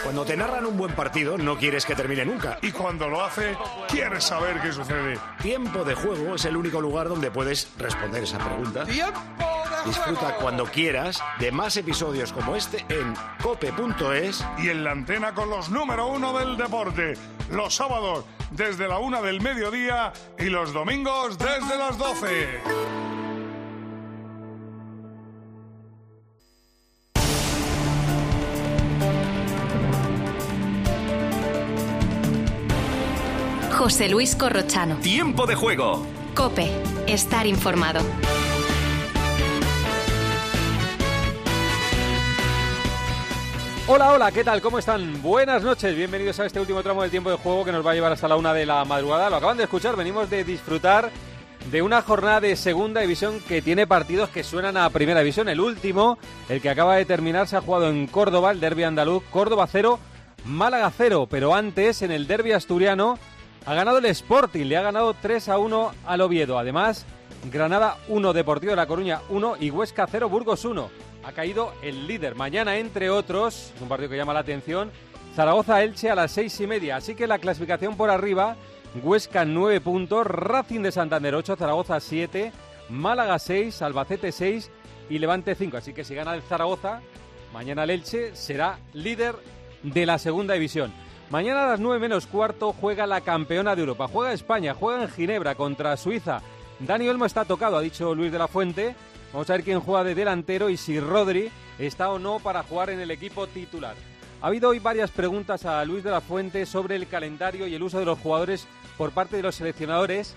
Cuando te narran un buen partido, no quieres que termine nunca. Y cuando lo hace, quieres saber qué sucede. Tiempo de Juego es el único lugar donde puedes responder esa pregunta. ¡Tiempo de Juego! Disfruta cuando quieras de más episodios como este en cope.es. Y en la antena con los número 1 del deporte. Los sábados desde la 1 del mediodía y los domingos desde las 12. José Luis Corrochano. Tiempo de Juego. COPE. Estar informado. Hola, hola, ¿qué tal? ¿Cómo están? Buenas noches, bienvenidos a este último tramo del Tiempo de Juego que nos va a llevar hasta la 1 de la madrugada. Lo acaban de escuchar, venimos de disfrutar de una jornada de segunda división que tiene partidos que suenan a primera división. El último, el que acaba de terminar, se ha jugado en Córdoba, el derbi andaluz. Córdoba 0, Málaga 0, pero antes en el derbi asturiano ha ganado el Sporting, le ha ganado 3-1 al Oviedo. Además, Granada 1, Deportivo de La Coruña 1 y Huesca 0, Burgos 1. Ha caído el líder. Mañana, entre otros, es un partido que llama la atención, Zaragoza-Elche a las 6:30. Así que la clasificación por arriba, Huesca 9 puntos, Racing de Santander 8, Zaragoza 7, Málaga 6, Albacete 6 y Levante 5. Así que si gana el Zaragoza, mañana el Elche será líder de la segunda división. Mañana a las 9 menos cuarto juega la campeona de Europa. Juega España, juega en Ginebra contra Suiza. Dani Olmo está tocado, ha dicho Luis de la Fuente. Vamos a ver quién juega de delantero y si Rodri está o no para jugar en el equipo titular. Ha habido hoy varias preguntas a Luis de la Fuente sobre el calendario y el uso de los jugadores por parte de los seleccionadores.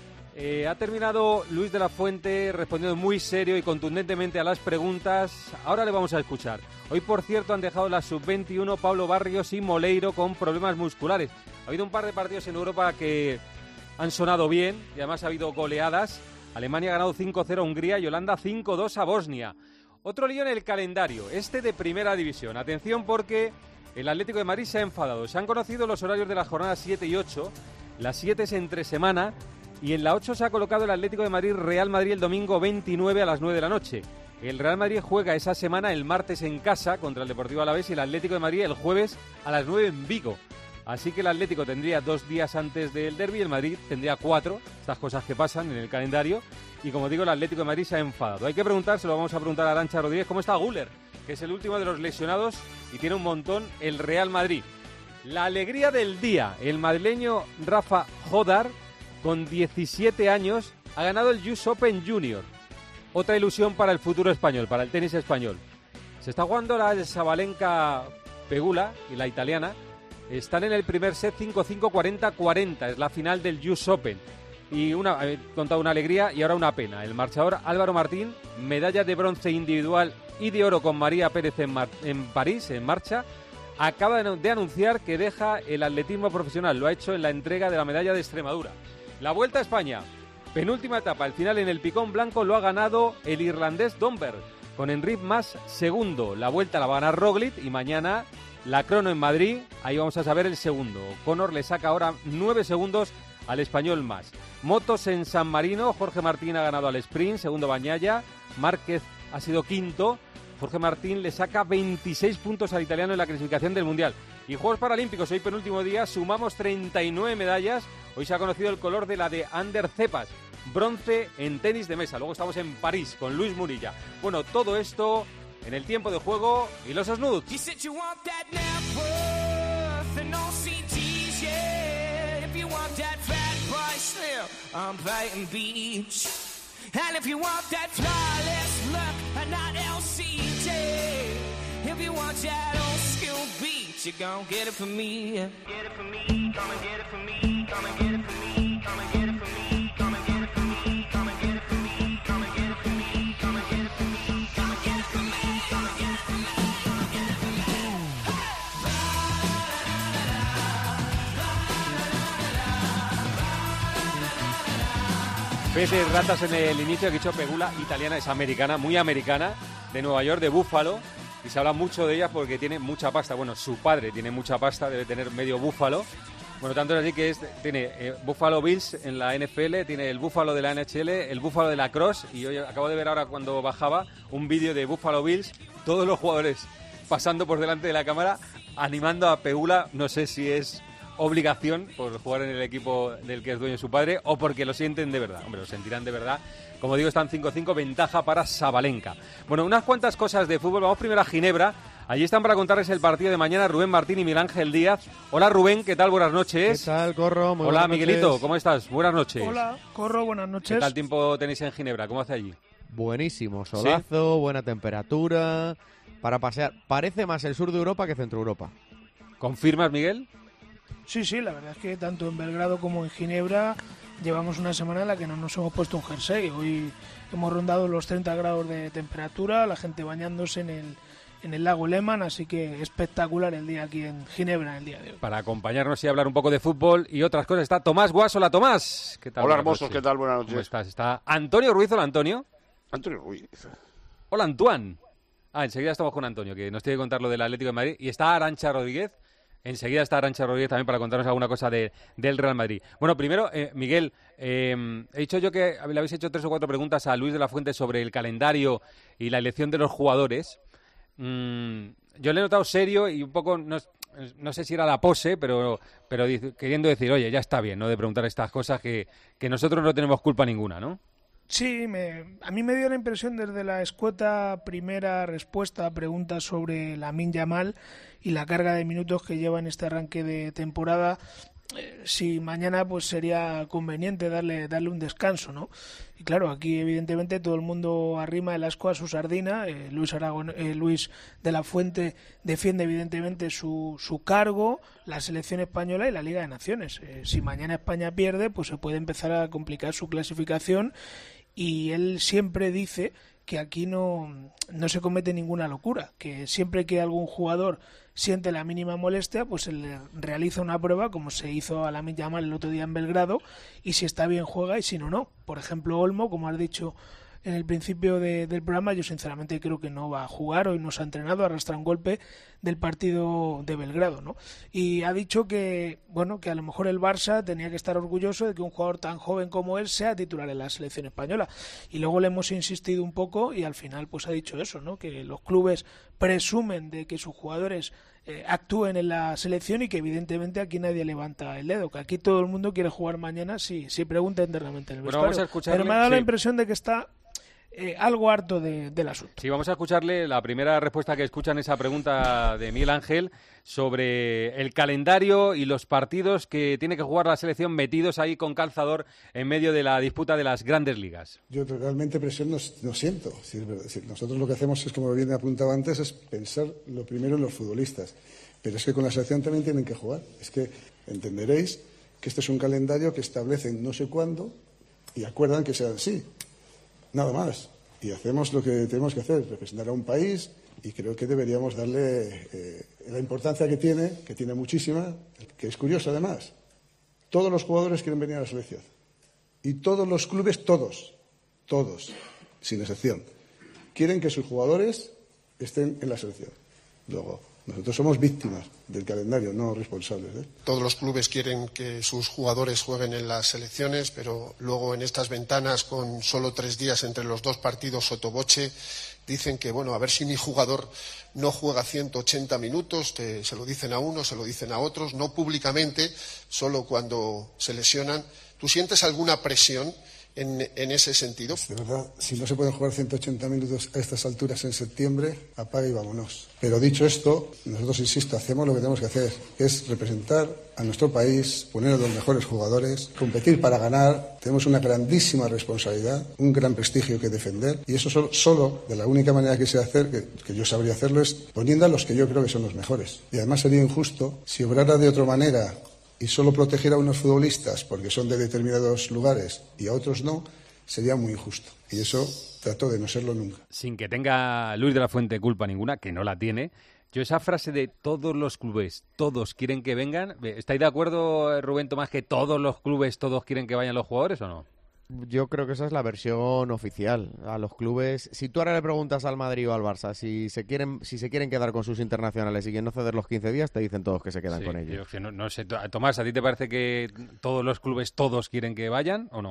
Ha terminado Luis de la Fuente respondiendo muy serio y contundentemente a las preguntas. Ahora le vamos a escuchar. Hoy, por cierto, han dejado la sub-21 Pablo Barrios y Moleiro con problemas musculares. Ha habido un par de partidos en Europa que han sonado bien y además ha habido goleadas. Alemania ha ganado 5-0 a Hungría y Holanda 5-2 a Bosnia. Otro lío en el calendario, este de primera división. Atención porque el Atlético de Madrid se ha enfadado. Se han conocido los horarios de las jornadas 7 y 8. La 7 es entre semana y en la 8 se ha colocado el Atlético de Madrid-Real Madrid el domingo 29 a las 9 de la noche. El Real Madrid juega esa semana el martes en casa contra el Deportivo Alavés y el Atlético de Madrid el jueves a las 9 en Vigo. Así que el Atlético tendría 2 días antes del derbi, el Madrid tendría 4, estas cosas que pasan en el calendario. Y como digo, el Atlético de Madrid se ha enfadado. Hay que preguntárselo, vamos a preguntar a Arantxa Rodríguez, ¿cómo está Güler? Que es el último de los lesionados y tiene un montón el Real Madrid. La alegría del día, el madrileño Rafa Jodar, con 17 años, ha ganado el US Open Junior. Otra ilusión para el futuro español, para el tenis español. Se está jugando la Sabalenka Pegula y la italiana. Están en el primer set 5-5, 40-40. Es la final del US Open. Y he contado una alegría y ahora una pena. El marchador Álvaro Martín, medalla de bronce individual y de oro con María Pérez en París, en marcha, acaba de anunciar que deja el atletismo profesional. Lo ha hecho en la entrega de la medalla de Extremadura. La Vuelta a España, penúltima etapa. El final en el Picón Blanco lo ha ganado el irlandés Domberg, con Enric Mas segundo. La Vuelta la va a ganar Roglic y mañana la crono en Madrid, ahí vamos a saber el segundo. Connor le saca ahora 9 segundos al español Mas. Motos en San Marino, Jorge Martín ha ganado al sprint, segundo Bañaya, Márquez ha sido quinto, Jorge Martín le saca 26 puntos al italiano en la clasificación del Mundial. Y Juegos Paralímpicos, hoy penúltimo día, sumamos 39 medallas, hoy se ha conocido el color de la de Ander Cepas, bronce en tenis de mesa, luego estamos en París con Luis Murilla. Bueno, todo esto en el Tiempo de Juego y los Snuds. Peces, ratas en el inicio, he dicho Pegula, italiana, es americana, muy americana, de Nueva York, de Búfalo, y se habla mucho de ella porque tiene mucha pasta. Bueno, su padre tiene mucha pasta, debe tener medio búfalo. Bueno, tanto es así que tiene Buffalo Bills en la NFL, tiene el Búfalo de la NHL, el Búfalo de la Cross, y hoy acabo de ver ahora cuando bajaba un vídeo de Buffalo Bills, todos los jugadores pasando por delante de la cámara, animando a Peula, no sé si es obligación por jugar en el equipo del que es dueño su padre o porque lo sienten de verdad. Hombre, lo sentirán de verdad. Como digo, están 5-5, ventaja para Sabalenka. Bueno, unas cuantas cosas de fútbol. Vamos primero a Ginebra. Allí están para contarles el partido de mañana Rubén Martín y Miguel Ángel Díaz. Hola Rubén, ¿qué tal? Buenas noches. ¿Qué tal, Corro? Muy Hola buenas Miguelito, noches. ¿cómo estás? Buenas noches. Hola, Corro, buenas noches. ¿Qué tal tiempo tenéis en Ginebra? ¿Cómo hace allí? Buenísimo, solazo, buena temperatura, para pasear. Parece más el sur de Europa que Centro Europa. ¿Confirmas, Miguel? Sí, la verdad es que tanto en Belgrado como en Ginebra llevamos una semana en la que no nos hemos puesto un jersey. Hoy hemos rondado los 30 grados de temperatura, la gente bañándose en el lago Lehmann, así que espectacular el día aquí en Ginebra el día de hoy. Para acompañarnos y hablar un poco de fútbol y otras cosas está Tomás Guas. Hola Tomás. ¿Qué tal? Hola Buenas hermosos, noches. ¿qué tal? Buenas noches. ¿Cómo estás? Está Antonio Ruiz. Hola Antonio. Antonio Ruiz. Hola Antoine. Enseguida estamos con Antonio, que nos tiene que contar lo del Atlético de Madrid. Y está Arantxa Rodríguez. Enseguida está Arantxa Rodríguez también para contarnos alguna cosa del Real Madrid. Bueno, primero, Miguel, he dicho yo que le habéis hecho 3 o 4 preguntas a Luis de la Fuente sobre el calendario y la elección de los jugadores. Yo le he notado serio y un poco, no sé si era la pose, pero queriendo decir, oye, ya está bien, ¿no?, de preguntar estas cosas que nosotros no tenemos culpa ninguna, ¿no? Sí, a mí me dio la impresión desde la escueta primera respuesta a preguntas sobre Lamine Yamal y la carga de minutos que lleva en este arranque de temporada, si mañana pues sería conveniente darle un descanso, ¿no? Y claro, aquí evidentemente todo el mundo arrima el ascua a su sardina. Luis de la Fuente defiende evidentemente su cargo, la selección española y la Liga de Naciones. Si mañana España pierde, pues se puede empezar a complicar su clasificación, y él siempre dice que aquí no se comete ninguna locura, que siempre que algún jugador siente la mínima molestia, pues se le realiza una prueba, como se hizo a Lamine Yamal el otro día en Belgrado, y si está bien juega y si no. Por ejemplo, Olmo, como has dicho en el principio del programa, yo sinceramente creo que no va a jugar. Hoy no se ha entrenado, arrastra un golpe del partido de Belgrado, ¿no? Y ha dicho que, bueno, que a lo mejor el Barça tenía que estar orgulloso de que un jugador tan joven como él sea titular en la selección española. Y luego le hemos insistido un poco y al final pues ha dicho eso, ¿no? Que los clubes presumen de que sus jugadores actúen en la selección y que evidentemente aquí nadie levanta el dedo, que aquí todo el mundo quiere jugar mañana si pregunta internamente en el vestuario. Vamos a escucharle, pero me ha dado la sí, impresión de que está algo harto del asunto. Sí, vamos a escucharle la primera respuesta que escuchan, esa pregunta de Miguel Ángel sobre el calendario y los partidos que tiene que jugar la selección metidos ahí con calzador en medio de la disputa de las grandes ligas. Yo realmente presión no siento. Nosotros lo que hacemos es, como bien apuntaba antes, es pensar lo primero en los futbolistas. Pero es que con la selección también tienen que jugar. Es que entenderéis que este es un calendario que establecen no sé cuándo y acuerdan que sea así. Nada más. Y hacemos lo que tenemos que hacer, representar a un país, y creo que deberíamos darle la importancia que tiene muchísima, que es curioso además. Todos los jugadores quieren venir a la selección. Y todos los clubes, todos, sin excepción, quieren que sus jugadores estén en la selección. Luego, nosotros somos víctimas del calendario, no responsables, ¿eh? Todos los clubes quieren que sus jugadores jueguen en las selecciones, pero luego en estas ventanas, con solo 3 días entre los 2 partidos sottovoce, dicen que, bueno, a ver si mi jugador no juega 180 minutos, que se lo dicen a unos, se lo dicen a otros, no públicamente, solo cuando se lesionan. ¿Tú sientes alguna presión en ese sentido? De verdad, si no se pueden jugar 180 minutos a estas alturas en septiembre, apaga y vámonos. Pero dicho esto, nosotros, insisto, hacemos lo que tenemos que hacer, que es representar a nuestro país, poner a los mejores jugadores, competir para ganar. Tenemos una grandísima responsabilidad, un gran prestigio que defender, y eso solo de la única manera que sé hacer, que yo sabría hacerlo, es poniendo a los que yo creo que son los mejores. Y además sería injusto si obrara de otra manera y solo proteger a unos futbolistas porque son de determinados lugares y a otros no, sería muy injusto. Y eso trato de no serlo nunca. Sin que tenga Luis de la Fuente culpa ninguna, que no la tiene, yo esa frase de todos los clubes, todos quieren que vengan, ¿estáis de acuerdo, Rubén Tomás, que todos los clubes, todos quieren que vayan los jugadores o no? Yo creo que esa es la versión oficial. A los clubes, si tú ahora le preguntas al Madrid o al Barça si se quieren quedar con sus internacionales y quieren no ceder los 15 días, te dicen todos que se quedan con ellos. No sé, Tomás, ¿a ti te parece que todos los clubes, todos quieren que vayan o no?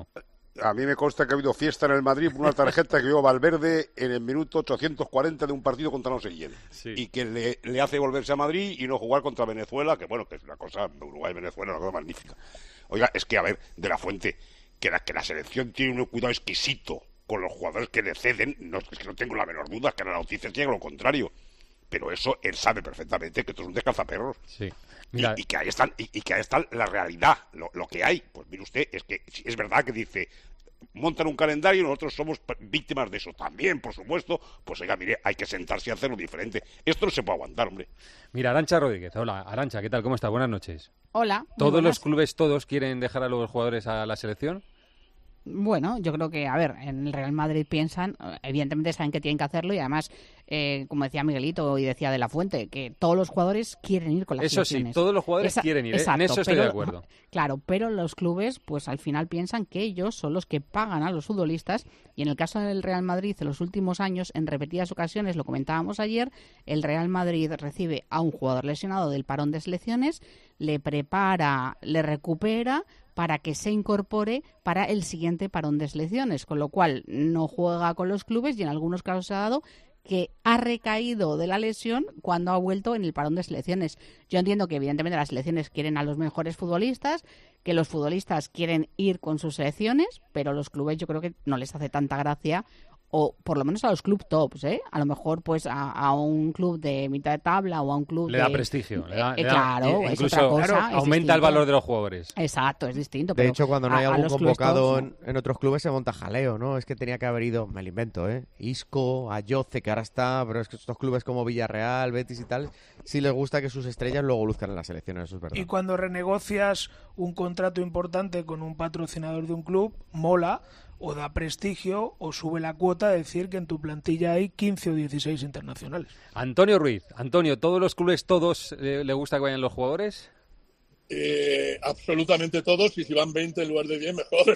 A mí me consta que ha habido fiesta en el Madrid por una tarjeta que vio Valverde en el minuto 840 de un partido contra no sé quién. Sí. Y que le hace volverse a Madrid y no jugar contra Venezuela, que bueno, que es una cosa, Uruguay-Venezuela, una cosa magnífica. Oiga, es que, a ver, De la Fuente, que la selección tiene un cuidado exquisito con los jugadores que le ceden, es que no tengo la menor duda, que la noticia llega lo contrario. Pero eso, él sabe perfectamente que esto es un descalzaperros. Sí. Mira. Y que ahí está la realidad, lo que hay. Pues mire usted, es que es verdad que dice, montan un calendario y nosotros somos víctimas de eso también, por supuesto. Pues oiga, mire, hay que sentarse y hacerlo diferente. Esto no se puede aguantar, hombre. Mira, Arantxa Rodríguez. Hola, Arantxa, ¿qué tal? ¿Cómo estás? Buenas noches. Hola. ¿Todos los clubes, quieren dejar a los jugadores a la selección? Bueno, yo creo que, a ver, en el Real Madrid piensan, evidentemente saben que tienen que hacerlo y además, como decía Miguelito y decía De la Fuente, que todos los jugadores quieren ir con las selecciones. Eso sí, todos los jugadores quieren ir, exacto, en eso estoy de acuerdo. Claro, pero los clubes, pues al final piensan que ellos son los que pagan a los futbolistas y en el caso del Real Madrid, en los últimos años, en repetidas ocasiones, lo comentábamos ayer, el Real Madrid recibe a un jugador lesionado del parón de selecciones, le prepara, le recupera para que se incorpore para el siguiente parón de selecciones, con lo cual no juega con los clubes y en algunos casos se ha dado que ha recaído de la lesión cuando ha vuelto en el parón de selecciones. Yo entiendo que evidentemente las selecciones quieren a los mejores futbolistas, que los futbolistas quieren ir con sus selecciones, pero los clubes yo creo que no les hace tanta gracia, o por lo menos a los club tops, a lo mejor pues a un club de mitad de tabla o a un club le da prestigio, claro, incluso es otra cosa, aumenta el valor de los jugadores. Exacto, es distinto. De hecho, cuando no hay algún convocado tops, en otros clubes se monta jaleo, ¿no? Es que tenía que haber ido, me lo invento, Isco, Ayoce, que ahora está, pero es que estos clubes como Villarreal, Betis y tal, sí les gusta que sus estrellas luego luzcan en las selecciones, eso es verdad. Y cuando renegocias un contrato importante con un patrocinador de un club, mola, o da prestigio o sube la cuota de decir que en tu plantilla hay 15 o 16 internacionales. Antonio Ruiz. Antonio, ¿todos los clubes, le gusta que vayan los jugadores? Absolutamente todos, y si van 20 en lugar de 10, mejor.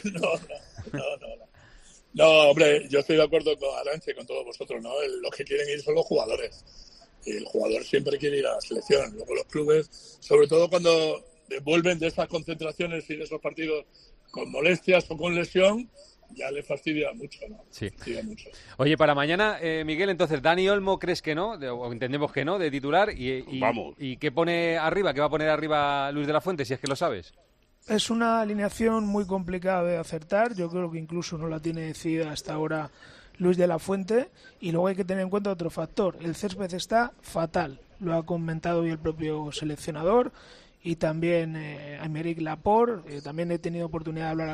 No, hombre, yo estoy de acuerdo con Arantxa y con todos vosotros, ¿no? Los que quieren ir son los jugadores. Y el jugador siempre quiere ir a la selección. Luego los clubes, sobre todo cuando vuelven de esas concentraciones y de esos partidos con molestias o con lesión, ya le fastidia mucho, ¿no? Sí. Fastidia mucho. Oye, para mañana, Miguel, entonces, Dani Olmo, ¿crees que no? O entendemos que no, de titular. Vamos. ¿Y qué pone arriba? ¿Qué va a poner arriba Luis de la Fuente, si es que lo sabes? Es una alineación muy complicada de acertar. Yo creo que incluso no la tiene decidida hasta ahora Luis de la Fuente. Y luego hay que tener en cuenta otro factor. El césped está fatal. Lo ha comentado hoy el propio seleccionador. Y también Aymeric Laporte. También he tenido oportunidad de hablar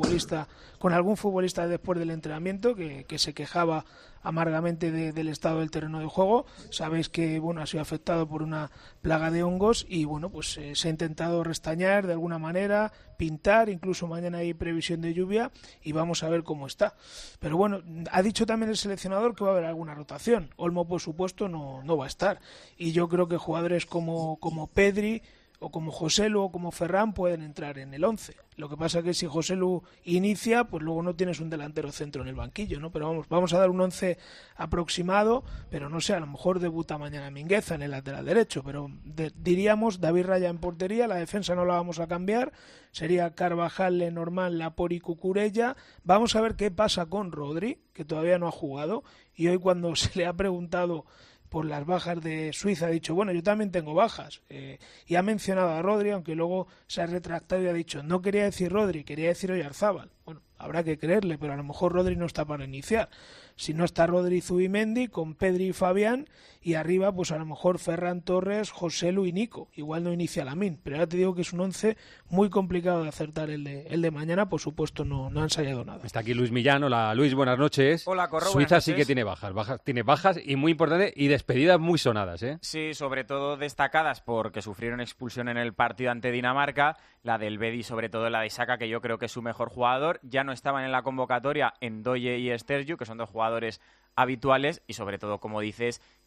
con algún futbolista después del entrenamiento que se quejaba amargamente del estado del terreno de juego. Sabéis que ha sido afectado por una plaga de hongos y pues se ha intentado restañar de alguna manera, pintar, incluso mañana hay previsión de lluvia y vamos a ver cómo está. Pero ha dicho también el seleccionador que va a haber alguna rotación. Olmo, por supuesto, no va a estar. Y yo creo que jugadores como Pedri o como Joselu o como Ferran pueden entrar en el 11. Lo que pasa es que si Joselu inicia, pues luego no tienes un delantero centro en el banquillo, ¿no? Pero vamos a dar un 11 aproximado, pero no sé, a lo mejor debuta mañana Mingueza en el lateral derecho, pero diríamos David Raya en portería, la defensa no la vamos a cambiar, sería Carvajal, Lenormand, Laporte y Cucurella. Vamos a ver qué pasa con Rodri, que todavía no ha jugado, y hoy cuando se le ha preguntado por las bajas de Suiza, ha dicho, yo también tengo bajas, y ha mencionado a Rodri, aunque luego se ha retractado y ha dicho, no quería decir Rodri, quería decir Oyarzábal. Habrá que creerle, pero a lo mejor Rodri no está para iniciar. Si no está Rodri y Zubimendi, con Pedri y Fabián, y arriba, pues a lo mejor Ferran Torres, Joselu y Nico. Igual no inicia Lamine, pero ya te digo que es un 11 muy complicado de acertar el de mañana. Por supuesto, no ha ensayado nada. Está aquí Luis Millán. Hola, Luis, buenas noches. Hola, Corro, Suiza buenas noches. Sí que tiene bajas y muy importantes y despedidas muy sonadas, ¿eh? Sí, sobre todo destacadas porque sufrieron expulsión en el partido ante Dinamarca. La del Bedi, sobre todo la de Saka, que yo creo que es su mejor jugador. Ya no estaban en la convocatoria Ndoye y Estergiu, que son dos jugadores habituales, y sobre todo, como dices,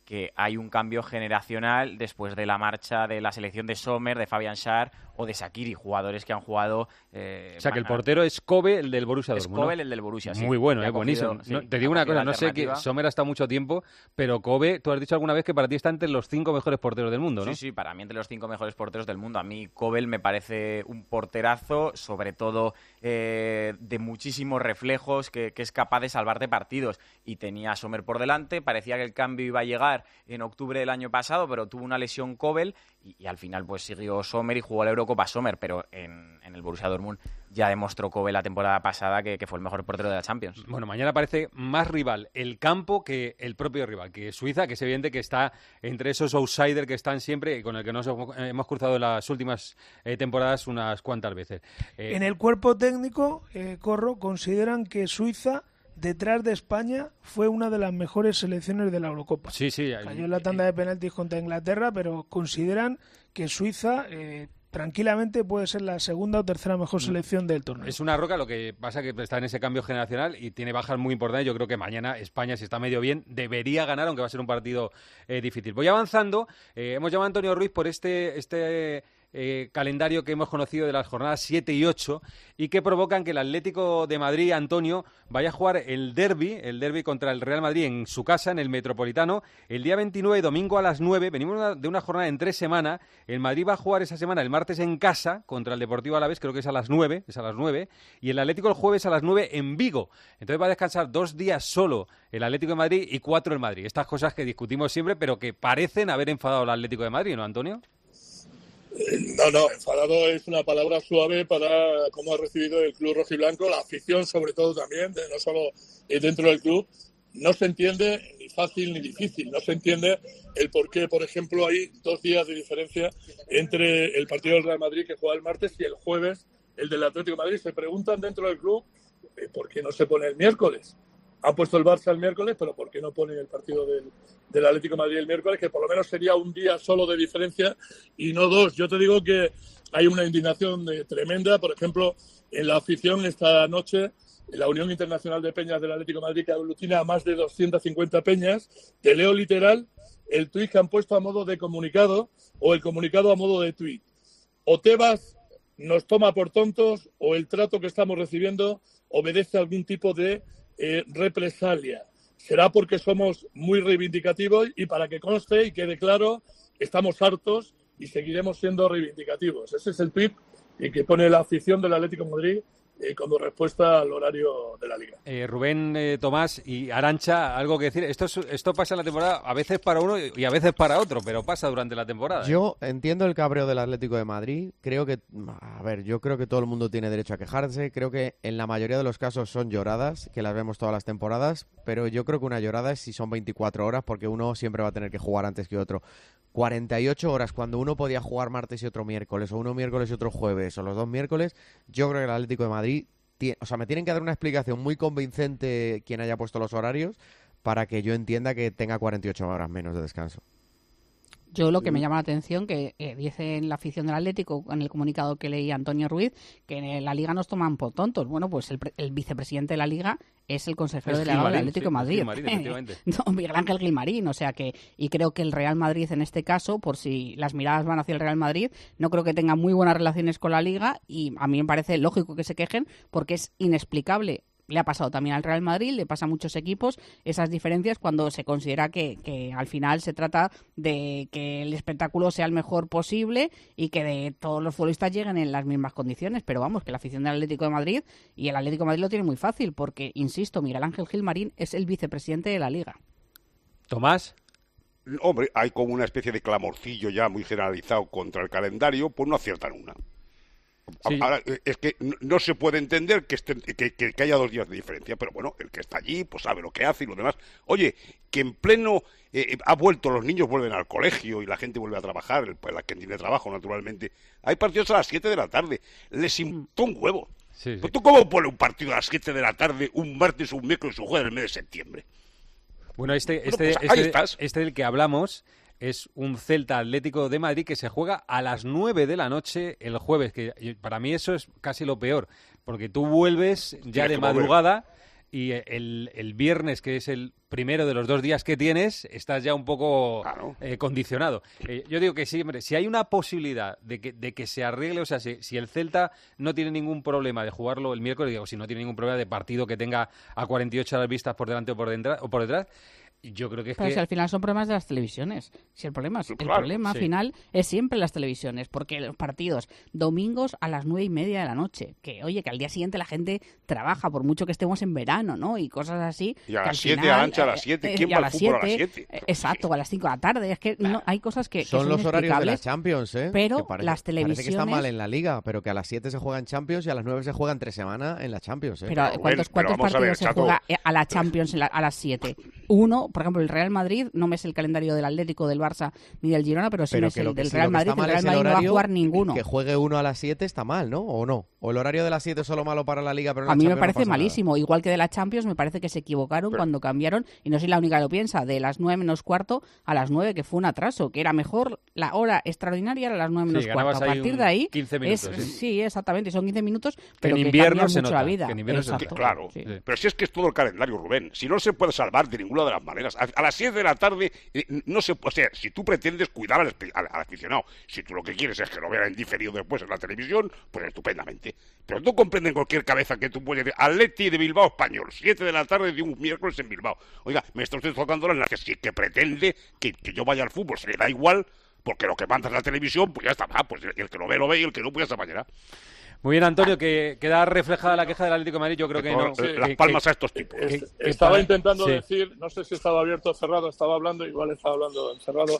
que hay un cambio generacional después de la marcha de la selección de Sommer, de Fabian Schär o de Shaqiri, jugadores que han jugado... o sea, que el portero es Kobe, el del Borussia Dortmund. Es Kobe, el del Borussia, sí. Muy bueno, Que ha buenísimo. cogido, sí, te digo una cosa, no sé, que alternativa. Sommer ha estado mucho tiempo, pero Kobe, tú has dicho alguna vez que para ti está entre los 5 mejores porteros del mundo, ¿no? Sí, para mí entre los 5 mejores porteros del mundo. A mí Kobel me parece un porterazo, sobre todo de muchísimos reflejos, que es capaz de salvarte partidos. Y tenía a Sommer por delante, parecía que el cambio iba a llegar en octubre del año pasado, pero tuvo una lesión Kobel y al final pues siguió Sommer y jugó la Eurocopa Sommer, pero en el Borussia Dortmund ya demostró Kobel la temporada pasada que fue el mejor portero de la Champions. Bueno, mañana parece más rival el campo que el propio rival, que Suiza, que es evidente que está entre esos outsiders que están siempre y con el que nos hemos cruzado en las últimas temporadas unas cuantas veces. En el cuerpo técnico, Corro, consideran que Suiza, detrás de España, fue una de las mejores selecciones de la Eurocopa. Sí. Cayó en la tanda de penaltis contra Inglaterra, pero consideran que Suiza... tranquilamente puede ser la segunda o tercera mejor selección del torneo. Es una roca, lo que pasa que está en ese cambio generacional y tiene bajas muy importantes. Yo creo que mañana España, si está medio bien, debería ganar, aunque va a ser un partido difícil. Voy avanzando. Hemos llamado a Antonio Ruiz por este calendario que hemos conocido de las jornadas 7 y 8 y que provocan que el Atlético de Madrid, Antonio, vaya a jugar el derbi contra el Real Madrid en su casa, en el Metropolitano, el día 29, domingo a las 9. Venimos de una jornada en 3 semanas. El Madrid va a jugar esa semana el martes en casa contra el Deportivo Alavés, creo que es a las 9, y el Atlético el jueves a las 9 en Vigo. Entonces va a descansar 2 días solo el Atlético de Madrid y 4 el Madrid. Estas cosas que discutimos siempre, pero que parecen haber enfadado al Atlético de Madrid, ¿no, Antonio? No, enfadado es una palabra suave para cómo ha recibido el club rojiblanco, la afición sobre todo también, no solo dentro del club. No se entiende ni fácil ni difícil, no se entiende el por qué, por ejemplo, hay 2 días de diferencia entre el partido del Real Madrid que juega el martes y el jueves el del Atlético de Madrid. Se preguntan dentro del club por qué no se pone el miércoles. Han puesto el Barça el miércoles, pero ¿por qué no ponen el partido del Atlético de Madrid el miércoles? Que por lo menos sería un día solo de diferencia y no 2. Yo te digo que hay una indignación tremenda. Por ejemplo, en la afición esta noche, la Unión Internacional de Peñas del Atlético de Madrid, que aglutina a más de 250 peñas, te leo literal el tuit que han puesto a modo de comunicado o el comunicado a modo de tuit. O Tebas nos toma por tontos o el trato que estamos recibiendo obedece a algún tipo de represalia. Será porque somos muy reivindicativos y para que conste y quede claro, estamos hartos y seguiremos siendo reivindicativos. Ese es el tuit que pone la afición del Atlético de Madrid como respuesta al horario de la Liga. Rubén, Tomás y Arantxa, algo que decir. Esto pasa en la temporada a veces para uno y a veces para otro, pero pasa durante la temporada. Yo entiendo el cabreo del Atlético de Madrid. Yo creo que todo el mundo tiene derecho a quejarse. Creo que en la mayoría de los casos son lloradas, que las vemos todas las temporadas, pero yo creo que una llorada es si son 24 horas, porque uno siempre va a tener que jugar antes que otro. 48 horas cuando uno podía jugar martes y otro miércoles, o uno miércoles y otro jueves, o los 2 miércoles, yo creo que el Atlético de Madrid, me tienen que dar una explicación muy convincente quien haya puesto los horarios para que yo entienda que tenga 48 horas menos de descanso. Yo lo que me llama la atención, que dice en la afición del Atlético, en el comunicado que leí Antonio Ruiz, que en la Liga nos toman por tontos. Bueno, pues el vicepresidente de la Liga es el consejero delegado del Atlético de Madrid. No, Miguel Ángel Gilmarín. O sea que, y creo que el Real Madrid en este caso, por si las miradas van hacia el Real Madrid, no creo que tenga muy buenas relaciones con la Liga y a mí me parece lógico que se quejen porque es inexplicable. Le ha pasado también al Real Madrid, le pasa a muchos equipos esas diferencias cuando se considera que al final se trata de que el espectáculo sea el mejor posible y que todos los futbolistas lleguen en las mismas condiciones. Pero vamos, que la afición del Atlético de Madrid y el Atlético de Madrid lo tiene muy fácil porque, insisto, Miguel Ángel Gilmarín es el vicepresidente de la Liga. Tomás. Hombre, hay como una especie de clamorcillo ya muy generalizado contra el calendario, pues no aciertan una. Sí. Ahora, es que no se puede entender que haya 2 días de diferencia, pero bueno, el que está allí pues sabe lo que hace y lo demás. Oye, que en pleno ha vuelto, los niños vuelven al colegio y la gente vuelve a trabajar, pues la que tiene trabajo naturalmente. Hay partidos a las 7 de la tarde, les importa un huevo. Sí. ¿Tú cómo pones un partido a las 7 de la tarde, un martes o un miércoles o jueves en el mes de septiembre? Bueno, este del que hablamos es un Celta Atlético de Madrid que se juega a las 9 de la noche el jueves, que para mí eso es casi lo peor, porque tú vuelves ya de madrugada y el viernes, que es el primero de los 2 días que tienes, estás ya un poco condicionado. Yo digo que sí, hombre, si hay una posibilidad de que se arregle, o sea, si el Celta no tiene ningún problema de jugarlo el miércoles, digo, si no tiene ningún problema de partido que tenga a 48 horas vistas por delante o por detrás, yo creo que es pero si al final son problemas de las televisiones. Si el problema final es siempre las televisiones, porque los partidos domingos a las 9:30 de la noche, que oye, que al día siguiente la gente trabaja, por mucho que estemos en verano, ¿no? Y cosas así. Y a las 7, Arantxa, a las 7. ¿Quién va al fútbol a las 7? Exacto, a las 5 de la tarde. Es que no, hay cosas que son los horarios de la Champions, ¿eh? Pero parece, las televisiones... Parece que está mal en la Liga, pero que a las 7 se juega en Champions y a las 9 se juega entre semana en la Champions, ¿eh? Pero ¿cuántos partidos se juega a la Champions a las 7? Uno, por ejemplo, el Real Madrid, no me sé el calendario del Atlético, del Barça ni del Girona, pero sí me sé el del Real Madrid. El Real Madrid no va a jugar ninguno. Que juegue uno a las 7 está mal, ¿no? ¿O no? ¿O el horario de las 7 es solo malo para la Liga, pero en a la mí Champions me parece no pasa malísimo. nada? Igual que de la Champions, me parece que se equivocaron cuando cambiaron, y no soy la única que lo piensa, de las 9 menos cuarto a las 9, que fue un atraso, que era mejor, la hora extraordinaria era las 9 menos cuarto. A partir de ahí... 15 minutos, sí, exactamente, son 15 minutos, pero en invierno que mucho la vida. Claro, pero si es que es todo el calendario, Rubén. Si no se puede salvar de ninguna de las maneras. A las 7 de la tarde no se puede... O sea, si tú pretendes cuidar al aficionado, si tú lo que quieres es que lo vean en diferido después en la televisión, pues estupendamente. Pero tú comprendes en cualquier cabeza que tú puedes decir Atleti de Bilbao Español, 7 de la tarde de un miércoles en Bilbao. Oiga, me está usted tocando las narices. Si que pretende que yo vaya al fútbol, se le da igual, porque lo que manda es la televisión, pues ya está. Pues el que lo ve, y el que no, pues ya se mañana. Muy bien, Antonio, que queda reflejada la queja del Atlético de Madrid. Yo creo que no. Las palmas a estos tipos. Estaba intentando decir, no sé si estaba abierto o cerrado, estaba hablando, igual estaba hablando encerrado.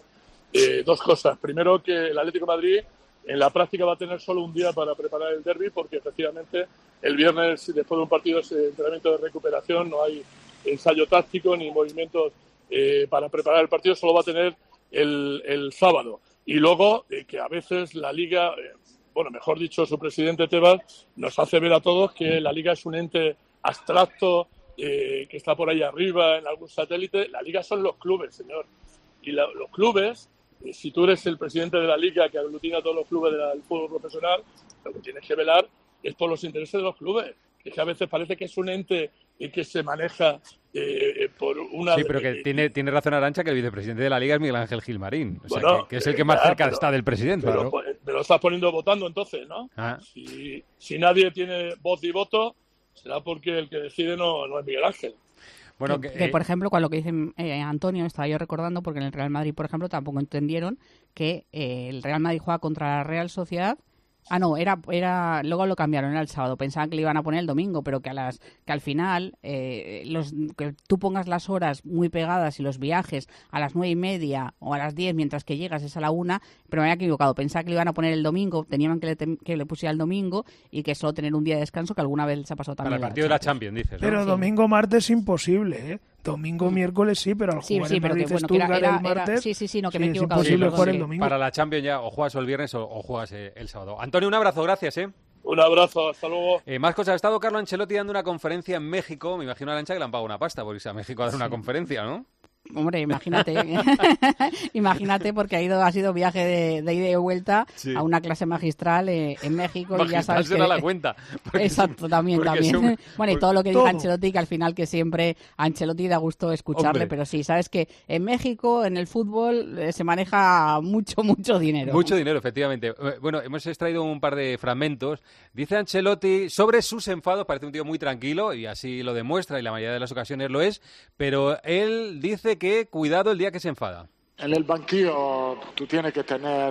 2 cosas. Primero, que el Atlético de Madrid en la práctica va a tener solo un día para preparar el derbi, porque efectivamente el viernes, después de un partido, ese entrenamiento de recuperación, no hay ensayo táctico ni movimientos para preparar el partido, solo va a tener el sábado. Y luego, que a veces la Liga, mejor dicho, su presidente Tebas nos hace ver a todos que la Liga es un ente abstracto que está por ahí arriba en algún satélite. La Liga son los clubes, señor. Y los clubes, si tú eres el presidente de la Liga que aglutina a todos los clubes del fútbol profesional, lo que tienes que velar es por los intereses de los clubes. Es que a veces parece que es un ente que se maneja por una... Sí, pero que tiene razón Arantxa, que el vicepresidente de la Liga es Miguel Ángel Gilmarín, o sea, que es el que más cerca está del presidente. Pero me lo estás poniendo votando entonces, ¿no? Si nadie tiene voz y voto, será porque el que decide no es Miguel Ángel. Bueno, que por ejemplo, con lo que dice Antonio, estaba yo recordando, porque en el Real Madrid, por ejemplo, tampoco entendieron que el Real Madrid juega contra la Real Sociedad. Ah, no, luego lo cambiaron, era el sábado. Pensaban que le iban a poner el domingo, pero que al final que tú pongas las horas muy pegadas y los viajes a las 9:30 o a las 10, mientras que llegas es a la 1, pero me había equivocado. Pensaba que le iban a poner el domingo, tenían que le pusiera el domingo y que solo tener un día de descanso, que alguna vez se ha pasado también. Para el partido de la Champions, dices, ¿no? Pero domingo, martes imposible, ¿eh? Domingo, miércoles sí, pero al jugar el Madrid el martes... Sí, no, que me he equivocado. Es imposible jugar el domingo. Para la Champions ya o juegas el viernes o juegas el sábado. Antonio, un abrazo, gracias, ¿eh? Un abrazo, hasta luego. Más cosas. Ha estado Carlo Ancelotti dando una conferencia en México. Me imagino a Arantxa que le han pagado una pasta por irse a México a dar una conferencia, ¿no? Hombre, imagínate, imagínate, porque ha sido viaje de ida y de vuelta a una clase magistral en México. Magistral, y ya sabes se da la cuenta. Exacto, también. Bueno, y todo lo que diga Ancelotti, que al final que siempre a Ancelotti da gusto escucharle, hombre. Pero sí, sabes que en México, en el fútbol, se maneja mucho dinero. Mucho dinero, efectivamente. Bueno, hemos extraído un par de fragmentos. Dice Ancelotti sobre sus enfados, parece un tío muy tranquilo, y así lo demuestra, y la mayoría de las ocasiones lo es, pero él dice que cuidado el día que se enfada. En el banquillo tú tienes que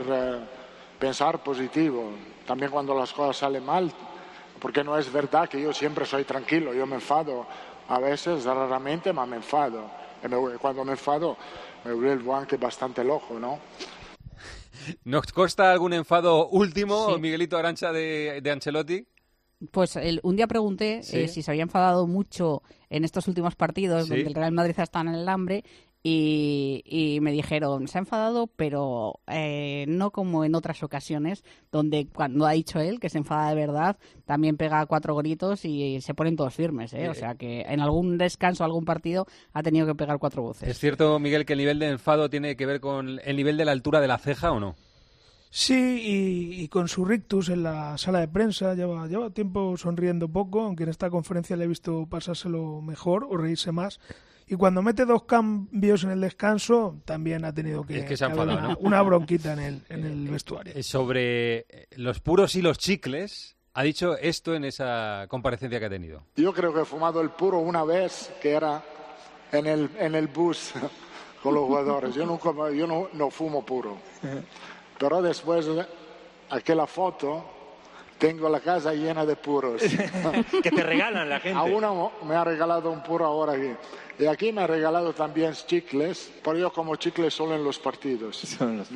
pensar positivo, también cuando las cosas salen mal, porque no es verdad que yo siempre soy tranquilo, yo me enfado a veces, raramente, pero me enfado. Y cuando me enfado me vuelvo anche bastante loco, ¿no? ¿Nos consta algún enfado último, sí, Miguelito Arantxa, de Ancelotti? Pues un día pregunté si se había enfadado mucho en estos últimos partidos, donde el Real Madrid está en el hambre, y me dijeron, se ha enfadado, pero no como en otras ocasiones, donde cuando ha dicho él que se enfada de verdad, también pega 4 gritos y se ponen todos firmes, O sea que en algún descanso, algún partido, ha tenido que pegar 4 voces. ¿Es cierto, Miguel, que el nivel de enfado tiene que ver con el nivel de la altura de la ceja o no? Sí, y con su rictus en la sala de prensa, lleva tiempo sonriendo poco, aunque en esta conferencia le he visto pasárselo mejor o reírse más. Y cuando mete 2 cambios en el descanso, también ha tenido que se ha enfadado, ¿no? una bronquita en el vestuario. Sobre los puros y los chicles, ha dicho esto en esa comparecencia que ha tenido. Yo creo que he fumado el puro una vez, que era en el bus con los jugadores. Yo no fumo puro. Pero después, aquella foto, tengo la casa llena de puros. Que te regalan la gente. A uno me ha regalado un puro ahora aquí. Y aquí me ha regalado también chicles, pero yo como chicles solo en los partidos.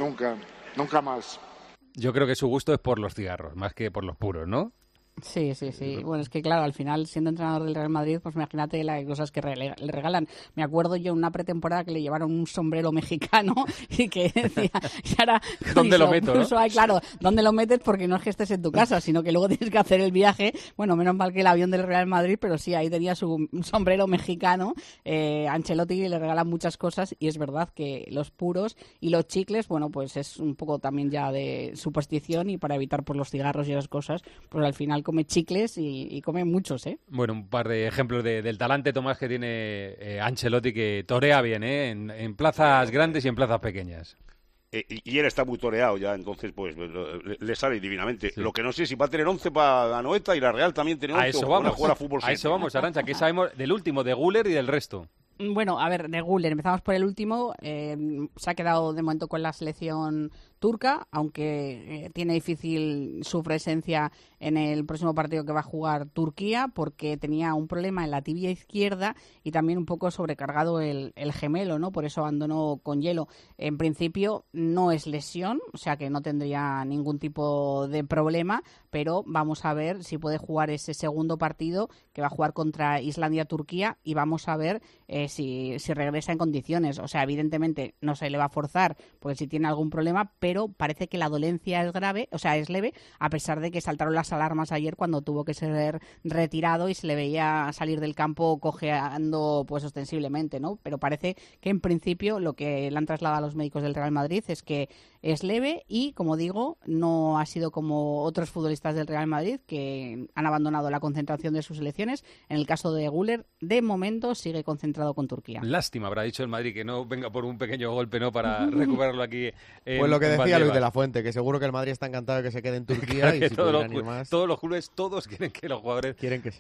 Nunca más. Yo creo que su gusto es por los cigarros, más que por los puros, ¿no? Sí. Bueno, es que claro, al final, siendo entrenador del Real Madrid, pues imagínate las cosas que le regalan. Me acuerdo yo en una pretemporada que le llevaron un sombrero mexicano y que decía, y ahora, ¿dónde lo meto? ¿no? Ay, claro, ¿dónde lo metes? Porque no es que estés en tu casa, sino que luego tienes que hacer el viaje. Bueno, menos mal que el avión del Real Madrid, pero sí, ahí tenía su sombrero mexicano. Ancelotti le regalan muchas cosas y es verdad que los puros y los chicles, bueno, pues es un poco también ya de superstición y para evitar pues los cigarros y esas cosas, pues al final come chicles y come muchos, ¿eh? Bueno, un par de ejemplos del talante, Tomás, que tiene Ancelotti, que torea bien, ¿eh? En plazas grandes y en plazas pequeñas. Y él está muy toreado ya, entonces pues le sale divinamente. Sí. Lo que no sé si va a tener 11 para Anoeta y la Real también tiene 11. A eso vamos, jugar a fútbol. A eso vamos, Arantxa, que sabemos del último, de Güler y del resto. Bueno, a ver, de Güler, empezamos por el último. Se ha quedado de momento con la selección turca, aunque tiene difícil su presencia en el próximo partido que va a jugar Turquía, porque tenía un problema en la tibia izquierda y también un poco sobrecargado el gemelo, ¿no? Por eso abandonó con hielo. En principio no es lesión, o sea que no tendría ningún tipo de problema, pero vamos a ver si puede jugar ese segundo partido que va a jugar contra Islandia-Turquía y vamos a ver si regresa en condiciones. O sea, evidentemente no se le va a forzar porque si tiene algún problema, pero parece que la dolencia es grave, o sea, es leve, a pesar de que saltaron las alarmas ayer cuando tuvo que ser retirado y se le veía salir del campo cojeando pues ostensiblemente, ¿no? Pero parece que en principio lo que le han trasladado a los médicos del Real Madrid es que es leve y, como digo, no ha sido como otros futbolistas del Real Madrid que han abandonado la concentración de sus selecciones. En el caso de Güler, de momento sigue concentrado con Turquía. Lástima, habrá dicho el Madrid, que no venga por un pequeño golpe, ¿no? Para recuperarlo aquí. Pues lo que decía Luis de la Fuente, que seguro que el Madrid está encantado de que se quede en Turquía y si todos los clubes, todos quieren que los jugadores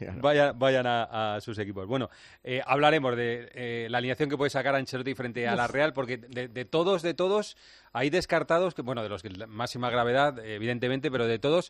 vayan a sus equipos. Bueno, hablaremos de la alineación que puede sacar Ancelotti frente a la Real, porque de todos hay descartados, que bueno, de los que máxima gravedad, evidentemente, pero de todos,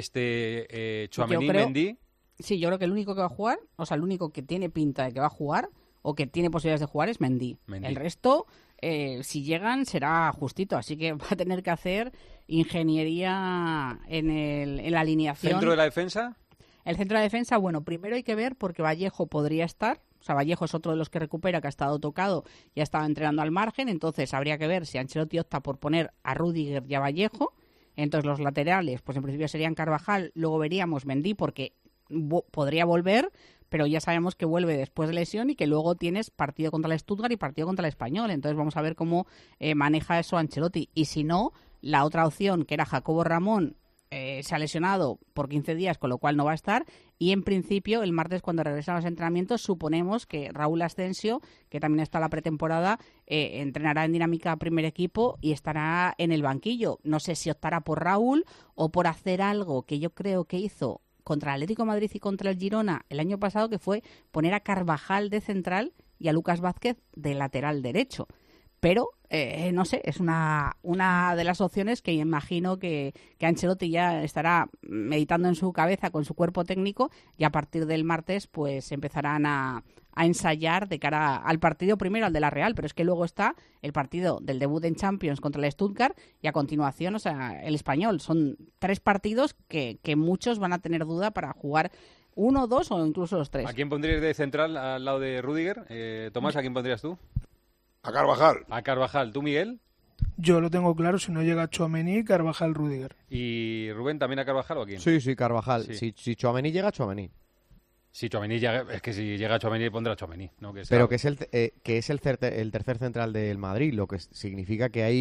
Tchouaméni, Mendy. Sí, yo creo que el único que va a jugar, o sea, el único que tiene pinta de que va a jugar o que tiene posibilidades de jugar es Mendy. El resto, si llegan, será justito. Así que va a tener que hacer ingeniería en la alineación. ¿Centro de la defensa? El centro de la defensa, bueno, primero hay que ver porque Vallejo podría estar. O sea, Vallejo es otro de los que recupera, que ha estado tocado y ha estado entrenando al margen. Entonces habría que ver si Ancelotti opta por poner a Rüdiger y a Vallejo. Entonces los laterales, pues en principio serían Carvajal. Luego veríamos Mendy porque podría volver, pero ya sabemos que vuelve después de lesión y que luego tienes partido contra el Stuttgart y partido contra el Español. Entonces vamos a ver cómo maneja eso Ancelotti. Y si no, la otra opción, que era Jacobo Ramón, se ha lesionado por 15 días, con lo cual no va a estar. Y en principio, el martes, cuando regresan los entrenamientos, suponemos que Raúl Asensio, que también está en la pretemporada, entrenará en dinámica primer equipo y estará en el banquillo. No sé si optará por Raúl o por hacer algo que yo creo que hizo contra el Atlético de Madrid y contra el Girona el año pasado, que fue poner a Carvajal de central y a Lucas Vázquez de lateral derecho. Pero, no sé, es una de las opciones que imagino que Ancelotti ya estará meditando en su cabeza con su cuerpo técnico y a partir del martes pues empezarán a ensayar de cara al partido primero, al de la Real, pero es que luego está el partido del debut en Champions contra el Stuttgart y a continuación, o sea, el Español. Son 3 partidos que muchos van a tener duda para jugar 1, 2 o incluso los 3. ¿A quién pondrías de central al lado de Rüdiger? Tomás, ¿a quién pondrías tú? A Carvajal. A Carvajal. ¿Tú, Miguel? Yo lo tengo claro, si no llega Tchouaméni, Carvajal, Rüdiger. ¿Y Rubén también a Carvajal o a quién? Sí, Carvajal. Sí. Si Tchouaméni llega, Tchouaméni. Si Tchouaméni llega, es que si llega Tchouaméni pondrá Tchouaméni, ¿no? Pero que es el tercer central del Madrid, lo que significa que hay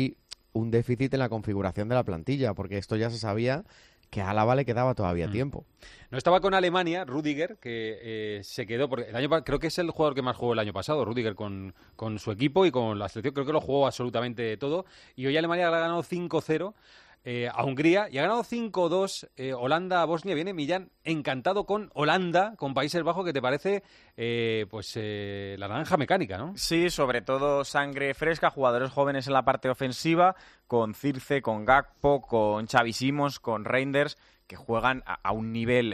un déficit en la configuración de la plantilla, porque esto ya se sabía que a Álava le quedaba todavía tiempo. No estaba con Alemania, Rüdiger, que se quedó, porque creo que es el jugador que más jugó el año pasado, Rüdiger, con su equipo y con la selección, creo que lo jugó absolutamente todo, y hoy Alemania le ha ganado 5-0 a Hungría, y ha ganado 5-2 Holanda a Bosnia. Viene Millán encantado con Holanda, con Países Bajos, que te parece la naranja mecánica, ¿no? Sí, sobre todo sangre fresca, jugadores jóvenes en la parte ofensiva, con Circe, con Gakpo, con Xavi Simons, con Reinders, que juegan a un nivel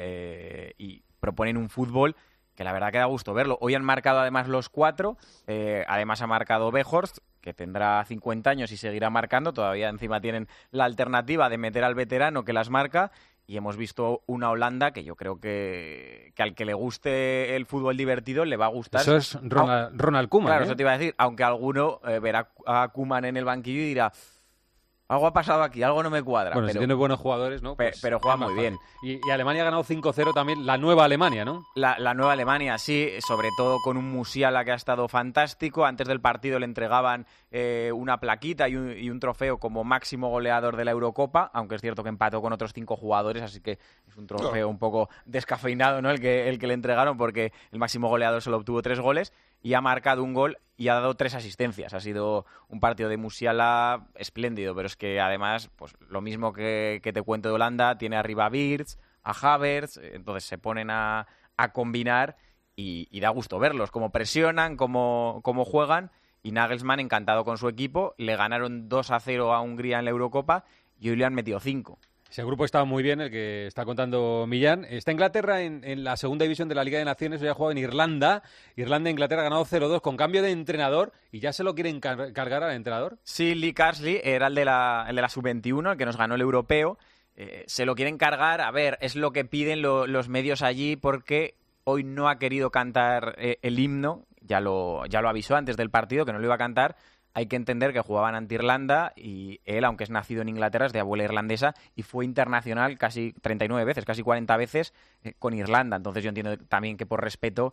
y proponen un fútbol que la verdad que da gusto verlo. Hoy han marcado además los 4, además ha marcado Weghorst, que tendrá 50 años y seguirá marcando, todavía encima tienen la alternativa de meter al veterano que las marca, y hemos visto una Holanda que yo creo que al que le guste el fútbol divertido le va a gustar. Eso es Ronald Koeman. Claro, eso te iba a decir, aunque alguno verá a Koeman en el banquillo y dirá: algo ha pasado aquí, algo no me cuadra. Bueno, si tiene buenos jugadores, ¿no? Pues pero juega muy bien. Y Alemania ha ganado 5-0 también, la nueva Alemania, ¿no? La nueva Alemania, sí, sobre todo con un Musiala que ha estado fantástico. Antes del partido le entregaban una plaquita y un trofeo como máximo goleador de la Eurocopa, aunque es cierto que empató con otros 5 jugadores, así que es un trofeo un poco descafeinado, ¿no? El que le entregaron, porque el máximo goleador solo obtuvo 3 goles. Y ha marcado un gol y ha dado 3 asistencias. Ha sido un partido de Musiala espléndido, pero es que además, pues lo mismo que te cuento de Holanda, tiene arriba a Wirtz, a Havertz, entonces se ponen a combinar y da gusto verlos, cómo presionan, cómo juegan, y Nagelsmann encantado con su equipo. Le ganaron 2-0 a Hungría en la Eurocopa y hoy le han metido 5. Ese grupo está muy bien, el que está contando Millán. Está Inglaterra en la segunda división de la Liga de Naciones, hoy ha jugado en Irlanda. Irlanda-Inglaterra ha ganado 0-2 con cambio de entrenador, y ya se lo quieren cargar al entrenador. Sí, Lee Carsley era el de la sub-21, el que nos ganó el europeo. Se lo quieren cargar. A ver, es lo que piden los medios allí, porque hoy no ha querido cantar el himno. Ya lo avisó antes del partido que no lo iba a cantar. Hay que entender que jugaban ante Irlanda y él, aunque es nacido en Inglaterra, es de abuela irlandesa y fue internacional casi 39 veces, casi 40 veces con Irlanda. Entonces yo entiendo también que por respeto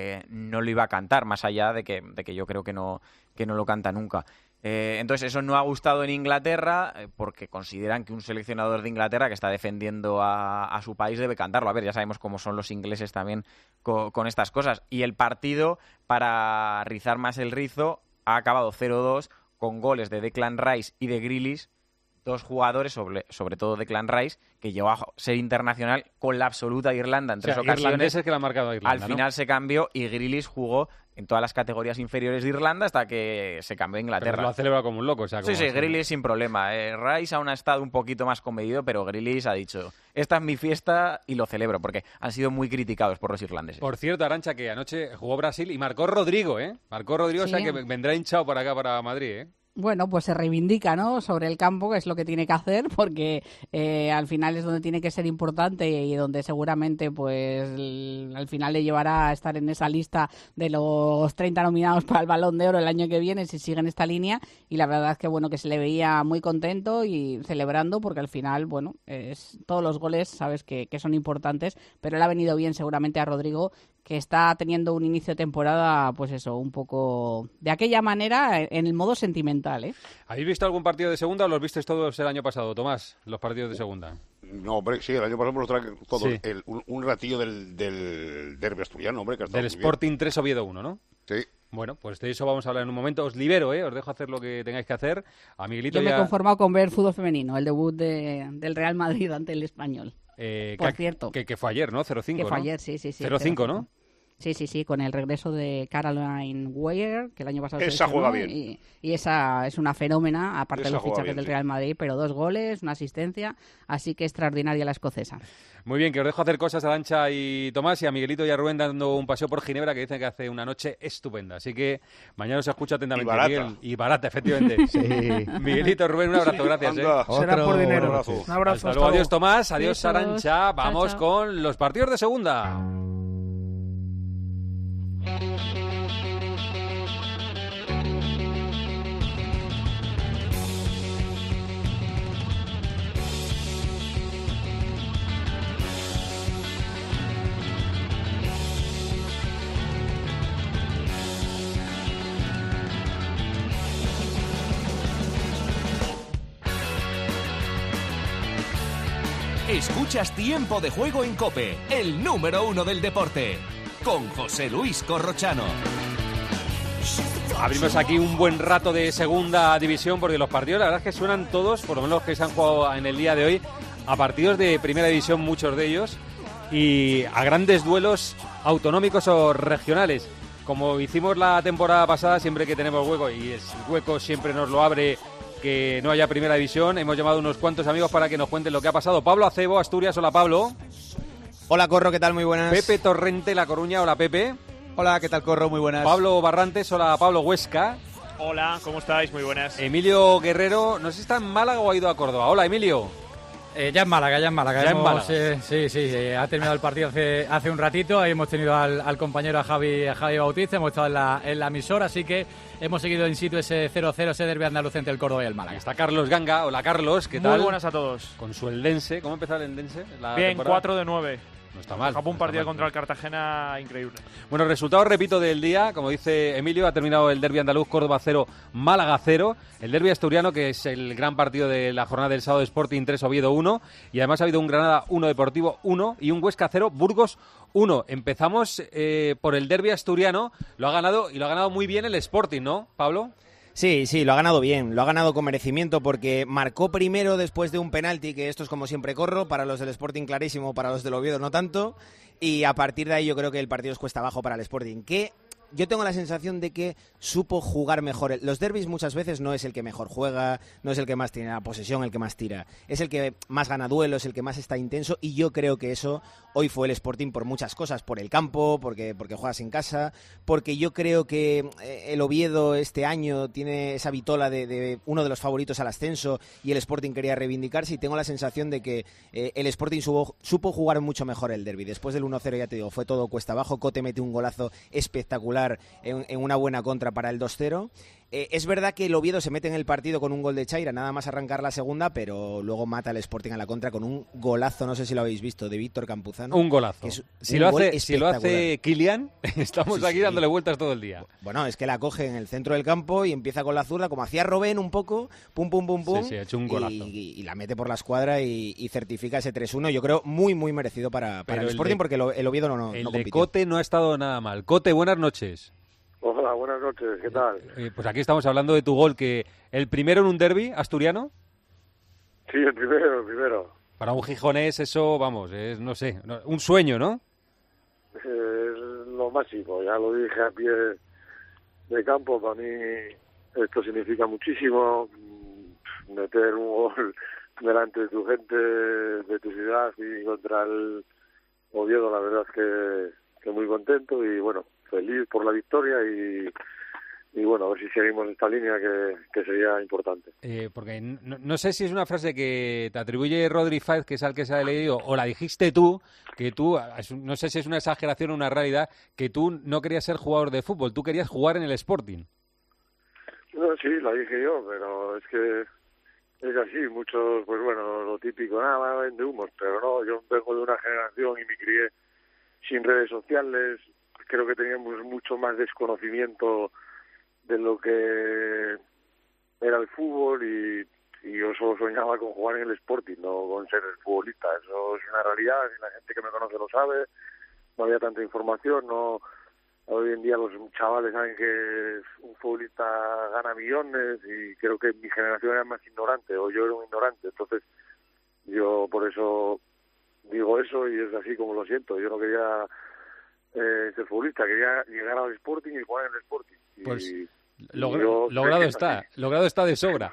no lo iba a cantar, más allá de que yo creo que no lo canta nunca. Entonces eso no ha gustado en Inglaterra, porque consideran que un seleccionador de Inglaterra que está defendiendo a su país debe cantarlo. A ver, ya sabemos cómo son los ingleses también con estas cosas. Y el partido, para rizar más el rizo, ha acabado 0-2 con goles de Declan Rice y de Grealish, 2 jugadores, sobre todo Declan Rice, que llegó a ser internacional con la absoluta Irlanda en 3 ocasiones. Irlandeses que la han marcado a Irlanda, al final, ¿no? Se cambió y Grealish jugó en todas las categorías inferiores de Irlanda hasta que se cambió a Inglaterra. Pero lo ha celebrado como un loco. O sea, sí, Grealish sin problema. Rice aún ha estado un poquito más comedido, pero Grealish ha dicho: esta es mi fiesta y lo celebro, porque han sido muy criticados por los irlandeses. Por cierto, Arantxa, que anoche jugó Brasil y marcó Rodrigo, ¿eh? Marcó Rodrigo, sí. O sea que vendrá hinchado por acá, para Madrid, ¿eh? Bueno, pues se reivindica, ¿no?, sobre el campo, que es lo que tiene que hacer, porque al final es donde tiene que ser importante y donde seguramente pues al final le llevará a estar en esa lista de los 30 nominados para el Balón de Oro el año que viene, si sigue en esta línea. Y la verdad es que bueno, que se le veía muy contento y celebrando, porque al final, bueno, todos los goles sabes que son importantes, pero le ha venido bien seguramente a Rodrigo, que está teniendo un inicio de temporada, pues eso, un poco de aquella manera, en el modo sentimental, ¿eh? ¿Habéis visto algún partido de segunda o los visteis todos el año pasado, Tomás, los partidos de segunda? No, hombre, sí, el año pasado nos trae todo sí. un ratillo del derbi asturiano, hombre, que del Sporting 3 Oviedo 1, ¿no? Sí. Bueno, pues de eso vamos a hablar en un momento. Os libero, os dejo hacer lo que tengáis que hacer. A Miguelito Yo me he conformado con ver fútbol femenino, el debut del Real Madrid ante el Español. Por cierto. Que fue ayer, ¿no? 0-5, que ¿no? fue ayer, sí. 0-5, ¿no? Sí, con el regreso de Caroline Weir, que el año pasado esa juega bien. Y esa es una fenómena, aparte esa de los fichajes bien, del Real Madrid, pero 2 goles, una asistencia, así que extraordinaria la escocesa. Muy bien, que os dejo hacer cosas a Arantxa y Tomás, y a Miguelito y a Rubén dando un paseo por Ginebra, que dicen que hace una noche estupenda. Así que mañana os escucho atentamente. Y barata. Miguel, y barata, efectivamente. Sí. Miguelito, Rubén, un abrazo, gracias. Será por dinero. Un abrazo. Un abrazo. Hasta luego. Adiós, Tomás, adiós, Besos. Arantxa. Vamos Chao. con los partidos de segunda. Escuchas Tiempo de Juego en COPE, el número 1 del deporte, con José Luis Corrochano. Abrimos aquí un buen rato de segunda división porque los partidos, la verdad es que suenan todos, por lo menos los que se han jugado en el día de hoy, a partidos de primera división, muchos de ellos, y a grandes duelos autonómicos o regionales. Como hicimos la temporada pasada, siempre que tenemos hueco, y el hueco siempre nos lo abre que no haya primera división, hemos llamado a unos cuantos amigos para que nos cuenten lo que ha pasado. Pablo Acebo, Asturias. Hola, Pablo. Hola, Corro, ¿qué tal? Muy buenas. Pepe Torrente, La Coruña. Hola, Pepe. Hola, ¿qué tal, Corro? Muy buenas. Pablo Barrantes. Hola, Pablo, Huesca. Hola, ¿cómo estáis? Muy buenas. Emilio Guerrero, no sé si está en Málaga o ha ido a Córdoba. Hola, Emilio. Ya en Málaga. Ya en Málaga. Sí, ha terminado el partido hace un ratito. Ahí hemos tenido al compañero a Javi Bautista, hemos estado en la emisora, así que hemos seguido in situ ese 0-0, ese derbi andaluz entre el Córdoba y el Málaga. Está Carlos Ganga. Hola, Carlos, ¿qué tal? Muy buenas a todos. Con su Eldense. ¿Cómo empezó el Eldense? Bien, 4 de 9. No está mal. Acabó un partido contra el Cartagena increíble. Bueno, resultado, repito, del día. Como dice Emilio, ha terminado el derbi andaluz, Córdoba 0, Málaga 0. El derbi asturiano, que es el gran partido de la jornada del sábado, Sporting 3, Oviedo 1. Y además ha habido un Granada 1, Deportivo 1 y un Huesca 0, Burgos 1. Empezamos por el derbi asturiano. Lo ha ganado muy bien el Sporting, ¿no, Pablo? Sí, lo ha ganado bien, lo ha ganado con merecimiento porque marcó primero después de un penalti, que esto es como siempre, Corro, para los del Sporting clarísimo, para los del Oviedo no tanto, y a partir de ahí yo creo que el partido es cuesta abajo para el Sporting, que yo tengo la sensación de que supo jugar mejor. Los derbis muchas veces no es el que mejor juega, no es el que más tiene la posesión, el que más tira. Es el que más gana duelos, el que más está intenso, y yo creo que eso hoy fue el Sporting por muchas cosas. Por el campo, porque juegas en casa, porque yo creo que el Oviedo este año tiene esa vitola de uno de los favoritos al ascenso y el Sporting quería reivindicarse, y tengo la sensación de que el Sporting supo jugar mucho mejor el derbi. Después del 1-0, ya te digo, fue todo cuesta abajo. Cote mete un golazo espectacular en una buena contra para el 2-0. Es verdad que el Oviedo se mete en el partido con un gol de Chaira, nada más arrancar la segunda, pero luego mata al Sporting a la contra con un golazo, no sé si lo habéis visto, de Víctor Campuzano. Un golazo. Si lo hace Kylian, estamos aquí dándole vueltas todo el día. Bueno, es que la coge en el centro del campo y empieza con la zurda, como hacía Robben un poco, pum, Sí, ha hecho un golazo. Y la mete por la escuadra y certifica ese 3-1, yo creo muy, muy merecido para el Sporting, porque el Oviedo no compitió. El de Cote no ha estado nada mal. Cote, buenas noches. Hola, buenas noches, ¿qué tal? Pues aquí estamos hablando de tu gol, que el primero en un derbi asturiano. Sí, el primero. Para un gijonés eso, vamos, es, no sé, un sueño, ¿no? Es lo máximo, ya lo dije a pie de campo, para mí esto significa muchísimo, meter un gol delante de tu gente, de tu ciudad y contra el Oviedo, la verdad es que muy contento y bueno, feliz por la victoria y bueno, a ver si seguimos esta línea que sería importante. Porque no sé si es una frase que te atribuye Rodri Fáez, que es al que se ha leído, o la dijiste tú, que tú, no sé si es una exageración o una realidad, que tú no querías ser jugador de fútbol, tú querías jugar en el Sporting. No, sí, la dije yo, pero es que es así, muchos, pues bueno, lo típico, vende humos, pero no, yo vengo de una generación y me crié sin redes sociales. Creo que teníamos mucho más desconocimiento de lo que era el fútbol y yo solo soñaba con jugar en el Sporting, no con ser futbolista. Eso es una realidad y la gente que me conoce lo sabe. No había tanta información, no. Hoy en día los chavales saben que un futbolista gana millones y creo que mi generación era más ignorante o yo era un ignorante. Entonces yo por eso digo eso y es así como lo siento. Yo no quería ser futbolista, quería llegar al Sporting y jugar en el Sporting. Pues logrado está de sobra.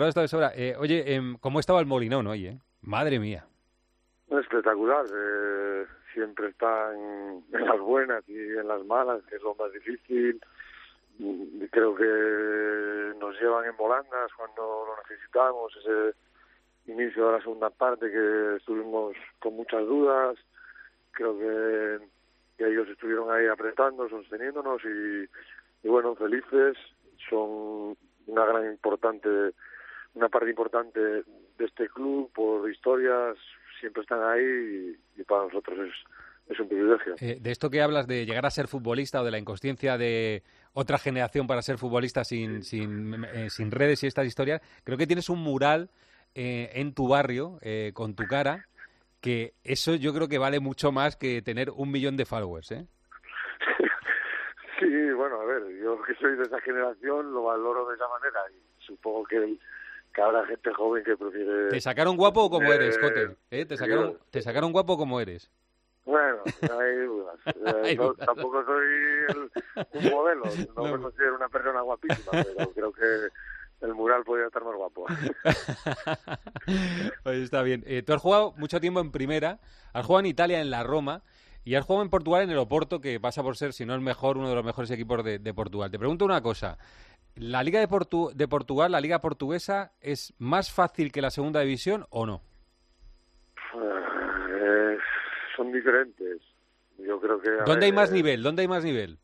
Oye, ¿cómo estaba el Molinón hoy, Madre mía. Espectacular. Siempre está en las buenas y en las malas, que es lo más difícil. Creo que nos llevan en volandas cuando lo necesitamos. Ese inicio de la segunda parte que estuvimos con muchas dudas. Creo que ellos estuvieron ahí apretando, sosteniéndonos y bueno, felices. Son una parte importante de este club por historias, siempre están ahí y para nosotros es un privilegio. De esto que hablas de llegar a ser futbolista o de la inconsciencia de otra generación para ser futbolista sin redes y estas historias, creo que tienes un mural en tu barrio con tu cara que eso yo creo que vale mucho más que tener 1 millón de followers, ¿eh? Sí, bueno, a ver, yo que soy de esa generación lo valoro de esa manera y supongo que habrá gente joven que prefiere... ¿Te sacaron guapo o como eres, Cote? ¿Te sacaron guapo como eres? Bueno, hay dudas. Tampoco soy un modelo, no me considero una persona guapísima, pero creo que el mural podría estar más guapo. Pues está bien. Tú has jugado mucho tiempo en primera, has jugado en Italia, en la Roma, y has jugado en Portugal, en el Oporto, que pasa por ser, si no el mejor, uno de los mejores equipos de Portugal. Te pregunto una cosa. ¿La Liga de Portugal, la Liga Portuguesa, es más fácil que la Segunda División o no? Son diferentes. Yo creo que... ¿Dónde hay más nivel? ¿Dónde hay más nivel?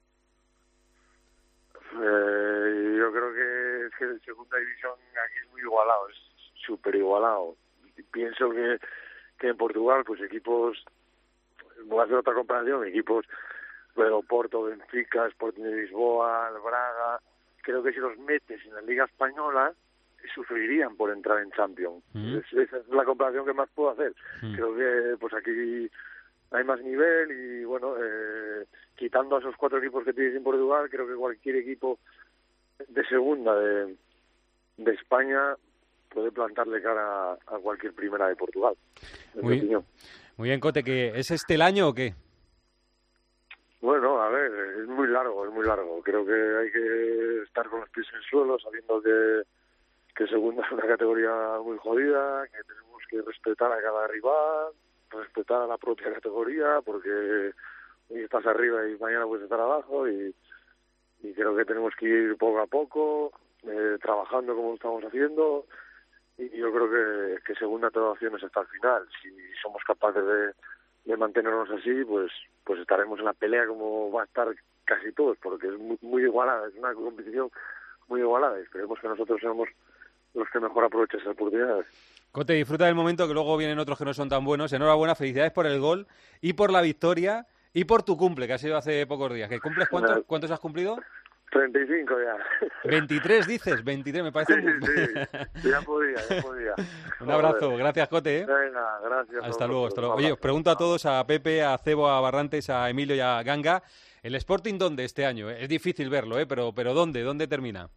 Yo creo que es que en Segunda División aquí es muy igualado, es súper igualado. Pienso que en Portugal, pues equipos... Voy a hacer otra comparación, equipos de Oporto, Benfica, Sporting de Lisboa, el Braga, creo que si los metes en la Liga Española sufrirían por entrar en Champions. Esa es la comparación que más puedo hacer. Creo que pues aquí hay más nivel y bueno, quitando a esos 4 equipos que tienes en Portugal, creo que cualquier equipo de segunda de España puede plantarle cara a cualquier primera de Portugal, en mi opinión. Muy bien, Cote, ¿que es el año o qué? Bueno, a ver, es muy largo. Creo que hay que estar con los pies en el suelo, sabiendo que segunda es una categoría muy jodida, que tenemos que respetar a cada rival, respetar a la propia categoría, porque hoy estás arriba y mañana puedes estar abajo, y creo que tenemos que ir poco a poco, trabajando como estamos haciendo, y yo creo que segunda te da opciones hasta el final. Si somos capaces de mantenernos así, pues estaremos en la pelea como va a estar casi todos, porque es muy igualada, es una competición muy igualada, y esperemos que nosotros seamos los que mejor aprovechen esas oportunidades. Cote, disfruta del momento, que luego vienen otros que no son tan buenos. Enhorabuena, felicidades por el gol y por la victoria y por tu cumple, que ha sido hace pocos días. ¿Que cumples cuántos? ¿Cuántos has cumplido? 35 ya. 23 dices, 23 me parece. Sí, ya podía. Un abrazo, gracias, Cote. Venga, gracias. Hasta luego. Oye, os pregunto a todos, a Pepe, a Cebo, a Barrantes, a Emilio y a Ganga, ¿el Sporting dónde este año? Es difícil verlo, pero ¿dónde termina?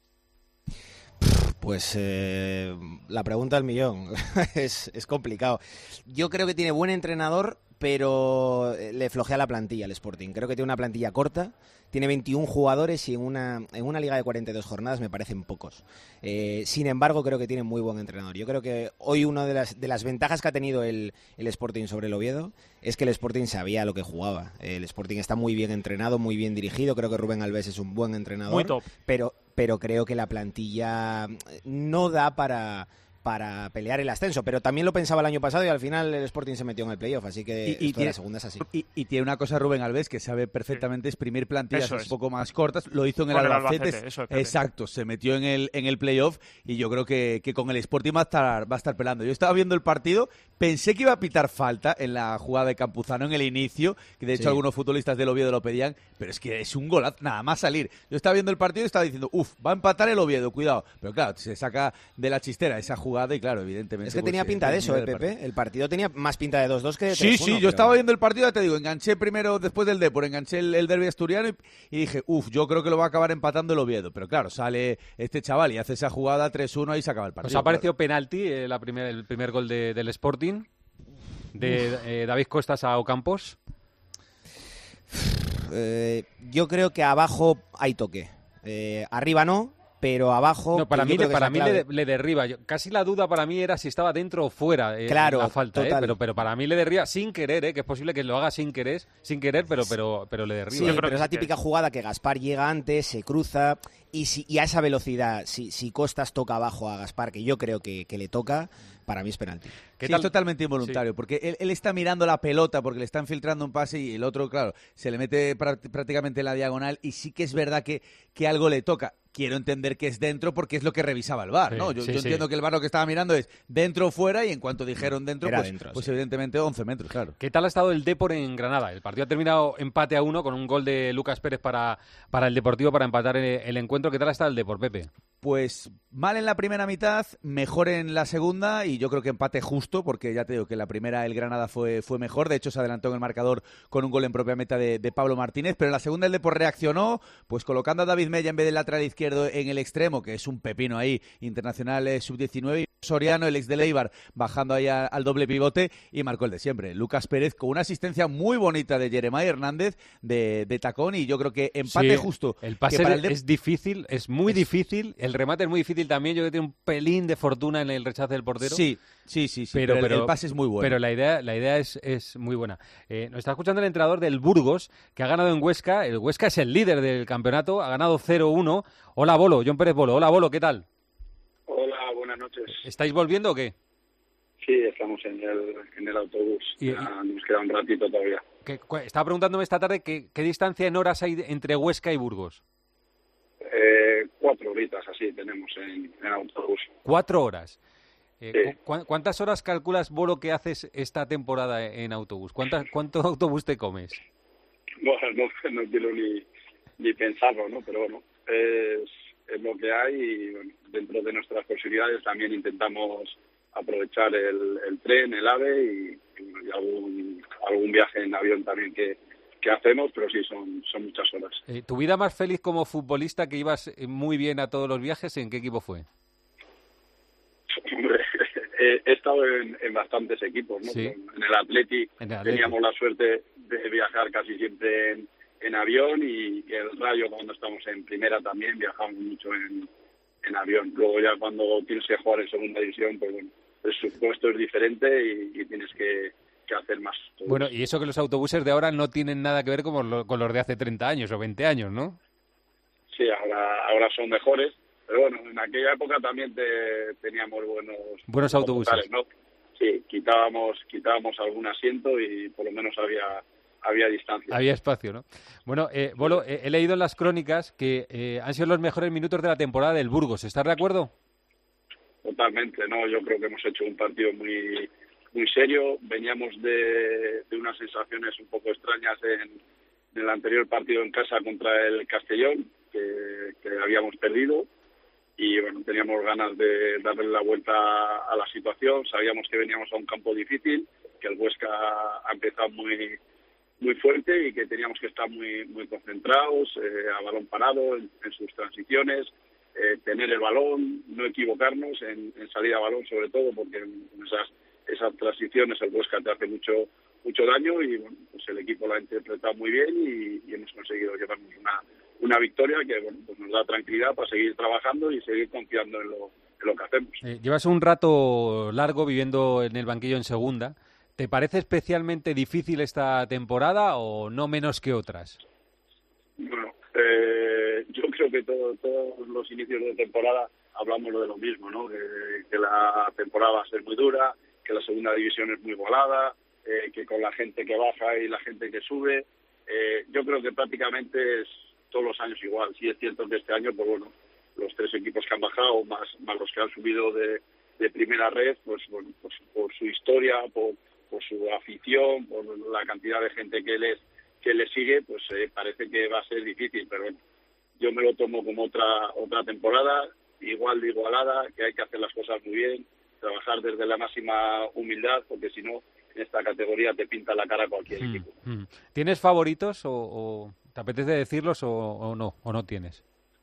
Pues la pregunta del millón. es complicado. Yo creo que tiene buen entrenador, pero le flojea la plantilla al Sporting. Creo que tiene una plantilla corta, tiene 21 jugadores y en una liga de 42 jornadas me parecen pocos. Sin embargo, creo que tiene muy buen entrenador. Yo creo que hoy una de las ventajas que ha tenido el Sporting sobre el Oviedo es que el Sporting sabía lo que jugaba. El Sporting está muy bien entrenado, muy bien dirigido. Creo que Rubén Alves es un buen entrenador. Muy top. Pero creo que la plantilla no da para pelear el ascenso, pero también lo pensaba el año pasado y al final el Sporting se metió en el playoff, así que esto de la segunda es así. Y tiene una cosa Rubén Alves que sabe perfectamente exprimir plantillas un poco más cortas, lo hizo en el Albacete. Exacto, se metió en el playoff y yo creo que con el Sporting va a estar pelando. Yo estaba viendo el partido, pensé que iba a pitar falta en la jugada de Campuzano en el inicio, que de hecho algunos futbolistas del Oviedo lo pedían, pero es que es un golazo, nada más salir. Yo estaba viendo el partido y estaba diciendo, va a empatar el Oviedo, cuidado. Pero claro, se saca de la chistera esa jugada y claro, evidentemente... Es que tenía pinta de eso, Pepe. El partido tenía más pinta de 2-2 que de 3-1. Sí, yo estaba viendo el partido, ya te digo, enganché primero, después del Depor, enganché el derbi asturiano y dije, yo creo que lo va a acabar empatando el Oviedo. Pero claro, sale este chaval y hace esa jugada 3-1 y se acaba el partido. ¿Os ha parecido penalti el primer gol del Sporting? De David Costas a Ocampos. Yo creo que abajo hay toque. Arriba no, pero abajo... No, para mí le derriba. Casi la duda para mí era si estaba dentro o fuera la falta, pero para mí le derriba sin querer, que es posible que lo haga sin querer, pero le derriba. Sí, pero es la típica jugada que Gaspar llega antes, se cruza y a esa velocidad, si Costas toca abajo a Gaspar, que yo creo que le toca, para mí es penalti. Sí, es totalmente involuntario, porque él está mirando la pelota porque le están filtrando un pase y el otro, claro, se le mete prácticamente en la diagonal y sí que es verdad que algo le toca. quiero entender que es dentro porque es lo que revisaba el VAR, ¿no? Yo entiendo que el VAR lo que estaba mirando es dentro o fuera, y en cuanto dijeron dentro, pues evidentemente 11 metros, claro. ¿Qué tal ha estado el Depor en Granada? El partido ha terminado empate a 1 con un gol de Lucas Pérez para el Deportivo para empatar el encuentro. ¿Qué tal ha estado el Depor, Pepe? Pues mal en la primera mitad, mejor en la segunda, y yo creo que empate justo, porque ya te digo que en la primera el Granada fue mejor. De hecho, se adelantó en el marcador con un gol en propia meta de Pablo Martínez, pero en la segunda el Depor reaccionó, pues colocando a David Mella en vez del lateral izquierdo en el extremo, que es un pepino ahí, internacional sub-19, y Soriano, el ex de Eibar, bajando ahí al doble pivote, y marcó el de siempre. Lucas Pérez con una asistencia muy bonita de Jeremiah Hernández de tacón, y yo creo que empate justo. El pase es difícil, es muy difícil, el remate es muy difícil también. Yo creo que tiene un pelín de fortuna en el rechace del portero. Sí, pero el pase es muy bueno. Pero la idea es muy buena. Nos está escuchando el entrenador del Burgos, que ha ganado en Huesca. El Huesca es el líder del campeonato, ha ganado 0-1. Hola, Bolo, John Pérez Bolo. Hola, Bolo, ¿qué tal? Hola, buenas noches. ¿Estáis volviendo o qué? Sí, estamos en el autobús. Nos queda un ratito todavía. Estaba preguntándome esta tarde qué distancia en horas hay entre Huesca y Burgos. 4 horitas así tenemos en autobús. 4 horas. Sí. ¿Cuántas horas calculas, Bolo, que haces esta temporada en autobús? ¿Cuánto autobús te comes? Bueno, no quiero ni pensarlo, ¿no? Pero bueno, es lo que hay, y bueno, dentro de nuestras posibilidades también intentamos aprovechar el tren, el AVE y algún viaje en avión también que hacemos, pero sí, son muchas horas. ¿Tu vida más feliz como futbolista, que ibas muy bien a todos los viajes, en qué equipo fue? He estado en bastantes equipos, ¿no? Sí. En el Athletic teníamos la suerte de viajar casi siempre en avión, y el Rayo, cuando estamos en primera, también viajamos mucho en avión. Luego ya cuando tienes que jugar en segunda división, pues bueno, el supuesto es diferente y tienes que hacer más. Bueno, y eso que los autobuses de ahora no tienen nada que ver con los de hace 30 años o 20 años, ¿no? Sí, ahora son mejores, pero bueno, en aquella época también teníamos buenos autobuses, ¿no? Sí, quitábamos algún asiento y por lo menos había distancia. Había espacio, ¿no? Bueno, Bolo, he leído en las crónicas que han sido los mejores minutos de la temporada del Burgos. ¿Estás de acuerdo? Totalmente, ¿no? Yo creo que hemos hecho un partido muy serio. Veníamos de unas sensaciones un poco extrañas en el anterior partido en casa contra el Castellón, que habíamos perdido, y bueno, teníamos ganas de darle la vuelta a la situación. Sabíamos que veníamos a un campo difícil, que el Huesca ha empezado muy fuerte y que teníamos que estar muy concentrados, a balón parado, en sus transiciones, tener el balón, no equivocarnos en salida a balón, sobre todo, porque en esas transiciones el Huesca te hace mucho daño, y bueno, pues el equipo lo ha interpretado muy bien y hemos conseguido llevarnos una victoria que bueno, pues nos da tranquilidad para seguir trabajando y seguir confiando en lo que hacemos. Llevas un rato largo viviendo en el banquillo en segunda. ¿Te parece especialmente difícil esta temporada o no menos que otras? Bueno, yo creo que todos los inicios de temporada hablamos de lo mismo, ¿no? Que la temporada va a ser muy dura, que la segunda división es muy igualada, que con la gente que baja y la gente que sube, yo creo que prácticamente es todos los años igual. Sí es cierto que este año, pues bueno, los 3 equipos que han bajado, más los que han subido de primera red, pues bueno, pues por su historia, por su afición, por la cantidad de gente que les sigue, pues parece que va a ser difícil, pero bueno, yo me lo tomo como otra temporada, igual de igualada, que hay que hacer las cosas muy bien, trabajar desde la máxima humildad, porque si no, en esta categoría te pinta la cara cualquier equipo. ¿Tienes favoritos o te apetece decirlos o no tienes?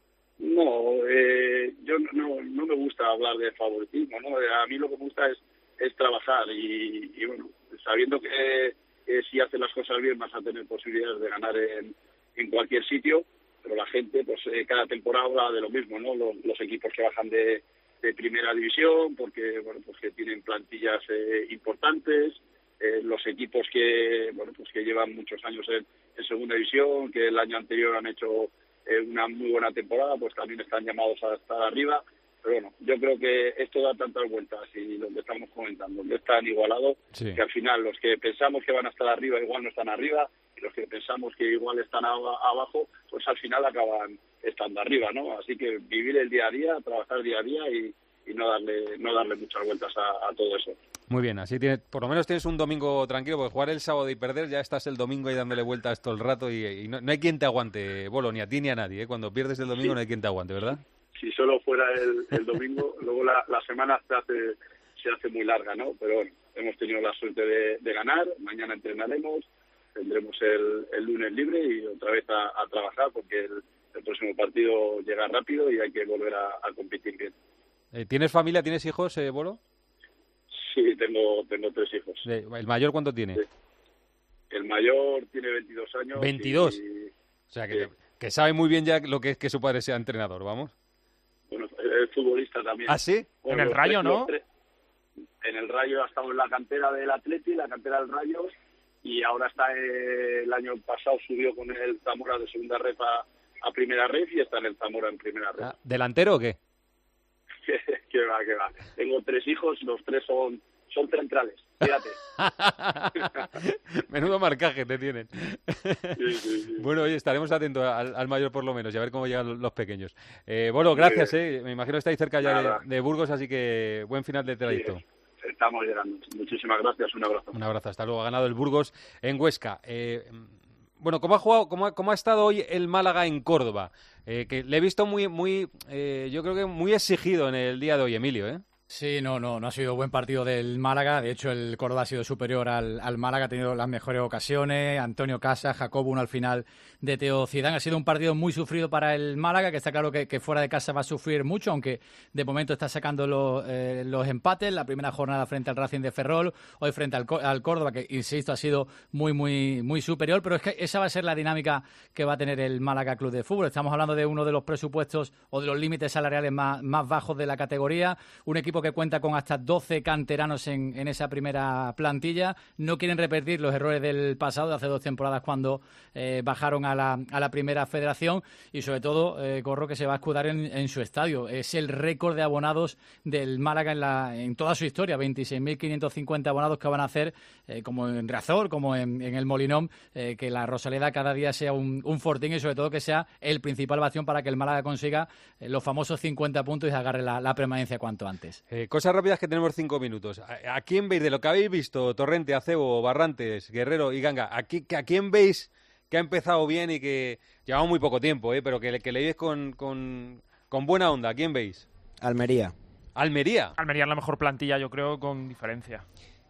No, yo no me gusta hablar de favoritismo, ¿no? A mí lo que me gusta es trabajar y bueno, sabiendo que si haces las cosas bien vas a tener posibilidades de ganar en cualquier sitio, pero la gente, pues cada temporada habla de lo mismo, ¿no? Los equipos que bajan de primera división, porque bueno, pues que tienen plantillas importantes, los equipos que bueno, pues que llevan muchos años en segunda división, que el año anterior han hecho una muy buena temporada, pues también están llamados a estar arriba. Pero bueno, yo creo que esto da tantas vueltas y lo que estamos comentando, que es tan igualado, sí, que al final los que pensamos que van a estar arriba igual no están arriba, y los que pensamos que igual están abajo, pues al final acaban estando arriba, ¿no? Así que vivir el día a día, trabajar día a día y no darle muchas vueltas a todo eso. Muy bien, así por lo menos tienes un domingo tranquilo, porque jugar el sábado y perder, ya estás el domingo ahí dándole vueltas todo el rato y no hay quien te aguante, Bolo, ni a ti ni a nadie, ¿eh? Cuando pierdes el domingo no hay quien te aguante, ¿verdad? Si solo fuera el domingo, luego la semana se hace muy larga, ¿no? Pero bueno, hemos tenido la suerte de ganar, mañana entrenaremos, tendremos el lunes libre y otra vez a trabajar, porque el próximo partido llega rápido y hay que volver a competir bien. ¿Tienes familia, tienes hijos, Bolo? Sí, tengo 3 hijos. ¿El mayor cuánto tiene? Sí. El mayor tiene 22 años. ¿22? O sea, que sabe muy bien ya lo que es que su padre sea entrenador, vamos. Bueno, es futbolista también. ¿Ah, sí? Bueno, en el Rayo, ¿no? En el Rayo ha estado en la cantera del Atleti, la cantera del Rayo, y ahora está el año pasado subió con el Zamora de segunda ref a primera ref y está en el Zamora en primera ref. ¿Delantero o qué? Que va. Tengo 3 hijos, los 3 son centrales, fíjate. Menudo marcaje te tienen. Sí. Bueno, oye, estaremos atentos al mayor por lo menos y a ver cómo llegan los pequeños. Bueno, gracias, me imagino que estáis cerca ya de Burgos, así que buen final de trayecto. Sí, estamos llegando. Muchísimas gracias, un abrazo. Un abrazo, hasta luego. Ha ganado el Burgos en Huesca. Bueno, ¿cómo ha jugado, cómo ha estado hoy el Málaga en Córdoba? Que le he visto muy, yo creo que muy exigido en el día de hoy, Emilio, ¿eh? Sí, no ha sido buen partido del Málaga. De hecho, el Córdoba ha sido superior al Málaga, ha tenido las mejores ocasiones. Antonio Casas, Jacobo, uno al final de Teo Zidane. Ha sido un partido muy sufrido para el Málaga, que está claro que fuera de casa va a sufrir mucho, aunque de momento está sacando los empates. La primera jornada frente al Racing de Ferrol, hoy frente al Córdoba, que insisto ha sido muy superior, pero es que esa va a ser la dinámica que va a tener el Málaga Club de Fútbol. Estamos hablando de uno de los presupuestos o de los límites salariales más bajos de la categoría, un equipo que cuenta con hasta 12 canteranos en esa primera plantilla. No quieren repetir los errores del pasado, de hace 2 temporadas, cuando bajaron a la primera federación, y sobre todo, Corro, que se va a escudar en su estadio. Es el récord de abonados del Málaga en toda su historia, 26.550 abonados que van a hacer, como en Riazor, como en el Molinón, que la Rosaleda cada día sea un fortín y sobre todo que sea el principal bastión para que el Málaga consiga los famosos 50 puntos y se agarre la permanencia cuanto antes. Cosas rápidas que tenemos 5 minutos. ¿A quién veis, de lo que habéis visto, Torrente, Acebo, Barrantes, Guerrero y Ganga, a quién veis que ha empezado bien y que llevamos muy poco tiempo, pero que le veis con buena onda? ¿A quién veis? Almería es la mejor plantilla, yo creo, con diferencia.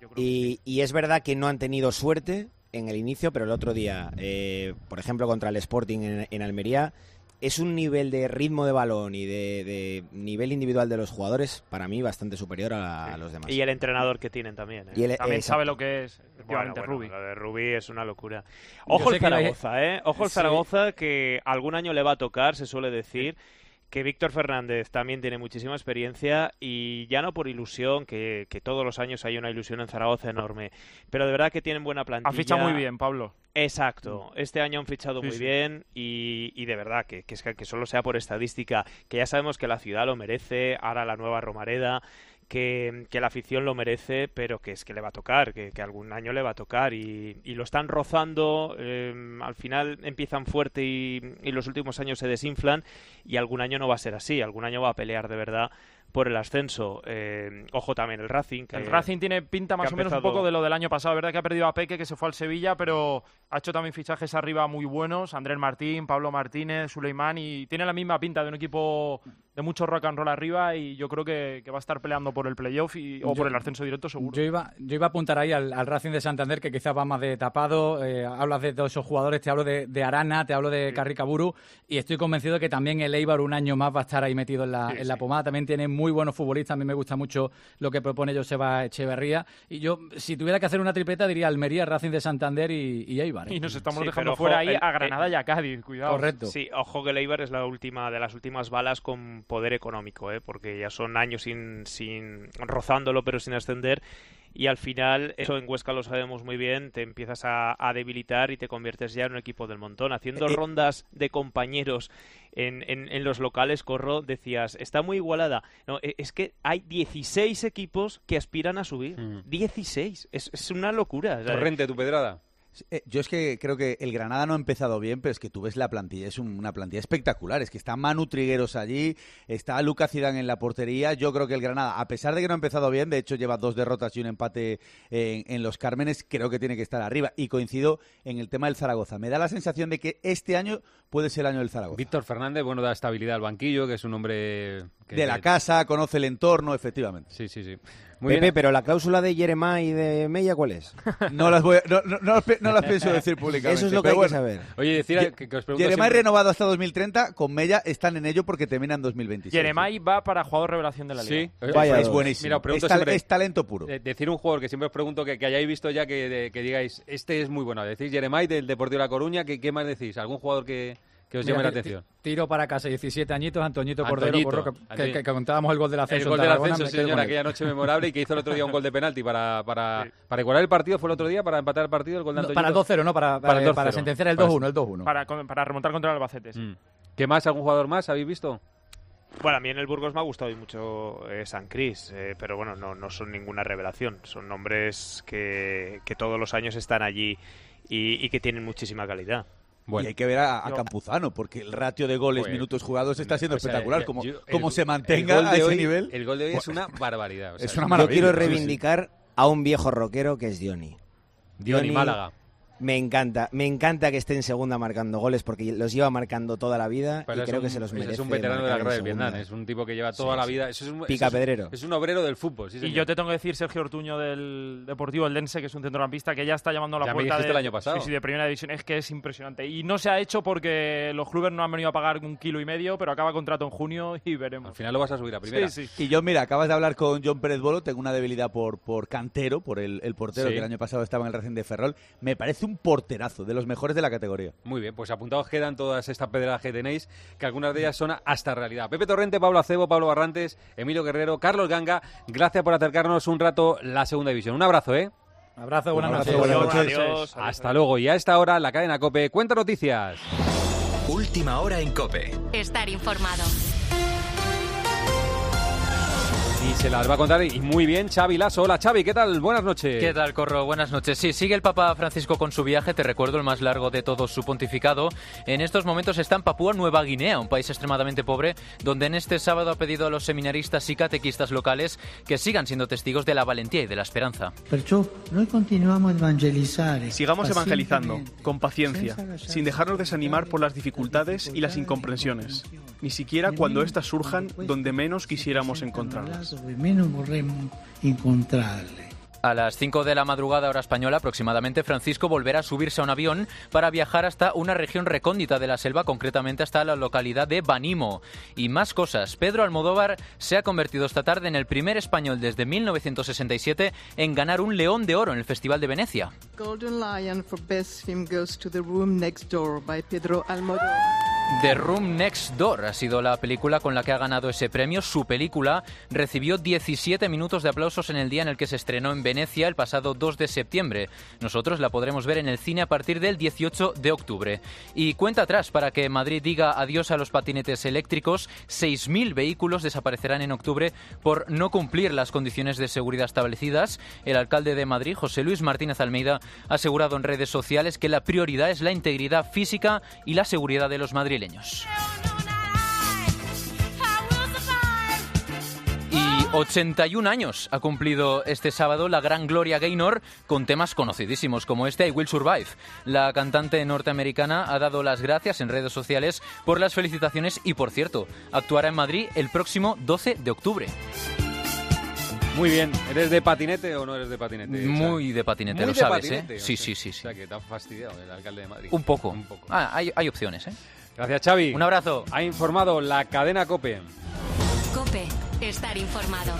Y es verdad que no han tenido suerte en el inicio, pero el otro día, por ejemplo, contra el Sporting en Almería, es un nivel de ritmo de balón y de nivel individual de los jugadores, para mí, bastante superior a los demás. Y el entrenador que tienen también. También sabe lo que es, efectivamente, Rubí. Lo de Rubí es una locura. Ojo el Zaragoza, Ojo el Zaragoza, que algún año le va a tocar, se suele decir. Que Víctor Fernández también tiene muchísima experiencia y ya no por ilusión, que todos los años hay una ilusión en Zaragoza enorme, pero de verdad que tienen buena plantilla. Ha fichado muy bien, Pablo. Exacto, este año han fichado muy bien y de verdad que solo sea por estadística, que ya sabemos que la ciudad lo merece, ahora la nueva Romareda, que la afición lo merece, pero que es que le va a tocar, que algún año le va a tocar y lo están rozando, al final empiezan fuerte y los últimos años se desinflan y algún año no va a ser así, algún año va a pelear de verdad por el ascenso. Ojo también el Racing. El Racing tiene pinta más o menos un poco de lo del año pasado, verdad que ha perdido a Peque, que se fue al Sevilla, pero ha hecho también fichajes arriba muy buenos, Andrés Martín, Pablo Martínez, Suleimán, y tiene la misma pinta de un equipo de mucho rock and roll arriba y yo creo que va a estar peleando por el playoff o por el ascenso directo seguro. Yo iba a apuntar ahí al Racing de Santander, que quizás va más de tapado. Hablas de todos esos jugadores, te hablo de Arana, te hablo de Carricaburu, y estoy convencido de que también el Eibar un año más va a estar ahí metido en la pomada. También tiene muy buenos futbolistas. A mí me gusta mucho lo que propone Joseba Echeverría, y yo, si tuviera que hacer una tripleta, diría Almería, Racing de Santander y Eibar. Y nos estamos dejando fuera ahí a Granada y a Cádiz, cuidado. Correcto. Sí, ojo que el Eibar es la última de las últimas balas con poder económico, porque ya son años sin rozándolo, pero sin ascender. Y al final, eso en Huesca lo sabemos muy bien, te empiezas a debilitar y te conviertes ya en un equipo del montón. Haciendo rondas de compañeros en los locales, Corro, decías, está muy igualada. No, es que hay 16 equipos que aspiran a subir. 16, es una locura. Torrente, tu pedrada. Yo es que creo que el Granada no ha empezado bien, pero es que tú ves la plantilla, es una plantilla espectacular. Es que está Manu Trigueros allí, está Lucas Zidane en la portería. Yo creo que el Granada, a pesar de que no ha empezado bien, de hecho lleva 2 derrotas y un empate en Los Cármenes, creo que tiene que estar arriba. Y coincido en el tema del Zaragoza. Me da la sensación de que este año puede ser el año del Zaragoza. Víctor Fernández, bueno, da estabilidad al banquillo, que es un hombre... de la casa, conoce el entorno, efectivamente. Sí. Muy bien. Pero la cláusula de Jeremá y de Mella, ¿cuál es? No las pienso decir públicamente. Eso es lo que hay que saber. Oye, decir que os pregunto Jeremá renovado hasta 2030, con Mella están en ello porque termina en 2026. Jeremá va para jugador revelación de la Liga. Sí, vaya, es buenísimo. Mira, es talento puro. Decir un jugador que siempre os pregunto que hayáis visto ya, que digáis, este es muy bueno. Decís Jeremá del Deportivo de La Coruña, ¿qué más decís? ¿Algún jugador que os llame la atención? Tiro para casa, 17 añitos, Antoñito Cordero, que contábamos el gol del ascenso. El gol del ascenso, señor, aquella noche memorable, y que hizo el otro día un gol de penalti para igualar el partido, ¿fue el otro día? ¿Para empatar el partido? El gol de Antoñito. Para el 2-0, no, para sentenciar el 2-1. Para remontar contra el Albacete, sí. ¿Qué más? ¿Algún jugador más habéis visto? Bueno, a mí en el Burgos me ha gustado mucho San Cris, pero bueno, no son ninguna revelación. Son nombres que todos los años están allí y que tienen muchísima calidad. Bueno. Y hay que ver a Campuzano, porque el ratio de goles, minutos jugados está siendo espectacular. Como se mantenga a ese nivel. El gol de hoy es una barbaridad. Es una maravilla. Yo quiero reivindicar a un viejo rockero que es Dioni. Dioni Málaga. Me encanta que esté en segunda marcando goles porque los lleva marcando toda la vida. Pero y creo que se los merece. Es un veterano de la guerra del Vietnam, es un tipo que lleva toda la vida. Picapedrero. Es un obrero del fútbol. Sí, y yo te tengo que decir, Sergio Ortuño del Deportivo Eldense, que es un centrocampista que ya está llamando a la puerta el año pasado. Sí, de primera división. Es que es impresionante. Y no se ha hecho porque los clubes no han venido a pagar 1,5 kilos, pero acaba contrato en junio y veremos. Al final lo vas a subir a primera. Sí. Y yo, mira, acabas de hablar con John Pérez Bolo, tengo una debilidad por Cantero, por el portero que el año pasado estaba en el Racing de Ferrol. Me parece un porterazo, de los mejores de la categoría. Muy bien, pues apuntados quedan todas estas pedradas que tenéis, que algunas de ellas son hasta realidad. Pepe Torrente, Pablo Acebo, Pablo Barrantes, Emilio Guerrero, Carlos Ganga, gracias por acercarnos un rato la segunda división. Un abrazo, Abrazo, buenas noches. Adiós. Hasta luego. Y a esta hora, la cadena COPE cuenta noticias. Última hora en COPE. Estar informado. Y se las va a contar y muy bien Xavi Lasso. Hola Xavi, ¿qué tal? Buenas noches. ¿Qué tal, Corro? Buenas noches. Sí, sigue el Papa Francisco con su viaje, te recuerdo, el más largo de todo su pontificado. En estos momentos está en Papúa Nueva Guinea, un país extremadamente pobre, donde en este sábado ha pedido a los seminaristas y catequistas locales que sigan siendo testigos de la valentía y de la esperanza. Sigamos evangelizando, con paciencia, sin dejarnos desanimar por las dificultades y las incomprensiones, ni siquiera cuando éstas surjan donde menos quisiéramos encontrarlas. A las 5 de la madrugada, hora española aproximadamente, Francisco volverá a subirse a un avión para viajar hasta una región recóndita de la selva, concretamente hasta la localidad de Banimo. Y más cosas. Pedro Almodóvar se ha convertido esta tarde en el primer español desde 1967 en ganar un León de Oro en el Festival de Venecia. Golden Lion for Best Film goes to The Room Next Door by Pedro Almodóvar. The Room Next Door ha sido la película con la que ha ganado ese premio. Su película recibió 17 minutos de aplausos en el día en el que se estrenó en Venecia el pasado 2 de septiembre. Nosotros la podremos ver en el cine a partir del 18 de octubre. Y cuenta atrás para que Madrid diga adiós a los patinetes eléctricos. 6.000 vehículos desaparecerán en octubre por no cumplir las condiciones de seguridad establecidas. El alcalde de Madrid, José Luis Martínez Almeida, ha asegurado en redes sociales que la prioridad es la integridad física y la seguridad de los madrileños. Y 81 años ha cumplido este sábado la gran Gloria Gaynor con temas conocidísimos como este I Will Survive. La cantante norteamericana ha dado las gracias en redes sociales por las felicitaciones y, por cierto, actuará en Madrid el próximo 12 de octubre. Muy bien. ¿Eres de patinete o no eres de patinete? Muy de patinete, muy lo de sabes, patinete, ¿eh? Sí. O sea, que te ha fastidiado el alcalde de Madrid. Un poco. Hay opciones, ¿eh? Gracias, Xavi. Un abrazo. Ha informado la cadena COPE. COPE. Estar informado.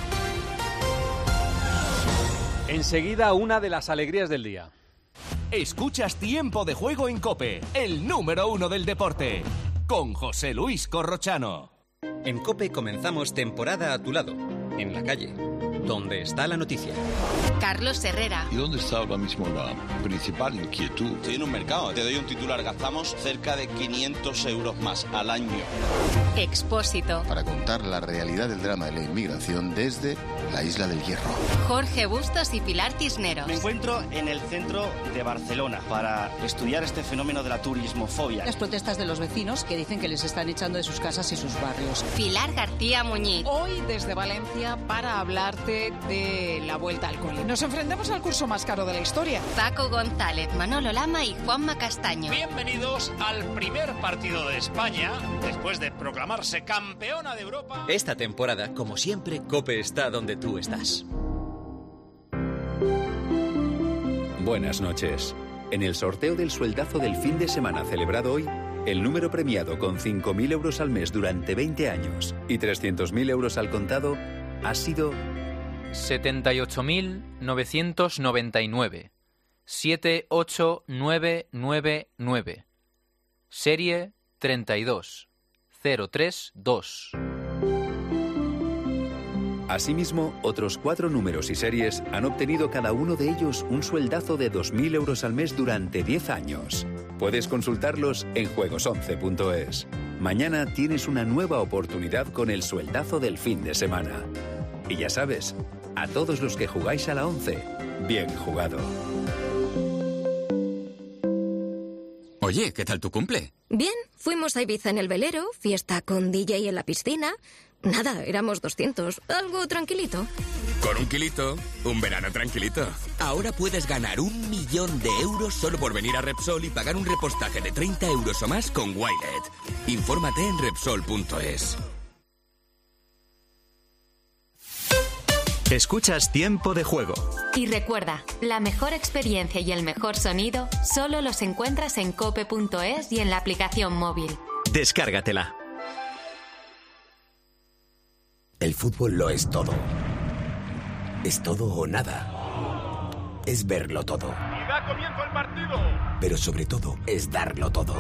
Enseguida, una de las alegrías del día. Escuchas Tiempo de Juego en COPE, el número 1 del deporte, con José Luis Corrochano. En COPE comenzamos temporada a tu lado, en la calle. donde está la noticia. Carlos Herrera. ¿Y dónde está ahora mismo la principal inquietud? Estoy en un mercado. Te doy un titular. Gastamos cerca de 500 euros más al año. Expósito. Para contar la realidad del drama de la inmigración desde la Isla del Hierro. Jorge Bustos y Pilar Cisneros. Me encuentro en el centro de Barcelona para estudiar este fenómeno de la turismofobia. Las protestas de los vecinos que dicen que les están echando de sus casas y sus barrios. Pilar García Muñiz. Hoy desde Valencia para hablarte de la vuelta al cole. Nos enfrentamos al curso más caro de la historia. Paco González, Manolo Lama y Juanma Castaño. Bienvenidos al primer partido de España después de proclamarse campeona de Europa. Esta temporada, como siempre, COPE está donde tú estás. Buenas noches. En el sorteo del sueldazo del fin de semana celebrado hoy, el número premiado con 5.000 euros al mes durante 20 años y 300.000 euros al contado ha sido 78.999. 78999. Serie 32032. Asimismo, otros 4 números y series han obtenido cada uno de ellos un sueldazo de 2.000 euros al mes durante 10 años. Puedes consultarlos en juegos11.es. Mañana tienes una nueva oportunidad con el sueldazo del fin de semana. Y ya sabes, a todos los que jugáis a la 11, bien jugado. Oye, ¿qué tal tu cumple? Bien, fuimos a Ibiza en el velero, fiesta con DJ en la piscina. Nada, éramos 200, algo tranquilito. Con un kilito, un verano tranquilito. Ahora puedes ganar 1 millón de euros solo por venir a Repsol y pagar un repostaje de 30 euros o más con Wilet. Infórmate en Repsol.es. Escuchas Tiempo de Juego. Y recuerda, la mejor experiencia y el mejor sonido solo los encuentras en cope.es y en la aplicación móvil. Descárgatela. El fútbol lo es todo. Es todo o nada. Es verlo todo. Y da comienzo el partido. Pero sobre todo es darlo todo.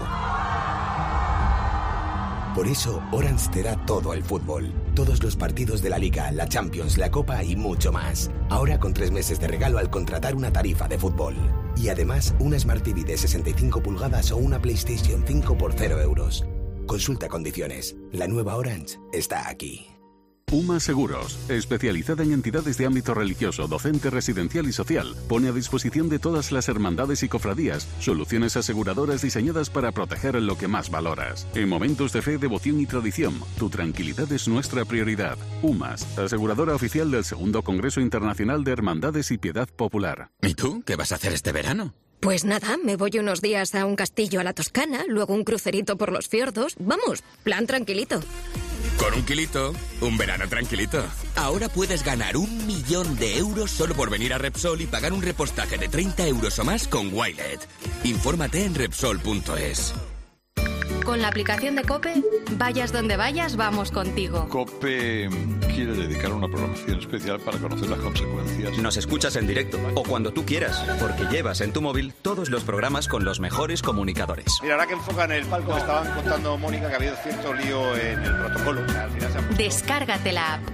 Por eso, Orange te da todo el fútbol. Todos los partidos de la Liga, la Champions, la Copa y mucho más. Ahora con 3 meses de regalo al contratar una tarifa de fútbol. Y además, una Smart TV de 65 pulgadas o una PlayStation 5 por 0 euros. Consulta condiciones. La nueva Orange está aquí. UMA Seguros, especializada en entidades de ámbito religioso, docente, residencial y social, pone a disposición de todas las hermandades y cofradías soluciones aseguradoras diseñadas para proteger lo que más valoras. En momentos de fe, devoción y tradición, tu tranquilidad es nuestra prioridad. UMAS, aseguradora oficial del Segundo Congreso Internacional de Hermandades y Piedad Popular. ¿Y tú? ¿Qué vas a hacer este verano? Pues nada, me voy unos días a un castillo a la Toscana, luego un crucerito por los fiordos. Vamos, plan tranquilito. Con un kilito, un verano tranquilito. Ahora puedes ganar 1 millón de euros solo por venir a Repsol y pagar un repostaje de 30 euros o más con Wilet. Infórmate en Repsol.es. Con la aplicación de COPE, vayas donde vayas, vamos contigo. COPE quiere dedicar una programación especial para conocer las consecuencias. Nos escuchas en directo o cuando tú quieras, porque llevas en tu móvil todos los programas con los mejores comunicadores. Mira, ahora que enfocan el palco, me estaban contando, Mónica, que ha habido cierto lío en el protocolo. O sea, al final Descárgate la app.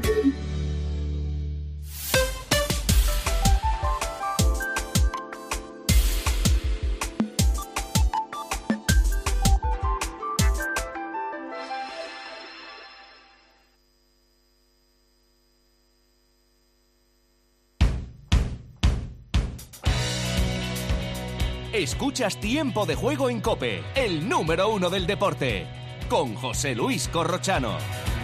Escuchas Tiempo de Juego en COPE, el número 1 del deporte, con José Luis Corrochano.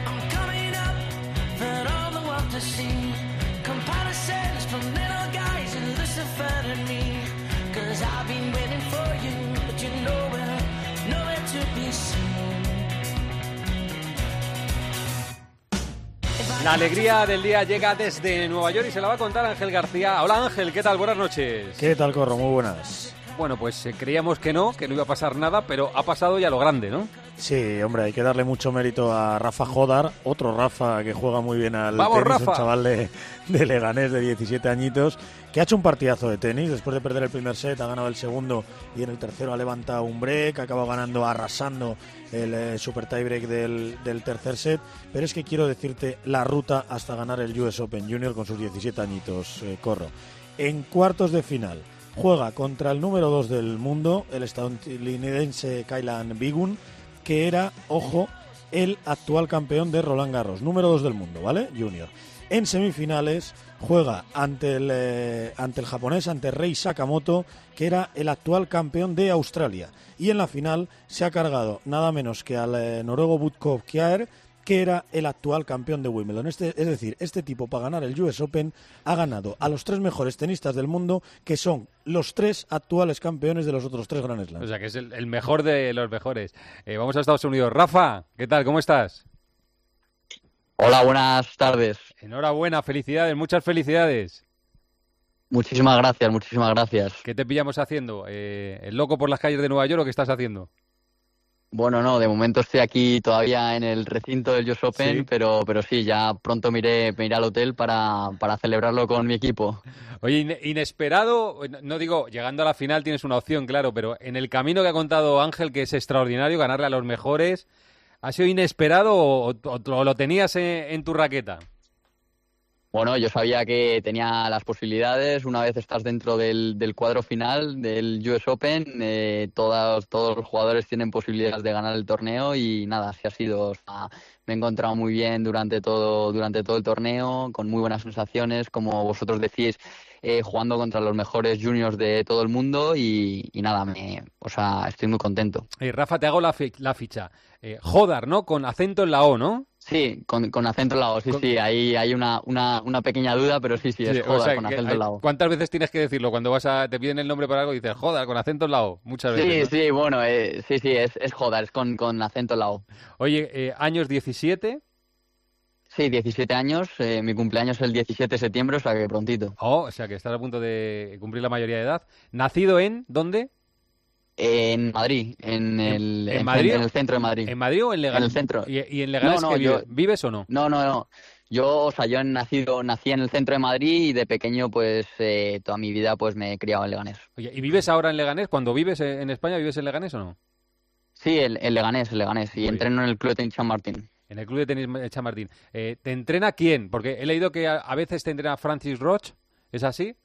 La alegría del día llega desde Nueva York y se la va a contar Ángel García. Hola Ángel, ¿qué tal? Buenas noches. ¿Qué tal, Corro? Muy buenas. Bueno, pues creíamos que no iba a pasar nada, pero ha pasado ya lo grande, ¿no? Sí, hombre, hay que darle mucho mérito a Rafa Jodar, otro Rafa que juega muy bien al ¡Vamos, tenis, Rafa! Un chaval de Leganés de 17 añitos, que ha hecho un partidazo de tenis. Después de perder el primer set, ha ganado el segundo y en el tercero ha levantado un break, ha acabado ganando, arrasando el super tiebreak del tercer set. Pero es que quiero decirte la ruta hasta ganar el US Open Junior con sus 17 añitos, Corro. En cuartos de final juega contra el número 2 del mundo, el estadounidense Kaylan Bigun, que era, ojo, el actual campeón de Roland Garros, número 2 del mundo, ¿vale? Junior. En semifinales juega ante el japonés, ante Rei Sakamoto, que era el actual campeón de Australia. Y en la final se ha cargado nada menos que al noruego Budkov Kjaer, que era el actual campeón de Wimbledon. Es decir, este tipo para ganar el US Open ha ganado a los 3 mejores tenistas del mundo, que son los 3 actuales campeones de los otros 3 Grand Slams. O sea, que es el mejor de los mejores. Vamos a Estados Unidos. Rafa, ¿qué tal? ¿Cómo estás? Hola, buenas tardes. Enhorabuena, felicidades, muchas felicidades. Muchísimas gracias, muchísimas gracias. ¿Qué te pillamos haciendo? ¿El loco por las calles de Nueva York o qué estás haciendo? Bueno, no, de momento estoy aquí todavía en el recinto del US Open, ¿sí? pero sí, ya pronto me iré al hotel para celebrarlo con mi equipo. Oye, inesperado, no digo, llegando a la final tienes una opción, claro, pero en el camino que ha contado Ángel, que es extraordinario, ganarle a los mejores, ¿ha sido inesperado o lo tenías en tu raqueta? Bueno, yo sabía que tenía las posibilidades. Una vez estás dentro del cuadro final del US Open, todos los jugadores tienen posibilidades de ganar el torneo y nada, así ha sido. O sea, me he encontrado muy bien durante todo el torneo, con muy buenas sensaciones, como vosotros decís, jugando contra los mejores juniors de todo el mundo y nada, estoy muy contento. Rafa, te hago la ficha. Jodar, ¿no? Con acento en la O, ¿no? Sí, con acento en la O, sí, ahí hay una pequeña duda, pero sí, es Jodar, o sea, con acento en la O. ¿Cuántas veces tienes que decirlo? Cuando te piden el nombre para algo y dices Jodar, con acento en la O, muchas veces, ¿no? Sí, bueno, es Jodar, es con acento en la O. Oye, años 17... Sí, 17 años, mi cumpleaños es el 17 de septiembre, o sea que prontito. O sea que estás a punto de cumplir la mayoría de edad. ¿Nacido en dónde? En Madrid, en el centro de Madrid. ¿En Madrid o en Leganés? En el centro. ¿Y en Leganés vives o no? No. Yo nací en el centro de Madrid y de pequeño, pues, toda mi vida, pues, me he criado en Leganés. Oye, ¿y vives ahora en Leganés? ¿Cuando vives en España, vives en Leganés o no? Sí, en Leganés. Y entreno en el Club de Tenis Chamartín. En el Club de Tenis Chamartín. ¿Te entrena quién? Porque he leído que a veces te entrena Francis Roch. ¿Es así?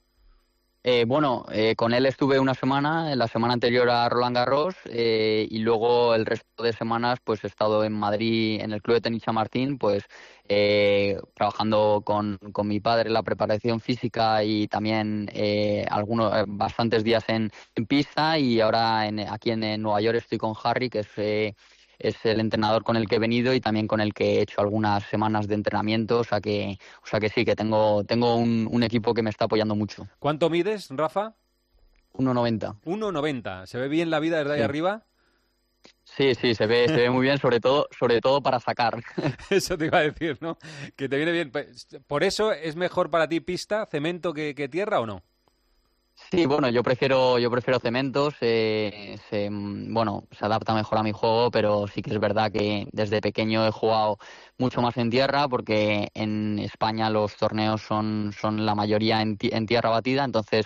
Con él estuve una semana, la semana anterior a Roland Garros, y luego el resto de semanas pues he estado en Madrid, en el Club de Tenis Chamartín, pues trabajando con mi padre en la preparación física y también bastantes días en pista, y ahora aquí en Nueva York estoy con Harry, que es el entrenador con el que he venido y también con el que he hecho algunas semanas de entrenamiento, o sea que sí, que tengo un equipo que me está apoyando mucho. ¿Cuánto mides, Rafa? 1,90. 1,90. ¿Se ve bien la vida desde ahí arriba? Sí, se ve muy bien, sobre todo para sacar. Eso te iba a decir, ¿no? Que te viene bien. ¿Por eso es mejor para ti pista, cemento que tierra o no? Sí, bueno, yo prefiero cementos, se adapta mejor a mi juego, pero sí que es verdad que desde pequeño he jugado mucho más en tierra, porque en España los torneos son la mayoría en tierra batida, entonces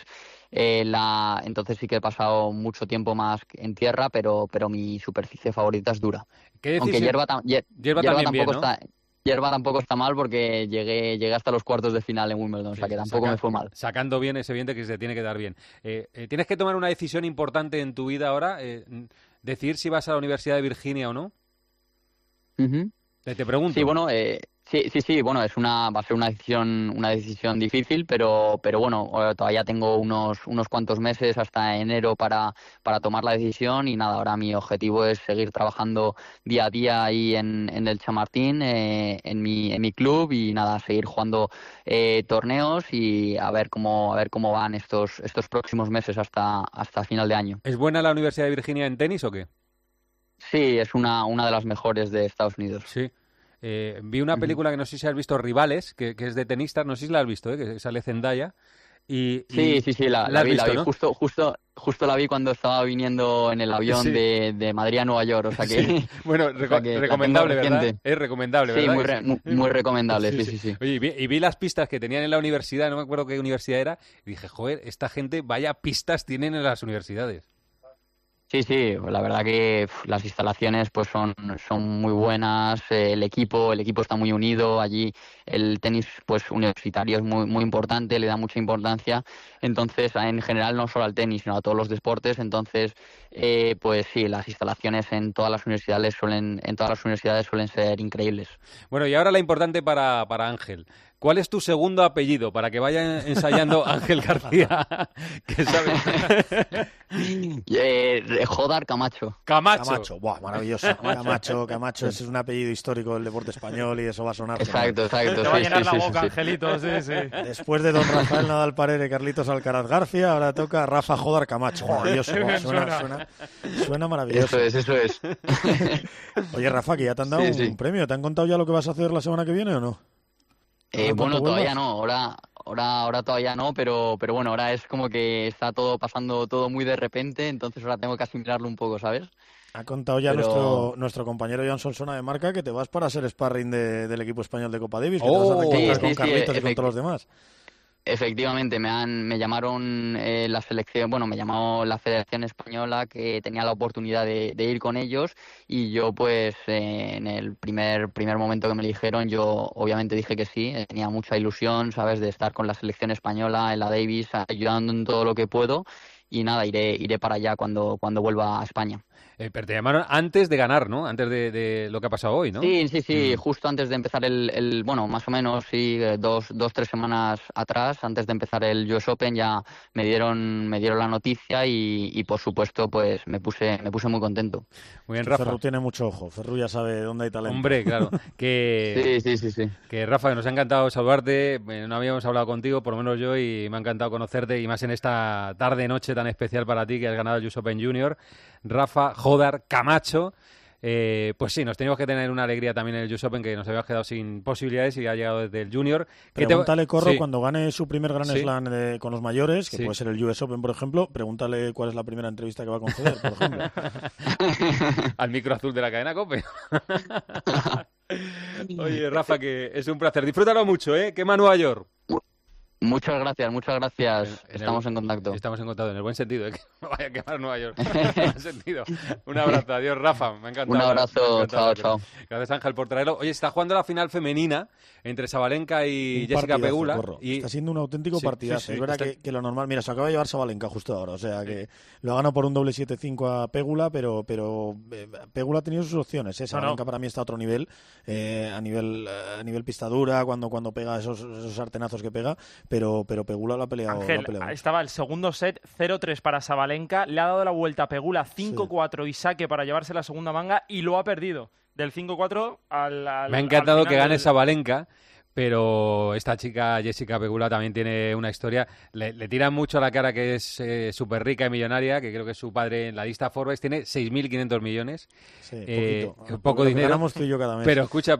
sí que he pasado mucho tiempo más en tierra, pero mi superficie favorita es dura. Aunque hierba también tampoco está... Hierba tampoco está mal, porque llegué hasta los cuartos de final en Wimbledon, o sea que tampoco me fue mal. Sacando bien ese viento que se tiene que dar bien. ¿Tienes que tomar una decisión importante en tu vida ahora? ¿Decidir si vas a la Universidad de Virginia o no? Uh-huh. Te pregunto. Sí, bueno, sí, bueno, va a ser una decisión difícil, pero bueno, todavía tengo unos cuantos meses hasta enero para tomar la decisión, y nada, ahora mi objetivo es seguir trabajando día a día ahí en el Chamartín, en mi club, y nada, seguir jugando torneos y a ver cómo van estos próximos meses hasta final de año. ¿Es buena la Universidad de Virginia en tenis o qué? Sí, es una de las mejores de Estados Unidos. Sí. Vi una película que no sé si has visto, Rivales, que es de tenistas, no sé si la has visto, que sale Zendaya. Sí, la vi, ¿no? Justo justo la vi cuando estaba viniendo en el avión de Madrid a Nueva York, o sea que... Sí. Bueno, recomendable, ¿verdad? Es recomendable, ¿verdad? Sí, muy recomendable, sí. Oye, y vi las pistas que tenían en la universidad, no me acuerdo qué universidad era, y dije, joder, esta gente, vaya pistas tienen en las universidades. Sí, la verdad que las instalaciones pues son muy buenas, el equipo está muy unido, allí el tenis pues universitario es muy importante, le da mucha importancia, entonces en general no solo al tenis sino a todos los deportes, entonces pues sí, las instalaciones en todas las universidades suelen ser increíbles. Bueno, y ahora la importante para Ángel. ¿Cuál es tu segundo apellido? Para que vaya ensayando Ángel García. ¿Qué sabes? Jodar Camacho. Camacho. Buah, maravilloso. Camacho, ese es un apellido histórico del deporte español y eso va a sonar. Exacto. Te va a llenar la boca, Angelito, sí. Después de don Rafael Nadal Parera y Carlitos Alcaraz García, ahora toca Rafa Jodar Camacho. Maravilloso. Suena maravilloso. Eso es. Oye, Rafa, que ya te han dado un premio. ¿Te han contado ya lo que vas a hacer la semana que viene o no? Bueno, todavía no, ahora todavía no, pero bueno, ahora es como que está pasando todo muy de repente, entonces ahora tengo que asimilarlo un poco, ¿sabes? Ha contado ya nuestro compañero Joan Solsona de Marca que te vas para ser sparring del equipo español de Copa Davis, que te vas a reencontrar con Carlitos y con todos los demás. Efectivamente, me llamaron la selección, me llamó la Federación Española, que tenía la oportunidad de ir con ellos, y yo pues en el primer momento que me dijeron, yo obviamente dije que sí, tenía mucha ilusión, ¿sabes?, de estar con la selección española en la Davis, ayudando en todo lo que puedo, y nada, iré para allá cuando vuelva a España. Pero te llamaron antes de ganar, ¿no? Antes de lo que ha pasado hoy, ¿no? Sí, justo antes de empezar más o menos, sí, 2-3 semanas atrás, antes de empezar el US Open, ya me dieron la noticia y por supuesto, pues me puse muy contento. Muy bien, Rafa. Ferru tiene mucho ojo, Ferru ya sabe dónde hay talento. Hombre, claro. Sí. Que Rafa, nos ha encantado saludarte, no habíamos hablado contigo, por lo menos yo, y me ha encantado conocerte, y más en esta tarde-noche tan especial para ti, que has ganado el US Open Junior. Rafa Jodar Camacho, pues sí, nos teníamos que tener una alegría también en el US Open, que nos habíamos quedado sin posibilidades y ha llegado desde el Junior. Pregúntale, Corro, cuando gane su primer Grand Slam con los mayores, que puede ser el US Open, por ejemplo, pregúntale cuál es la primera entrevista que va a conceder, por ejemplo. Al micro azul de la cadena COPE. Oye, Rafa, que es un placer. Disfrútalo mucho, quema Nueva York. Muchas gracias. Estamos en contacto. Estamos en contacto, en el buen sentido, que no vaya a quemar Nueva York. En el buen sentido. Un abrazo, adiós, Rafa. Me ha encantado. Un abrazo, chao. Gracias, Ángel, por traerlo. Oye, está jugando la final femenina entre Sabalenka y Jessica Pegula. Está siendo un auténtico partidazo. Es verdad que lo normal... Mira, se acaba de llevar Sabalenka justo ahora, o sea que lo ha ganado por un doble 7-5 a Pegula, pero Pegula ha tenido sus opciones. Sabalenka para mí está a otro nivel, a nivel pista dura, cuando pega esos sartenazos que pega, pero Pegula lo ha peleado. Ángel, estaba el segundo set 0-3 para Sabalenka, le ha dado la vuelta a Pegula 5-4 y saque para llevarse la segunda manga y lo ha perdido. Del 5-4 al Me ha encantado que gane Sabalenka, pero esta chica Jessica Pegula también tiene una historia. Le tiran mucho a la cara que es súper rica y millonaria, que creo que su padre en la lista Forbes tiene 6.500 millones. Sí, poco dinero. Ganamos tú y yo cada mes. Pero escucha,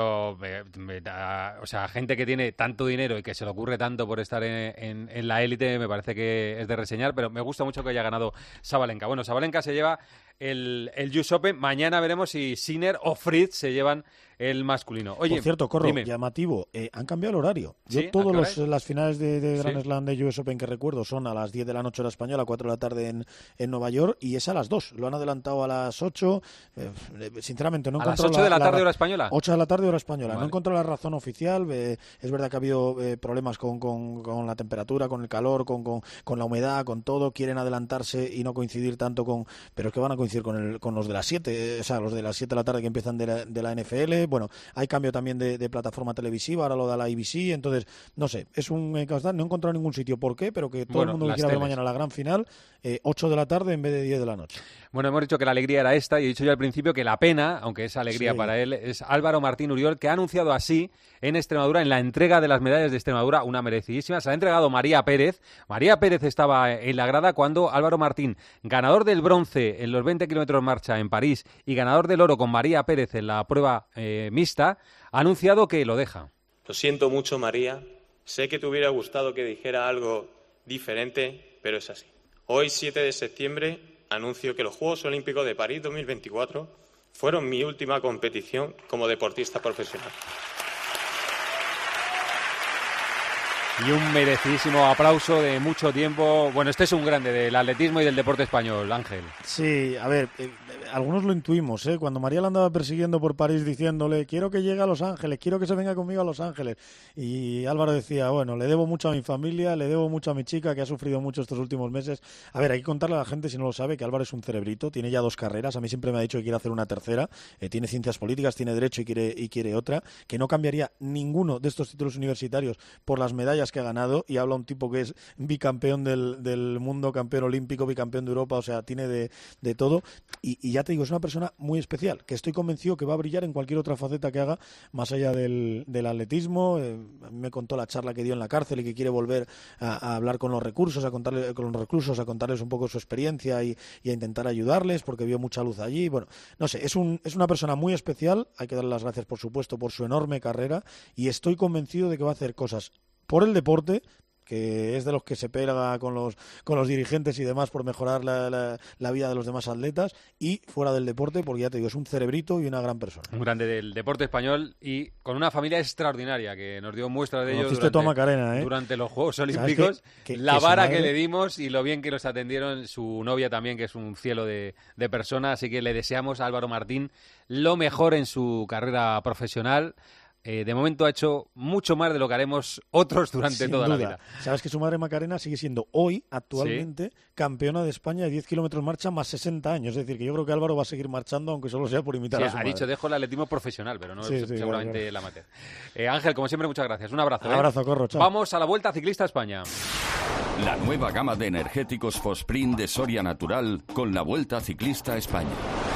o sea, gente que tiene tanto dinero y que se le ocurre tanto por estar en la élite, me parece que es de reseñar, pero me gusta mucho que haya ganado Sabalenka. Bueno, Sabalenka se lleva el US Open. Mañana veremos si Sinner o Fritz se llevan el masculino. Oye, por cierto, Corro, llamativo, han cambiado el horario. Yo todas las finales de Grand Slam de US Open que recuerdo son a las 10 de la noche hora española, a 4 de la tarde en Nueva York, y es a las 2. Lo han adelantado a las 8. Sinceramente, no he encontrado... ¿A las 8 de la tarde hora española? 8 de la tarde hora española. Vale. No he encontrado la razón oficial. Es verdad que ha habido problemas con la temperatura, con el calor, con la humedad, con todo. Quieren adelantarse y no coincidir tanto con... Pero es que van a coincidir con los de las 7, o sea, los de las 7 de la tarde que empiezan de la NFL. Bueno, hay cambio también de plataforma televisiva, ahora lo da la ABC, entonces, no sé, es un... No he encontrado ningún sitio por qué, pero que todo el mundo que quiera ver mañana la gran final, 8 de la tarde en vez de 10 de la noche. Bueno, hemos dicho que la alegría era esta, y he dicho yo al principio que la pena, aunque es alegría para él, es Álvaro Martín Uriol, que ha anunciado así en Extremadura, en la entrega de las medallas de Extremadura, una merecidísima. Se la ha entregado María Pérez. María Pérez estaba en la grada cuando Álvaro Martín, ganador del bronce en los 20 kilómetros marcha en París y ganador del oro con María Pérez en la prueba mixta, ha anunciado que lo deja. Lo siento mucho, María. Sé que te hubiera gustado que dijera algo diferente, pero es así. Hoy, 7 de septiembre, anuncio que los Juegos Olímpicos de París 2024 fueron mi última competición como deportista profesional. Y un merecidísimo aplauso de mucho tiempo. Bueno, este es un grande del atletismo y del deporte español, Ángel. Sí, a ver, algunos lo intuimos, ¿eh? Cuando María la andaba persiguiendo por París diciéndole, quiero que llegue a Los Ángeles, quiero que se venga conmigo a Los Ángeles. Y Álvaro decía, bueno, le debo mucho a mi familia, le debo mucho a mi chica, que ha sufrido mucho estos últimos meses. A ver, hay que contarle a la gente, si no lo sabe, que Álvaro es un cerebrito, tiene ya 2 carreras, a mí siempre me ha dicho que quiere hacer una tercera, tiene ciencias políticas, tiene derecho y quiere otra, que no cambiaría ninguno de estos títulos universitarios por las medallas que ha ganado, y habla un tipo que es bicampeón del mundo, campeón olímpico, bicampeón de Europa, o sea, tiene de todo, y ya te digo, es una persona muy especial, que estoy convencido que va a brillar en cualquier otra faceta que haga, más allá del atletismo. A mí me contó la charla que dio en la cárcel y que quiere volver a hablar con los reclusos, a contarles un poco su experiencia y a intentar ayudarles, porque vio mucha luz allí. Bueno, no sé, es una persona muy especial, hay que darle las gracias, por supuesto, por su enorme carrera, y estoy convencido de que va a hacer cosas por el deporte, que es de los que se pega con los dirigentes y demás por mejorar la vida de los demás atletas, y fuera del deporte, porque ya te digo, es un cerebrito y una gran persona. Un grande del deporte español y con una familia extraordinaria, que nos dio muestras de ellos durante los Juegos Olímpicos. La vara que le dimos y lo bien que nos atendieron, su novia también, que es un cielo de persona, así que le deseamos a Álvaro Martín lo mejor en su carrera profesional. De momento ha hecho mucho más de lo que haremos otros durante toda la vida. Sabes que su madre Macarena sigue siendo hoy, actualmente, campeona de España de 10 kilómetros marcha más 60 años. Es decir, que yo creo que Álvaro va a seguir marchando, aunque solo sea por imitar a su madre. Ha dicho, dejo el atletismo profesional, pero no seguramente el amateur. Ángel, como siempre, muchas gracias. Un abrazo. Un abrazo, Corro. Chao. Vamos a la Vuelta Ciclista a España. La nueva gama de energéticos Fosprint de Soria Natural con la Vuelta Ciclista a España.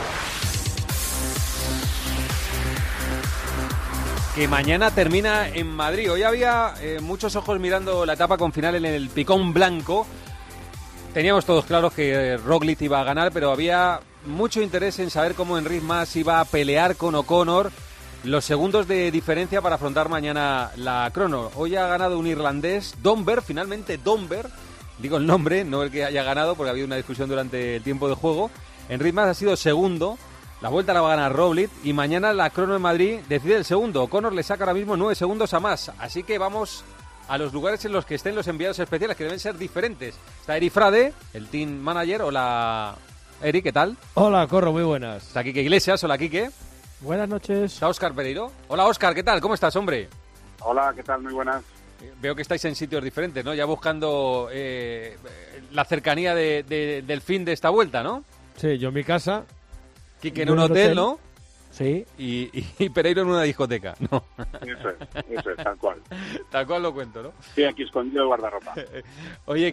Que mañana termina en Madrid. Hoy había muchos ojos mirando la etapa con final en el Picón Blanco. Teníamos todos claros que Roglic iba a ganar, pero había mucho interés en saber cómo Enric Mas iba a pelear con O'Connor los segundos de diferencia para afrontar mañana la crono. Hoy ha ganado un irlandés, Domber, finalmente Domber. Digo el nombre, no el que haya ganado, porque ha habido una discusión durante el tiempo de juego. Enric Mas ha sido segundo. La vuelta la va a ganar Roglic y mañana la crono en Madrid decide el segundo. O'Connor le saca ahora mismo 9 segundos a Mas. Así que vamos a los lugares en los que estén los enviados especiales, que deben ser diferentes. Está Eri Frade, el team manager. Hola, Eri, ¿qué tal? Hola, Corro, muy buenas. Está Quique Iglesias. Hola, Quique. Buenas noches. Está Óscar Pereiro. Hola, Óscar, ¿qué tal? ¿Cómo estás, hombre? Hola, ¿qué tal? Muy buenas. Veo que estáis en sitios diferentes, ¿no? Ya buscando la cercanía del fin de esta vuelta, ¿no? Sí, yo en mi casa... Quique en un hotel, ¿no? Sí. Y Pereiro en una discoteca, ¿no? Eso es, tal cual. Tal cual lo cuento, ¿no? Estoy aquí escondido de guardarropa. Oye,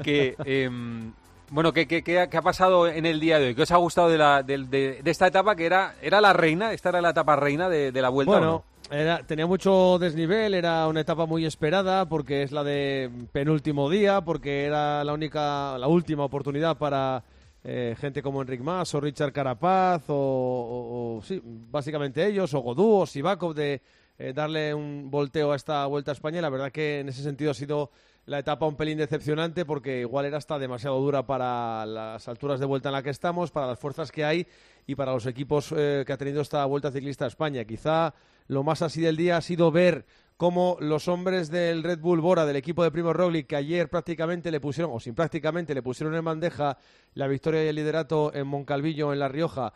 bueno, ¿qué ha pasado en el día de hoy? ¿Qué os ha gustado de esta etapa que era la reina? ¿Esta era la etapa reina de la Vuelta? Bueno, tenía mucho desnivel, era una etapa muy esperada porque es la de penúltimo día, porque era la última oportunidad para... gente como Enric Mas o Richard Carapaz o sí, básicamente ellos, o Godú o Sivakov, de darle un volteo a esta Vuelta a España. Y la verdad que en ese sentido ha sido la etapa un pelín decepcionante, porque igual era hasta demasiado dura para las alturas de vuelta en la que estamos, para las fuerzas que hay y para los equipos que ha tenido esta Vuelta Ciclista a España. Quizá lo más así del día ha sido ver cómo los hombres del Red Bull Bora, del equipo de Primo Roglic, que ayer prácticamente le pusieron, o sin prácticamente, le pusieron en bandeja la victoria y el liderato en Moncalvillo, en La Rioja,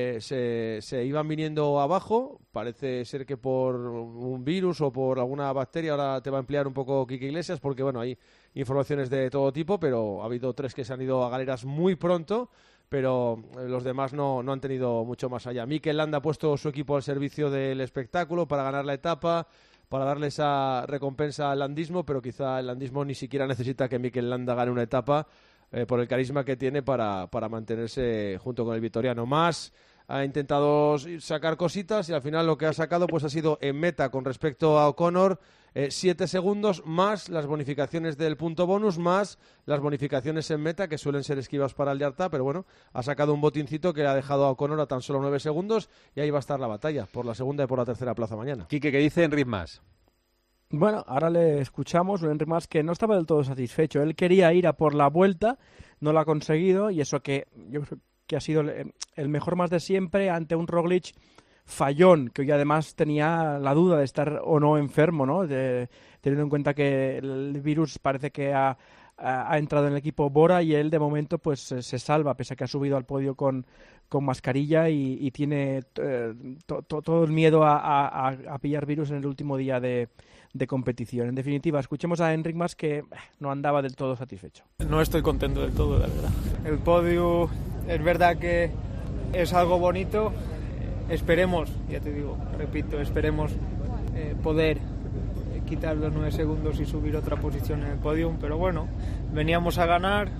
se iban viniendo abajo. Parece ser que por un virus o por alguna bacteria. Ahora te va a ampliar un poco Quique Iglesias, porque bueno, hay informaciones de todo tipo, pero ha habido 3 que se han ido a galeras muy pronto, pero los demás no han tenido mucho más allá. Mikel Landa ha puesto su equipo al servicio del espectáculo para ganar la etapa, para darle esa recompensa al landismo, pero quizá el landismo ni siquiera necesita que Mikel Landa gane una etapa por el carisma que tiene para mantenerse junto con el vitoriano. Mas ha intentado sacar cositas y al final lo que ha sacado pues ha sido en meta con respecto a O'Connor 7 segundos, más las bonificaciones del punto bonus, más las bonificaciones en meta, que suelen ser esquivas para el Yarta, pero bueno, ha sacado un botincito que le ha dejado a O'Connor a tan solo 9 segundos y ahí va a estar la batalla por la segunda y por la tercera plaza mañana. Quique, ¿qué dice Enric Mas? Bueno, ahora le escuchamos, un Enric Mas que no estaba del todo satisfecho. Él quería ir a por la vuelta, no lo ha conseguido, y eso que yo creo que ha sido el mejor Mas de siempre ante un Roglic fallón, que hoy además tenía la duda de estar o no enfermo, ¿no? Teniendo en cuenta que el virus parece que ha entrado en el equipo Bora, y él de momento pues se salva, pese a que ha subido al podio con mascarilla y tiene todo el miedo a pillar virus en el último día de competición. En definitiva, escuchemos a Enric Mas, que no andaba del todo satisfecho. No estoy contento del todo, la verdad. El podio es verdad que es algo bonito. Esperemos, ya te digo, repito, esperemos poder quitar los 9 segundos y subir otra posición en el podium, pero bueno, veníamos a ganar,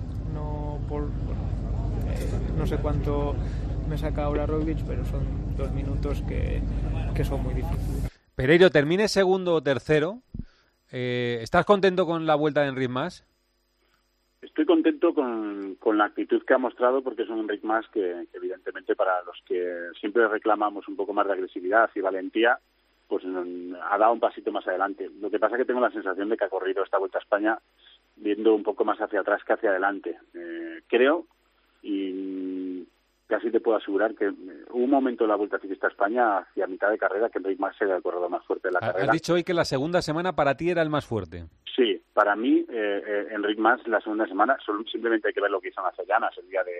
no sé cuánto me saca ahora Roglic, pero son 2 minutos que son muy difíciles. Pereiro, termine segundo o tercero. ¿Estás contento con la vuelta de Enric Mas? Estoy contento con la actitud que ha mostrado, porque es un Enric Mas que evidentemente, para los que siempre reclamamos un poco más de agresividad y valentía, pues ha dado un pasito más adelante. Lo que pasa es que tengo la sensación de que ha corrido esta Vuelta a España viendo un poco más hacia atrás que hacia adelante. Creo, y casi te puedo asegurar, que hubo un momento en la Vuelta Ciclista a España, hacia mitad de carrera, que Enric Mas era el corredor más fuerte de la carrera. Has dicho hoy que la segunda semana para ti era el más fuerte. Sí, para mí, Enric Mas, la segunda semana, simplemente hay que ver lo que hizo en las Llanas el día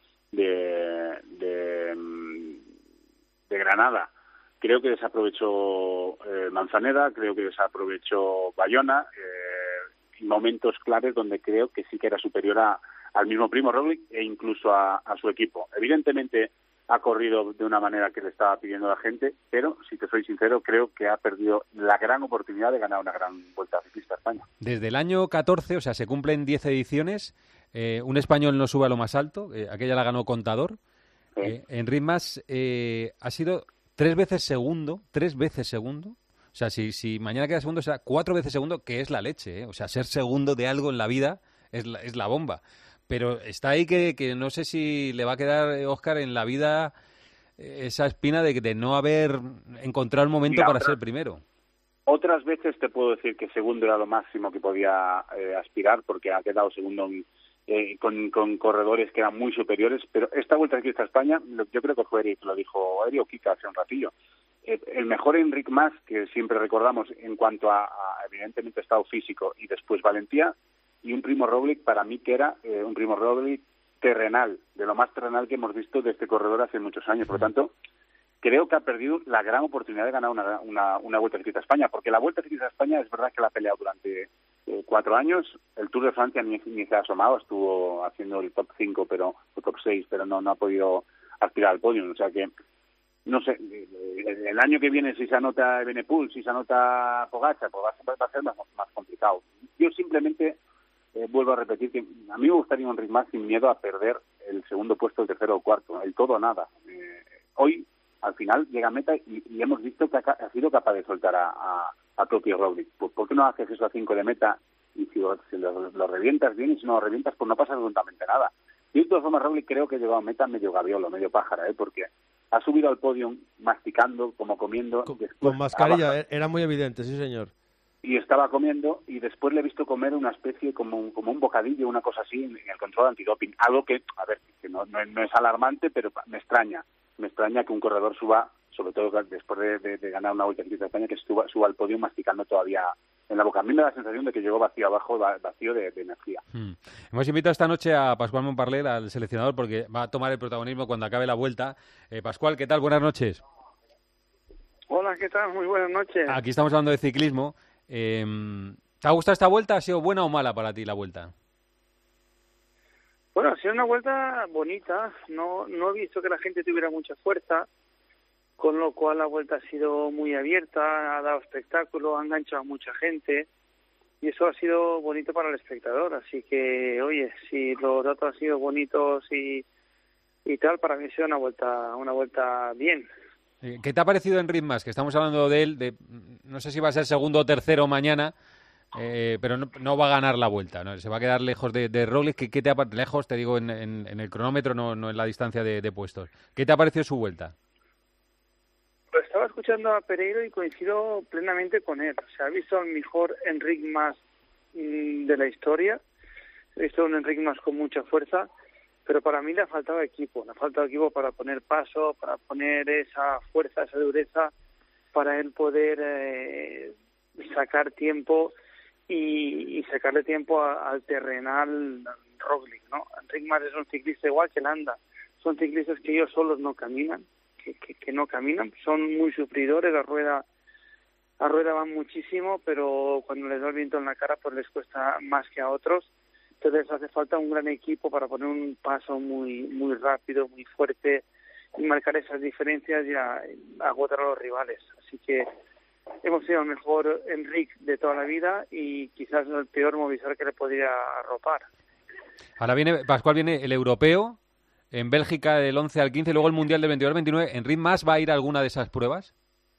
de Granada. Creo que desaprovechó Manzaneda, creo que desaprovechó Bayona, momentos claves donde creo que sí que era superior al mismo Primo Roglic e incluso a su equipo. Evidentemente ha corrido de una manera que le estaba pidiendo la gente, pero si te soy sincero, creo que ha perdido la gran oportunidad de ganar una gran Vuelta Ciclista a España. Desde el año 14, o sea, se cumplen 10 ediciones, un español no sube a lo más alto, aquella la ganó Contador. Enric Mas ha sido 3 veces segundo. O sea, si mañana queda segundo, será 4 veces segundo, que es la leche, ¿eh? O sea, ser segundo de algo en la vida es la bomba. Pero está ahí que no sé si le va a quedar, Óscar, en la vida esa espina de no haber encontrado el momento para ser primero. Otras veces te puedo decir que segundo era lo máximo que podía aspirar, porque ha quedado segundo con corredores que eran muy superiores, pero esta Vuelta Ciclista a España, yo creo que fue Eric, lo dijo Eric o Kika hace un ratillo, el mejor Enric Mas, que siempre recordamos en cuanto a evidentemente estado físico y después valentía, y un Primo Roglic para mí que era un Primo Roglic terrenal, de lo más terrenal que hemos visto de este corredor hace muchos años. Por lo tanto, creo que ha perdido la gran oportunidad de ganar una Vuelta Ciclista a España, porque la Vuelta Ciclista a España es verdad que la ha peleado durante 4 años. El Tour de Francia ni se ha asomado, estuvo haciendo el top 5 o top 6, pero no ha podido aspirar al podio. O sea que, no sé, el año que viene, si se anota Evenepoel, si se anota Pogačar, pues va a ser más complicado. Yo simplemente vuelvo a repetir que a mí me gustaría un Enric Mas sin miedo a perder el segundo puesto, el tercero o cuarto, el todo o nada. Hoy, al final, llega a meta y hemos visto que ha sido capaz de soltar a propio Roglic. Pues, ¿por qué no haces eso a 5 de meta? Y si lo revientas bien, y si no lo revientas, pues no pasa absolutamente nada. Y de todas formas, Roglic creo que llegó a meta medio gaviolo, medio pájara, porque ha subido al podio masticando, como comiendo. Con mascarilla, era muy evidente, sí señor. Y estaba comiendo, y después le he visto comer una especie como un bocadillo, una cosa así, en el control antidoping. Algo que, a ver, que no es alarmante, pero me extraña. Me extraña que un corredor suba, sobre todo después de ganar una Vuelta Ciclista a España, que suba al podio masticando todavía en la boca. A mí me da la sensación de que llegó vacío abajo, vacío de energía. Hemos invitado esta noche a Pascual Montparler, al seleccionador, porque va a tomar el protagonismo cuando acabe la Vuelta. Pascual, ¿qué tal? Buenas noches. Hola, ¿qué tal? Muy buenas noches. Aquí estamos hablando de ciclismo. ¿Te ha gustado esta Vuelta? ¿Ha sido buena o mala para ti la Vuelta? Bueno, ha sido una Vuelta bonita. No he visto que la gente tuviera mucha fuerza, con lo cual la Vuelta ha sido muy abierta, ha dado espectáculo, ha enganchado a mucha gente y eso ha sido bonito para el espectador. Así que, oye, si los datos han sido bonitos y tal, para mí ha sido una vuelta bien. ¿Qué te ha parecido Enric Mas? Que estamos hablando de él, no sé si va a ser segundo o tercero mañana, pero no va a ganar la Vuelta, ¿no? Se va a quedar lejos de Roglic. ¿Qué te ha parecido? Lejos, te digo, en el cronómetro, no en la distancia de puestos. ¿Qué te ha parecido su Vuelta? Pues estaba estaba escuchando a Pereiro y coincido plenamente con él. O sea, he visto al mejor Enric Mas de la historia. He visto un Enric Mas con mucha fuerza, pero para mí le ha faltado equipo. Le ha faltado equipo para poner paso, para poner esa fuerza, esa dureza, para él poder sacar tiempo y sacarle tiempo al terrenal Roglic, ¿no? Enric Mas es un ciclista igual que Landa. Son ciclistas que ellos solos no caminan, que no caminan, son muy sufridores, a rueda van muchísimo, pero cuando les da el viento en la cara pues les cuesta más que a otros. Entonces hace falta un gran equipo para poner un paso muy rápido, muy fuerte y marcar esas diferencias y agotar a los rivales. Así que hemos sido el mejor Enric de toda la vida y quizás el peor Movistar que le podría arropar. Ahora viene, Pascual, viene el europeo en Bélgica del 11 al 15, luego el mundial del 22 al 29. ¿Enric Mas va a ir a alguna de esas pruebas?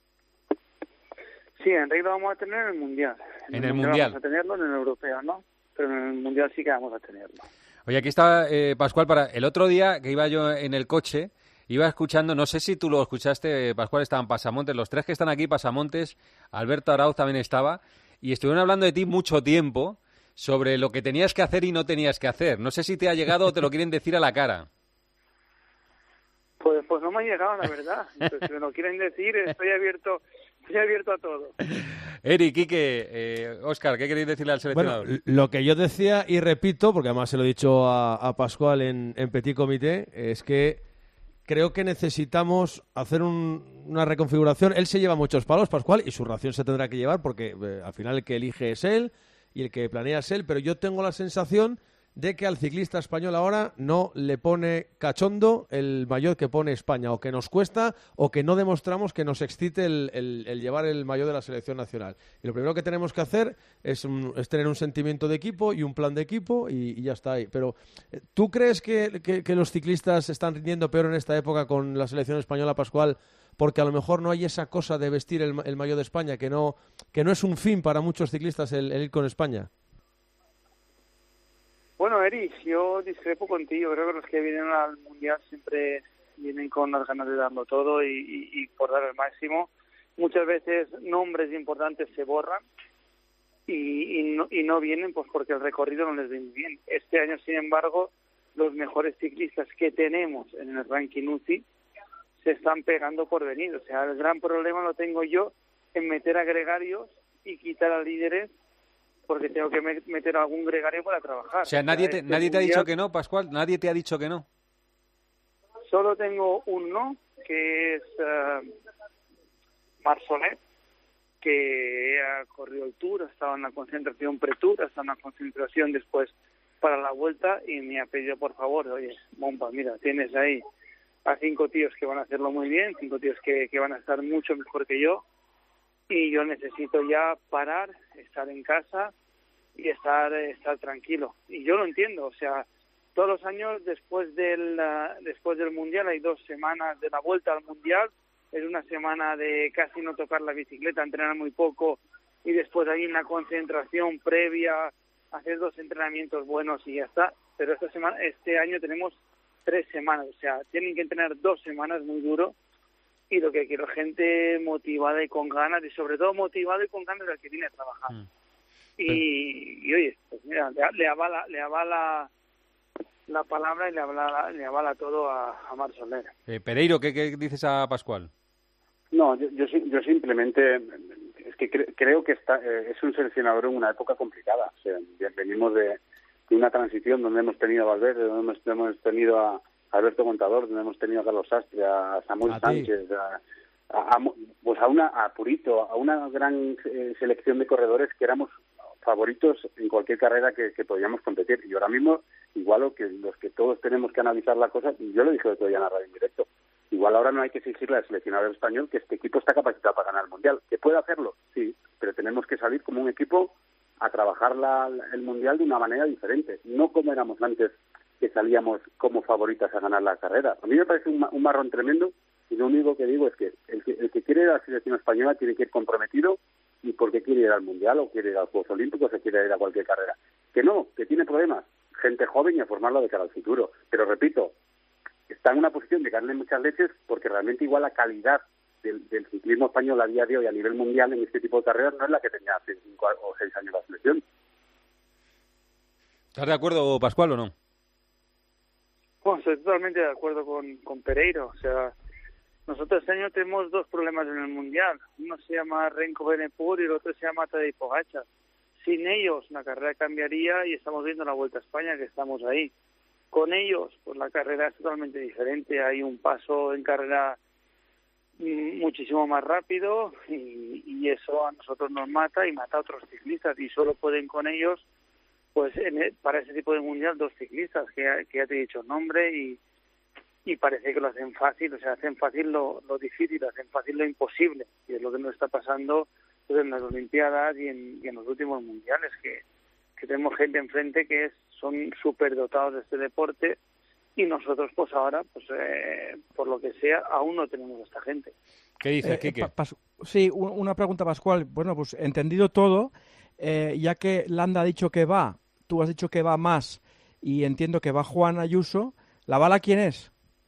Sí, Enric lo vamos a tener en el mundial. En el mundial. Vamos a tenerlo, en el europeo, ¿no? Pero en el mundial sí que vamos a tenerlo. Oye, aquí está Pascual, para el otro día que iba yo en el coche, iba escuchando, no sé si tú lo escuchaste, Pascual, estaban Pasamontes, los tres que están aquí, Pasamontes, Alberto Arauz también estaba, y estuvieron hablando de ti mucho tiempo sobre lo que tenías que hacer y no tenías que hacer. No sé si te ha llegado o te lo quieren decir a la cara. Pues no me ha llegado, la verdad. Entonces, si me lo quieren decir, estoy abierto a todo. Eric, Quique, Óscar, ¿qué queréis decirle al seleccionador? Bueno, lo que yo decía, y repito, porque además se lo he dicho a Pascual en Petit Comité, es que creo que necesitamos hacer una reconfiguración. Él se lleva muchos palos, Pascual, y su ración se tendrá que llevar, porque al final el que elige es él y el que planea es él, pero yo tengo la sensación de que al ciclista español ahora no le pone cachondo el maillot que pone España, o que nos cuesta, o que no demostramos que nos excite el llevar el maillot de la selección nacional. Y lo primero que tenemos que hacer es tener un sentimiento de equipo y un plan de equipo y ya está ahí. Pero, ¿tú crees que los ciclistas están rindiendo peor en esta época con la selección española, Pascual? Porque a lo mejor no hay esa cosa de vestir el maillot de España, que no es un fin para muchos ciclistas el ir con España. Bueno, Eri, yo discrepo contigo. Creo que los que vienen al Mundial siempre vienen con las ganas de darlo todo y por dar el máximo. Muchas veces nombres importantes se borran y no vienen pues porque el recorrido no les viene bien. Este año, sin embargo, los mejores ciclistas que tenemos en el ranking UCI se están pegando por venir. O sea, el gran problema lo tengo yo en meter a gregarios y quitar a líderes, porque tengo que meter algún gregario para trabajar. O sea, nadie te ha dicho que no, Pascual, nadie te ha dicho que no. Solo tengo un no, que es Marsolet, que ha corrido el Tour, ha estado en la concentración pre-Tour, ha estado en la concentración después para la Vuelta y me ha pedido, por favor, oye, Bomba, mira, tienes ahí a 5 tíos que van a hacerlo muy bien, 5 tíos que van a estar mucho mejor que yo, y yo necesito ya parar, estar en casa y estar tranquilo. Y yo lo entiendo, o sea, todos los años después del Mundial hay 2 semanas de la vuelta al Mundial, es una semana de casi no tocar la bicicleta, entrenar muy poco y después hay una concentración previa, hacer 2 entrenamientos buenos y ya está. Pero este año tenemos 3 semanas, o sea, tienen que entrenar 2 semanas muy duro. Y lo que quiero, gente motivada y con ganas, y sobre todo motivada y con ganas del que viene a trabajar. Y oye, pues mira, le avala la palabra y le avala todo a Mar Soler. Pereiro, ¿qué dices a Pascual? No, yo simplemente es que creo que es un seleccionador en una época complicada. O sea, venimos de una transición donde hemos tenido a Valverde, donde hemos tenido a Alberto Contador, donde hemos tenido a Carlos Sastre, a Samuel Sánchez, a Purito, a una gran selección de corredores que éramos favoritos en cualquier carrera que podíamos competir. Y ahora mismo, igual los que todos tenemos que analizar la cosa, yo lo dije el otro día en la radio en directo, igual ahora no hay que exigirle al seleccionador español que este equipo está capacitado para ganar el Mundial. ¿Que puede hacerlo? Sí, pero tenemos que salir como un equipo a trabajar el Mundial de una manera diferente, no como éramos antes, que salíamos como favoritas a ganar la carrera. A mí me parece un marrón tremendo y lo único que digo es que el que quiere ir a la selección española tiene que ir comprometido y porque quiere ir al Mundial o quiere ir a los Juegos Olímpicos o quiere ir a cualquier carrera. Que no, que tiene problemas. Gente joven y a formarla de cara al futuro. Pero repito, está en una posición de ganarle muchas leches porque realmente igual la calidad del ciclismo español a día de hoy a nivel mundial en este tipo de carreras no es la que tenía hace 5 o 6 años la selección. ¿Estás de acuerdo, Pascual, o no? Bueno, estoy totalmente de acuerdo con Pereiro. O sea, nosotros este año tenemos 2 problemas en el Mundial. Uno se llama Renko Benepur y el otro se llama Tadej Pogačar. Sin ellos la carrera cambiaría y estamos viendo la Vuelta a España que estamos ahí. Con ellos, pues la carrera es totalmente diferente. Hay un paso en carrera muchísimo más rápido y eso a nosotros nos mata y mata a otros ciclistas. Y solo pueden con ellos, pues para ese tipo de mundial, 2 ciclistas, que ya te he dicho el nombre y parece que lo hacen fácil. O sea, hacen fácil lo difícil, hacen fácil lo imposible. Y es lo que nos está pasando pues, en las Olimpiadas y en los últimos mundiales, que tenemos gente enfrente que son súper dotados de este deporte y nosotros pues ahora, pues por lo que sea, aún no tenemos a esta gente. ¿Qué dices, Quique? Sí, una pregunta, Pascual. Bueno, pues entendido todo, ya que Landa ha dicho que va, tú has dicho que va más y entiendo que va Juan Ayuso, ¿la bala quién es?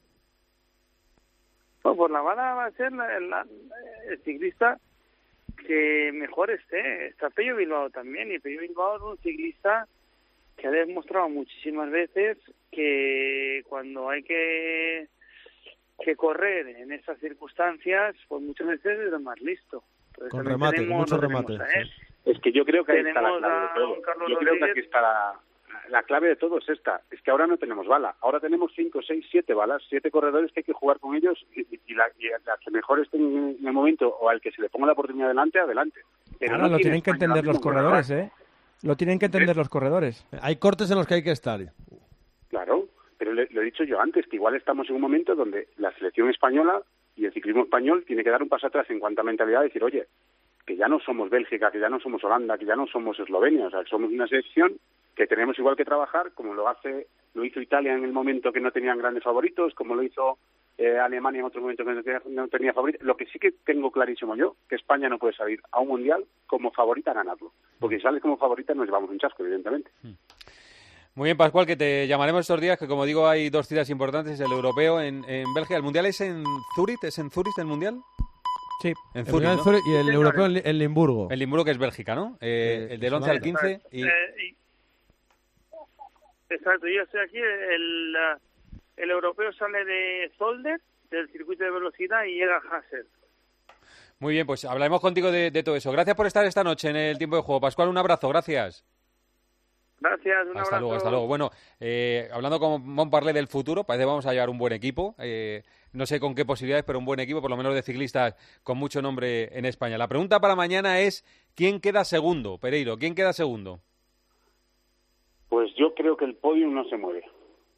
Pues la bala va a ser el ciclista que mejor esté. Está Pello Bilbao también, y Pello Bilbao es un ciclista que ha demostrado muchísimas veces que cuando hay que correr en esas circunstancias, pues muchas veces es el más listo. Entonces, con remate, mucho remate. Es que yo creo que ahí está la clave de todo. Yo creo que aquí está la clave de todo es esta. Es que ahora no tenemos bala. Ahora tenemos 5, 6, 7 balas, 7 corredores que hay que jugar con ellos y la que mejor esté en el momento o al que se le ponga la oportunidad adelante. Pero ahora lo tienen que entender los corredores, ¿eh? Lo tienen que entender los corredores. Hay cortes en los que hay que estar. Claro, pero lo he dicho yo antes, que igual estamos en un momento donde la selección española y el ciclismo español tiene que dar un paso atrás en cuanto a mentalidad y decir, oye, que ya no somos Bélgica, que ya no somos Holanda, que ya no somos Eslovenia, o sea, somos una selección que tenemos igual que trabajar, como lo hizo Italia en el momento que no tenían grandes favoritos, como lo hizo Alemania en otro momento que no tenía favoritos. Lo que sí que tengo clarísimo yo, que España no puede salir a un mundial como favorita a ganarlo, porque si sales como favorita nos llevamos un chasco, evidentemente. Muy bien, Pascual, que te llamaremos estos días, que como digo hay 2 citas importantes, el europeo en Bélgica. ¿El mundial es en Zúrich? ¿Es en Zúrich el mundial? Sí, en Zúrich, ¿no? Zúrich y el europeo en Limburgo. En Limburgo, que es Bélgica, ¿no? El del 11 al 15. Exacto, yo estoy aquí, el europeo sale de Zolder, del circuito de velocidad, y llega a Hasselt. Muy bien, pues hablaremos contigo de todo eso. Gracias por estar esta noche en el tiempo de juego. Pascual, un abrazo, gracias. Gracias, un abrazo. Hasta luego. Bueno, hablando con Montparlé del futuro, parece que vamos a llevar un buen equipo. No sé con qué posibilidades, pero un buen equipo, por lo menos de ciclistas con mucho nombre en España. La pregunta para mañana es, ¿quién queda segundo, Pereiro? ¿Quién queda segundo? Pues yo creo que el podium no se mueve.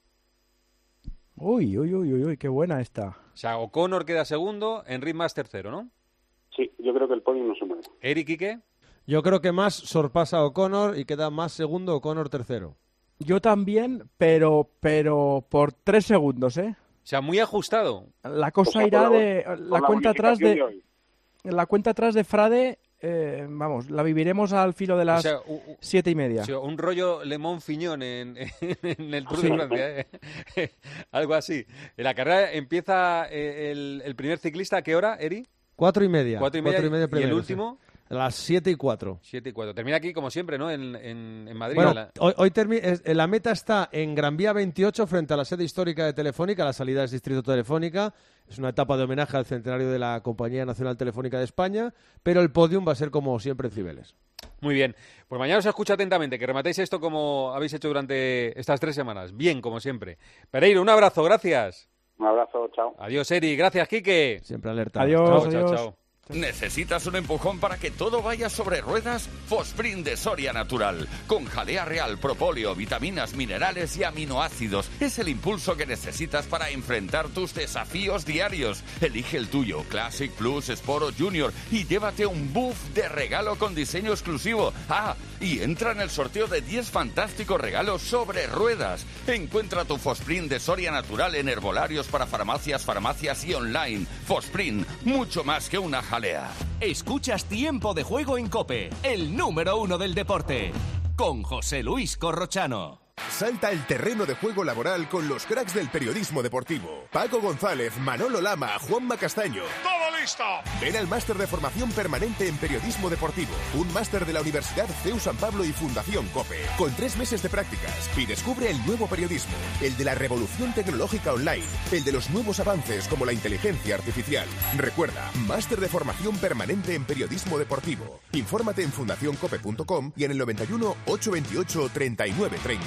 Uy, qué buena esta. O sea, O'Connor queda segundo, Enric Mas tercero, ¿no? Sí, yo creo que el podium no se mueve. ¿Eric, Quique? Yo creo que Mas sorpasa a O'Connor y queda Mas segundo, O'Connor tercero. Yo también, pero por 3 segundos, ¿eh? O sea, muy ajustado. La cosa irá de la cuenta atrás de la cuenta atrás de Frade. Vamos, la viviremos al filo de las 7:30. O sea, un rollo Le Mans Fignon en el Tour de Francia, algo así. La carrera empieza el primer ciclista, ¿a qué hora, Eri? 4:30. 4:30 y el último. A las 7:04. 7:04. Termina aquí, como siempre, ¿no? En Madrid. Bueno, hoy la meta está en Gran Vía 28, frente a la sede histórica de Telefónica. La salida es Distrito Telefónica. Es una etapa de homenaje al centenario de la Compañía Nacional Telefónica de España. Pero el podium va a ser, como siempre, en Cibeles. Muy bien. Pues mañana os escucho atentamente. Que rematéis esto como habéis hecho durante estas 3 semanas. Bien, como siempre. Pereiro, un abrazo. Gracias. Un abrazo. Chao. Adiós, Eri. Gracias, Quique. Siempre alerta. Adiós. Chao. ¿Necesitas un empujón para que todo vaya sobre ruedas? Fosprint de Soria Natural, con jalea real, propóleo, vitaminas, minerales y aminoácidos. Es el impulso que necesitas para enfrentar tus desafíos diarios. Elige el tuyo, Classic, Plus, Sport o Junior, y llévate un buff de regalo con diseño exclusivo. Y entra en el sorteo de 10 fantásticos regalos sobre ruedas. Encuentra tu Fosprint de Soria Natural en herbolarios para farmacias y online. Fosprint, mucho más que una jalea. Escuchas Tiempo de Juego en COPE, el número 1 del deporte, con José Luis Corrochano. Salta al terreno de juego laboral con los cracks del periodismo deportivo. Paco González, Manolo Lama, Juanma Castaño. ¡Todo listo! Ven al máster de formación permanente en periodismo deportivo. Un máster de la Universidad CEU San Pablo y Fundación COPE. Con 3 meses de prácticas. Y descubre el nuevo periodismo. El de la revolución tecnológica online. El de los nuevos avances como la inteligencia artificial. Recuerda, máster de formación permanente en periodismo deportivo. Infórmate en fundacioncope.com y en el 91 828 3930.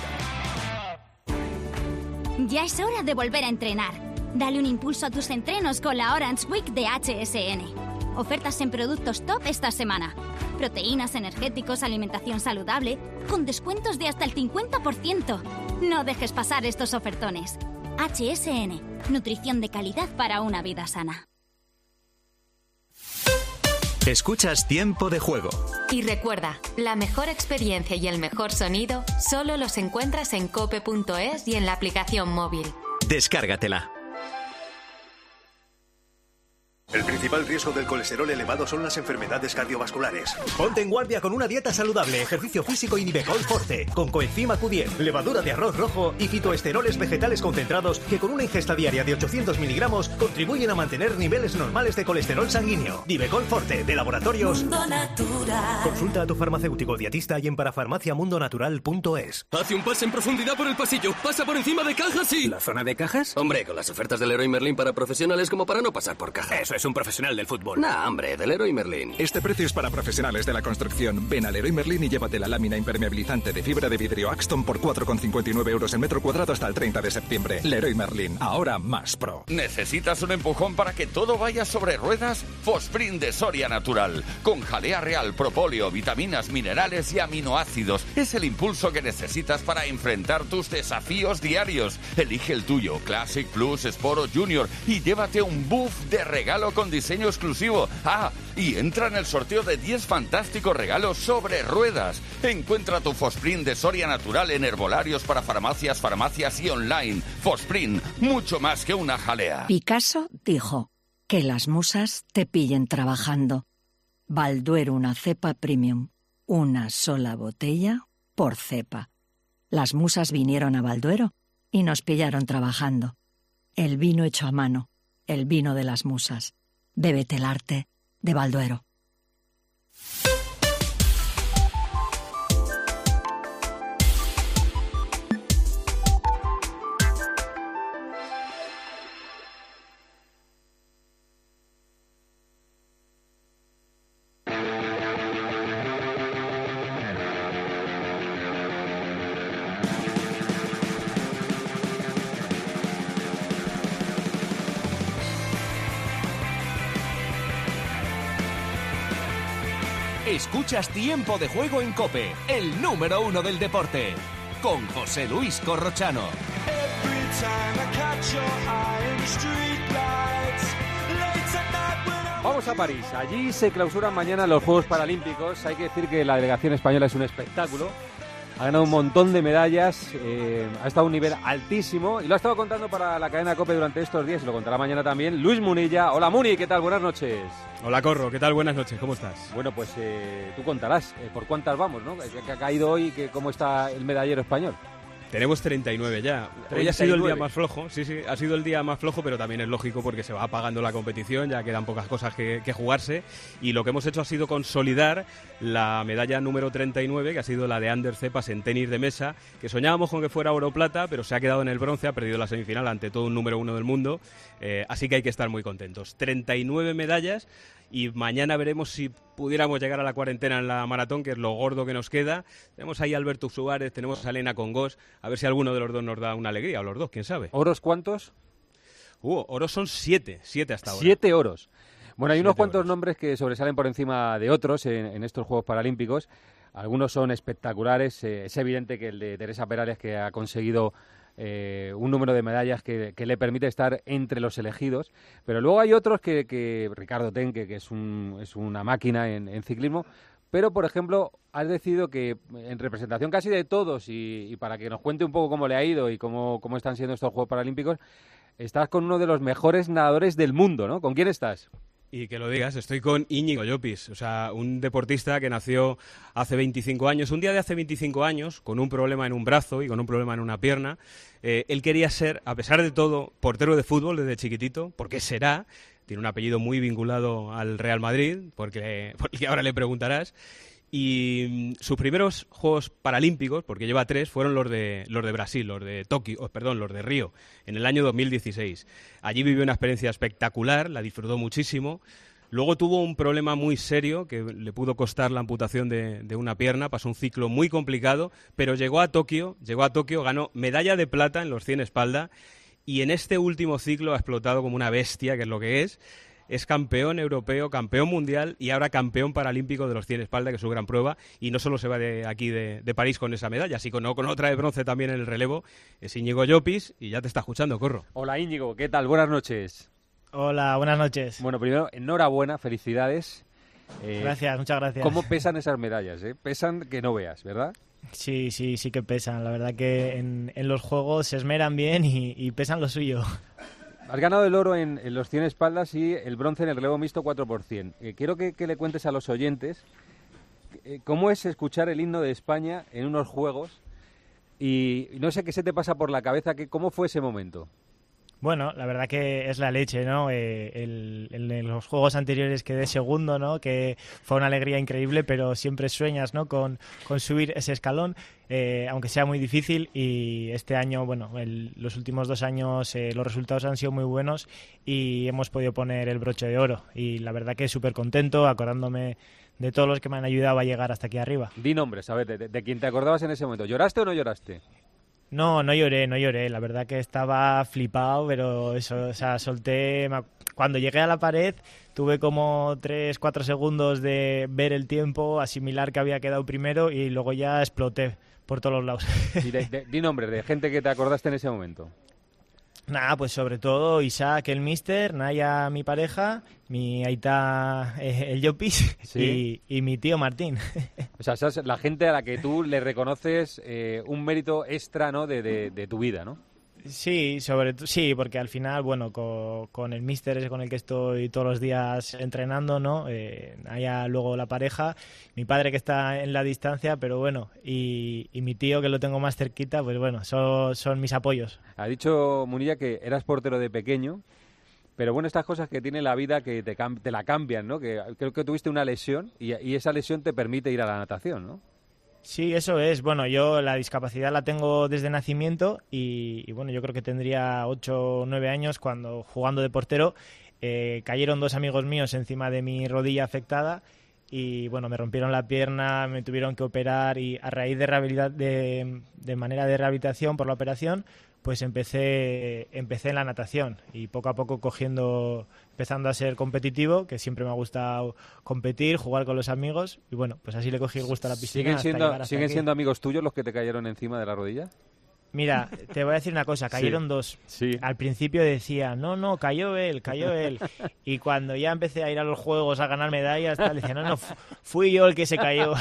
Ya es hora de volver a entrenar. Dale un impulso a tus entrenos con la Orange Week de HSN. Ofertas en productos top esta semana. Proteínas, energéticos, alimentación saludable, con descuentos de hasta el 50%. No dejes pasar estos ofertones. HSN, nutrición de calidad para una vida sana. Escuchas Tiempo de Juego. Y recuerda, la mejor experiencia y el mejor sonido solo los encuentras en cope.es y en la aplicación móvil. Descárgatela. El principal riesgo del colesterol elevado son las enfermedades cardiovasculares. Ponte en guardia con una dieta saludable, ejercicio físico y Nivecol Forte, con coenzima Q10, levadura de arroz rojo y fitoesteroles vegetales concentrados que con una ingesta diaria de 800 miligramos contribuyen a mantener niveles normales de colesterol sanguíneo. Nivecol Forte, de Laboratorios Mundo Natural. Consulta a tu farmacéutico dietista y en parafarmaciamundonatural.es. Hace un pase en profundidad por el pasillo, pasa por encima de cajas y... ¿La zona de cajas? Hombre, con las ofertas del Leroy Merlin para profesionales como para no pasar por caja. Eso es un profesional del fútbol. Nah, hombre, del Leroy Merlin. Este precio es para profesionales de la construcción. Ven al Leroy Merlin y llévate la lámina impermeabilizante de fibra de vidrio Axton por 4,59 euros el metro cuadrado hasta el 30 de septiembre. Leroy Merlin, ahora más pro. ¿Necesitas un empujón para que todo vaya sobre ruedas? Fosprint de Soria Natural. Con jalea real, propóleo, vitaminas, minerales y aminoácidos. Es el impulso que necesitas para enfrentar tus desafíos diarios. Elige el tuyo, Classic, Plus, Sport o Junior, y llévate un buff de regalo con diseño exclusivo. Ah, y entra en el sorteo de 10 fantásticos regalos sobre ruedas. Encuentra tu Fosprint de Soria Natural en herbolarios para farmacias y online. Fosprint, mucho más que una jalea. Picasso dijo: que las musas te pillen trabajando. Balduero, una cepa premium. Una sola botella por cepa. Las musas vinieron a Balduero y nos pillaron trabajando. El vino hecho a mano, el vino de las musas. Bébete el arte de Balduero. Escuchas Tiempo de Juego en COPE, el número 1 del deporte, con José Luis Corrochano. Vamos a París. Allí se clausuran mañana los Juegos Paralímpicos. Hay que decir que la delegación española es un espectáculo. Ha ganado un montón de medallas, ha estado a un nivel altísimo y lo ha estado contando para la cadena COPE durante estos días y lo contará mañana también Luis Munilla. Hola Muni, ¿qué tal? Buenas noches. Hola Corro, ¿qué tal? Buenas noches, ¿cómo estás? Bueno, pues tú contarás por cuántas vamos, ¿no? ¿Qué ha caído hoy y cómo está el medallero español? Tenemos 39 ya. 39. Hoy ha sido el día más flojo, sí, ha sido el día más flojo, pero también es lógico porque se va apagando la competición, ya quedan pocas cosas que jugarse y lo que hemos hecho ha sido consolidar la medalla número 39, que ha sido la de Ander Cepas en tenis de mesa, que soñábamos con que fuera oro o plata, pero se ha quedado en el bronce, ha perdido la semifinal ante todo un número 1 del mundo, así que hay que estar muy contentos. 39 medallas. Y mañana veremos si pudiéramos llegar a la cuarentena en la maratón, que es lo gordo que nos queda. Tenemos ahí a Alberto Suárez, tenemos a Elena Congós, a ver si alguno de los dos nos da una alegría, o los dos, quién sabe. ¿Oros cuántos? Oros son 7 hasta ahora. 7 oros. Bueno, hay unos cuantos nombres que sobresalen por encima de otros en estos Juegos Paralímpicos. Algunos son espectaculares. Es evidente que el de Teresa Perales, que ha conseguido un número de medallas que le permite estar entre los elegidos, pero luego hay otros que Ricardo Ten, que es una máquina en ciclismo, pero por ejemplo has decidido que en representación casi de todos y para que nos cuente un poco cómo le ha ido y cómo están siendo estos Juegos Paralímpicos, estás con uno de los mejores nadadores del mundo, ¿no? ¿Con quién estás? Y que lo digas, estoy con Íñigo Llopis, o sea, un deportista que nació hace 25 años, un día de hace 25 años, con un problema en un brazo y con un problema en una pierna. Él quería ser, a pesar de todo, portero de fútbol desde chiquitito, porque será, tiene un apellido muy vinculado al Real Madrid, porque ahora le preguntarás. Y sus primeros Juegos Paralímpicos, porque lleva 3, fueron los de Brasil, los de Río, en el año 2016. Allí vivió una experiencia espectacular, la disfrutó muchísimo. Luego tuvo un problema muy serio que le pudo costar la amputación de una pierna, pasó un ciclo muy complicado, pero llegó a Tokio, ganó medalla de plata en los 100 espalda y en este último ciclo ha explotado como una bestia, que es lo que es. Es campeón europeo, campeón mundial y ahora campeón paralímpico de los 100 espalda, que es su gran prueba. Y no solo se va de aquí de París con esa medalla, sino con otra de bronce también en el relevo. Es Íñigo Llopis y ya te está escuchando, Corro. Hola Íñigo, ¿qué tal? Buenas noches. Hola, buenas noches. Bueno, primero, enhorabuena, felicidades. Gracias, muchas gracias. ¿Cómo pesan esas medallas? Pesan que no veas, ¿verdad? Sí que pesan. La verdad que en los juegos se esmeran bien y pesan lo suyo. Has ganado el oro en los 100 espaldas y el bronce en el relevo mixto 4%. Quiero que le cuentes a los oyentes cómo es escuchar el himno de España en unos juegos y no sé qué se te pasa por la cabeza, ¿cómo fue ese momento? Bueno, la verdad que es la leche, ¿no? En los juegos anteriores quedé segundo, ¿no? Que fue una alegría increíble, pero siempre sueñas, ¿no? Con subir ese escalón, aunque sea muy difícil. Y este año, bueno, los últimos 2 años los resultados han sido muy buenos y hemos podido poner el broche de oro. Y la verdad que súper contento, acordándome de todos los que me han ayudado a llegar hasta aquí arriba. Di nombres, a ver, de quién te acordabas en ese momento. ¿Lloraste o no lloraste? No lloré, la verdad que estaba flipado, pero eso, o sea, solté, cuando llegué a la pared tuve como 3-4 segundos de ver el tiempo, asimilar que había quedado primero y luego ya exploté por todos los lados. Y di nombres de gente que te acordaste en ese momento. Nada, pues sobre todo Isaac, el míster, Naya, mi pareja, mi Aita, el Llopis, ¿sí? y mi tío Martín. O sea, esa es la gente a la que tú le reconoces un mérito extra, ¿no? de tu vida, ¿no? Sí, sí, porque al final, bueno, con el míster ese con el que estoy todos los días entrenando, ¿no? Haya luego la pareja, mi padre que está en la distancia, pero bueno, y mi tío que lo tengo más cerquita, pues bueno, son mis apoyos. Ha dicho Munilla que eras portero de pequeño, pero bueno, estas cosas que tiene la vida que te la cambian, ¿no? Que creo que tuviste una lesión y esa lesión te permite ir a la natación, ¿no? Sí, eso es. Bueno, yo la discapacidad la tengo desde nacimiento y bueno, yo creo que tendría 8 o 9 años cuando jugando de portero cayeron 2 amigos míos encima de mi rodilla afectada y bueno, me rompieron la pierna, me tuvieron que operar y a raíz de manera de rehabilitación por la operación, pues empecé en la natación y poco a poco empezando a ser competitivo, que siempre me ha gustado competir, jugar con los amigos y bueno, pues así le cogí el gusto a la piscina. ¿Siguen siendo amigos tuyos los que te cayeron encima de la rodilla? Mira, te voy a decir una cosa, cayeron 2. Sí. Al principio decía, no, cayó él. Y cuando ya empecé a ir a los juegos a ganar medallas, tal, decía, no, fui yo el que se cayó.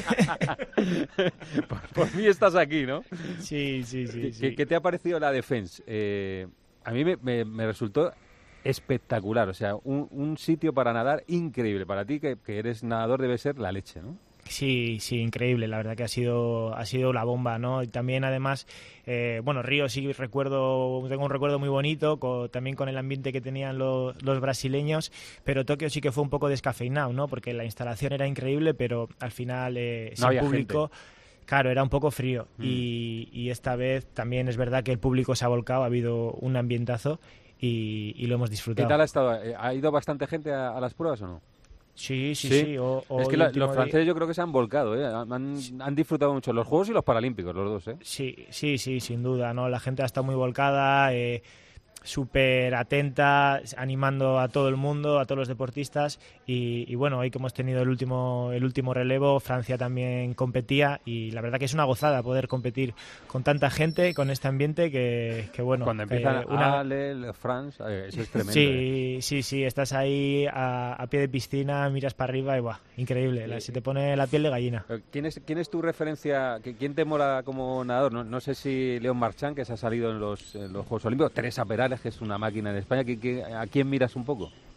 por mí estás aquí, ¿no? Sí. ¿Qué te ha parecido la defensa? A mí me resultó espectacular, o sea, un sitio para nadar increíble. Para ti, que eres nadador, debe ser la leche, ¿no? Sí, increíble, la verdad que ha sido la bomba, ¿no? Y también, además, bueno, Río sí tengo un recuerdo muy bonito, también con el ambiente que tenían los brasileños, pero Tokio sí que fue un poco descafeinado, ¿no? Porque la instalación era increíble, pero al final, sin público... Gente. Claro, era un poco frío y esta vez también es verdad que el público se ha volcado, ha habido un ambientazo y lo hemos disfrutado. ¿Qué tal ha estado? ¿Ha ido bastante gente a las pruebas o no? Sí. Es que los franceses yo creo que se han volcado, han disfrutado mucho los Juegos y los Paralímpicos, los dos, Sí, sin duda, ¿no? La gente ha estado muy volcada, súper atenta, animando a todo el mundo, a todos los deportistas y bueno, hoy que hemos tenido el último relevo, Francia también competía y la verdad que es una gozada poder competir con tanta gente, con este ambiente que bueno... Cuando empiezan France, eso es tremendo. Sí, estás ahí a pie de piscina, miras para arriba y ¡buah! Increíble, se te pone la piel de gallina. ¿Quién es tu referencia? ¿Quién te mola como nadador? No sé si León Marchand, que se ha salido en los Juegos Olímpicos, Teresa Perales, que es una máquina en España. ¿A quién miras un poco?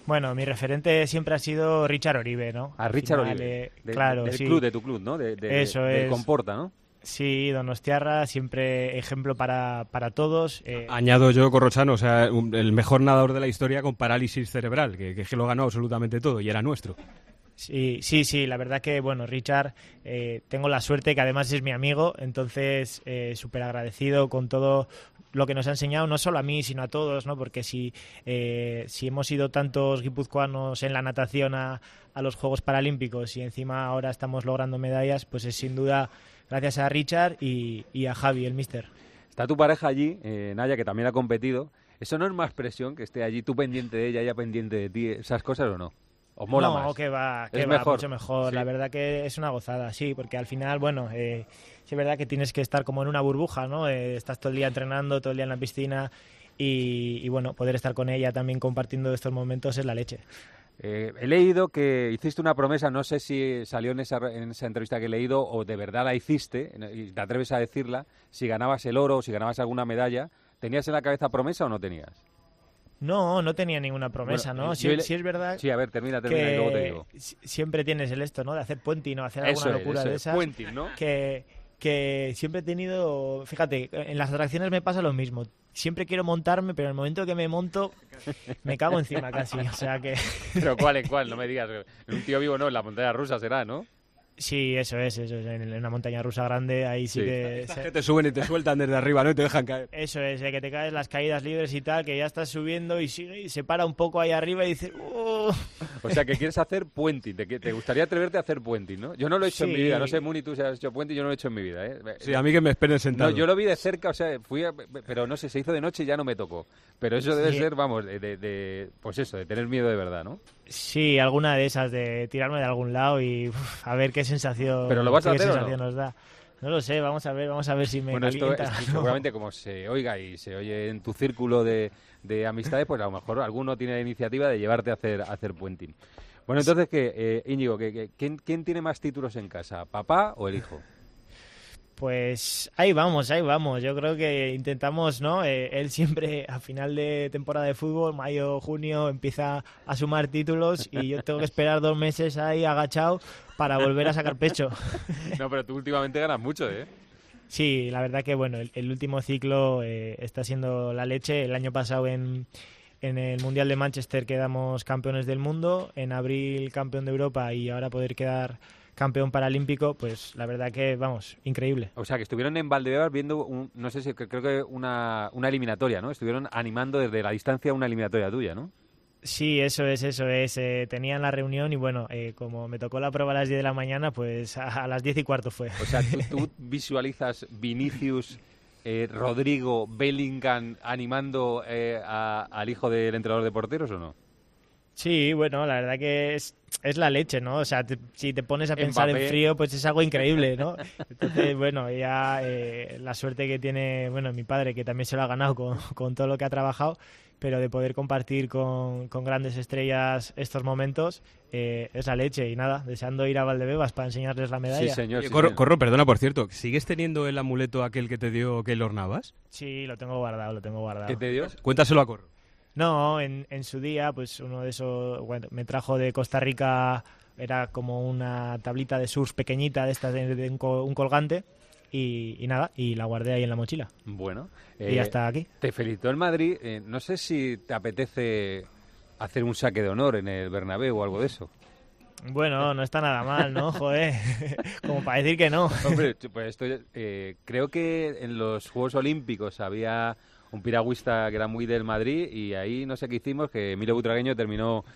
Bueno, mi referente siempre ha sido Richard Oribe, ¿no? A Richard Oribe, claro, del sí. club, de tu club, ¿no? Eso del es. Comporta, ¿no? Sí, Donostiarra, siempre ejemplo para todos. Añado yo, Corrochano, o sea, el mejor nadador de la historia con parálisis cerebral, que lo ganó absolutamente todo y era nuestro. Sí, la verdad que, bueno, Richard, tengo la suerte que además es mi amigo, entonces súper agradecido con todo lo que nos ha enseñado, no solo a mí, sino a todos, ¿no? Porque si hemos ido tantos guipuzcoanos en la natación a los Juegos Paralímpicos y encima ahora estamos logrando medallas, pues es sin duda gracias a Richard y a Javi, el míster. Está tu pareja allí, Naya, que también ha competido. ¿Eso no es más presión, que esté allí tú pendiente de ella, ella pendiente de ti, esas cosas o no? ¿O mola más? No, que va, mejor. Mucho mejor. ¿Sí? La verdad que es una gozada, sí, porque al final, bueno, sí es verdad que tienes que estar como en una burbuja, ¿no? Estás todo el día entrenando, todo el día en la piscina y bueno, poder estar con ella también compartiendo estos momentos es la leche. He leído que hiciste una promesa, no sé si salió en esa entrevista que he leído o de verdad la hiciste, y te atreves a decirla, si ganabas el oro o si ganabas alguna medalla, ¿tenías en la cabeza promesa o no tenías? No tenía ninguna promesa, bueno, ¿no? Sí es verdad. Sí, a ver, termina y luego te digo. Siempre tienes el esto, ¿no? De hacer puenting o hacer alguna locura de esas. Puenting, ¿no? Que siempre he tenido... Fíjate, en las atracciones me pasa lo mismo. Siempre quiero montarme, pero en el momento que me monto me cago encima casi, o sea que... ¿Pero cuál en cuál? No me digas. En un tío vivo no, en la montaña rusa será, ¿no? Sí, eso es. En una montaña rusa grande, ahí sí que... Que te suben y te sueltan desde arriba, ¿no? Y te dejan caer. Eso es, que te caes las caídas libres y tal, que ya estás subiendo y sigue y se para un poco ahí arriba y dices... O sea, que quieres hacer puenting, te gustaría atreverte a hacer puenting, ¿no? Yo no lo he hecho en mi vida, no sé, Muni, tú si has hecho puenting, yo no lo he hecho en mi vida, ¿eh? Sí, a mí que me esperen sentado. No, yo lo vi de cerca, o sea, pero no sé, se hizo de noche y ya no me tocó. Pero eso debe ser, vamos, pues eso, de tener miedo de verdad, ¿no? Sí, alguna de esas, de tirarme de algún lado y a ver qué sensación, ¿Pero lo vas a hacer o no? Nos da. No lo sé, vamos a ver si me calienta. Esto seguramente como se oiga y se oye en tu círculo de amistades, pues a lo mejor alguno tiene la iniciativa de llevarte a hacer puenting. Bueno, entonces, Íñigo, ¿quién tiene más títulos en casa, papá o el hijo? Pues ahí vamos. Yo creo que intentamos, ¿no? Él siempre a final de temporada de fútbol, mayo, junio, empieza a sumar títulos y yo tengo que esperar 2 meses ahí agachado para volver a sacar pecho. No, pero tú últimamente ganas mucho, ¿eh? Sí, la verdad que bueno, el último ciclo está siendo la leche. El año pasado en el Mundial de Manchester quedamos campeones del mundo, en abril campeón de Europa y ahora poder quedar campeón paralímpico, pues la verdad que, vamos, increíble. O sea, que estuvieron en Valdebebas viendo, no sé si creo que una eliminatoria, ¿no? Estuvieron animando desde la distancia una eliminatoria tuya, ¿no? Sí, eso es. Tenían la reunión y bueno, como me tocó la prueba a las 10 de la mañana, pues a las 10:15 fue. O sea, ¿tú visualizas Vinicius, Rodrigo, Bellingham animando al hijo del entrenador de porteros o no? Sí, bueno, la verdad que es la leche, ¿no? O sea, si te pones a pensar en frío, pues es algo increíble, ¿no? Entonces, bueno, ya la suerte que tiene, bueno, mi padre, que también se lo ha ganado con todo lo que ha trabajado, pero de poder compartir con grandes estrellas estos momentos es la leche. Y nada, deseando ir a Valdebebas para enseñarles la medalla. Sí, señor. Corro, perdona, por cierto, ¿sigues teniendo el amuleto aquel que te dio Keylor Navas? Sí, lo tengo guardado. ¿Qué te dio? Cuéntaselo a Corro. No, en su día, pues uno de esos, bueno, me trajo de Costa Rica, era como una tablita de surf pequeñita de estas de un colgante y nada, y la guardé ahí en la mochila. Bueno. Y hasta aquí. Te felicitó el Madrid, no sé si te apetece hacer un saque de honor en el Bernabéu o algo de eso. Bueno, no está nada mal, ¿no? Joder, como para decir que no. Hombre, pues creo que en los Juegos Olímpicos había un piragüista que era muy del Madrid y ahí no sé qué hicimos, que Emilio Butragueño terminó,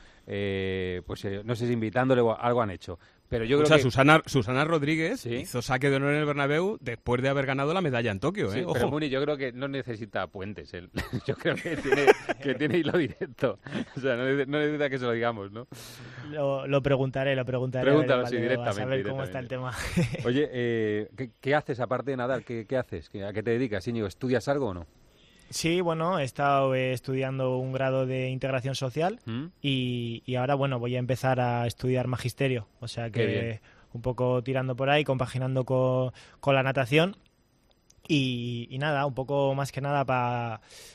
no sé si invitándole o algo han hecho. Pero yo creo que Susana Rodríguez hizo saque de honor en el Bernabéu después de haber ganado la medalla en Tokio, sí, Ojo. Pero Muni, yo creo que no necesita puentes él. Yo creo que tiene hilo directo. O sea, no necesita que se lo digamos, ¿no? Lo preguntaré. Pregúntalo, sí, directamente. A ver cómo está el tema. Oye, ¿qué haces aparte de nadar? ¿Qué haces? ¿A qué te dedicas, Íñigo? ¿Estudias algo o no? Sí, bueno, he estado estudiando un grado de integración social y ahora, bueno, voy a empezar a estudiar magisterio. O sea que un poco tirando por ahí, compaginando con la natación y nada, un poco más que nada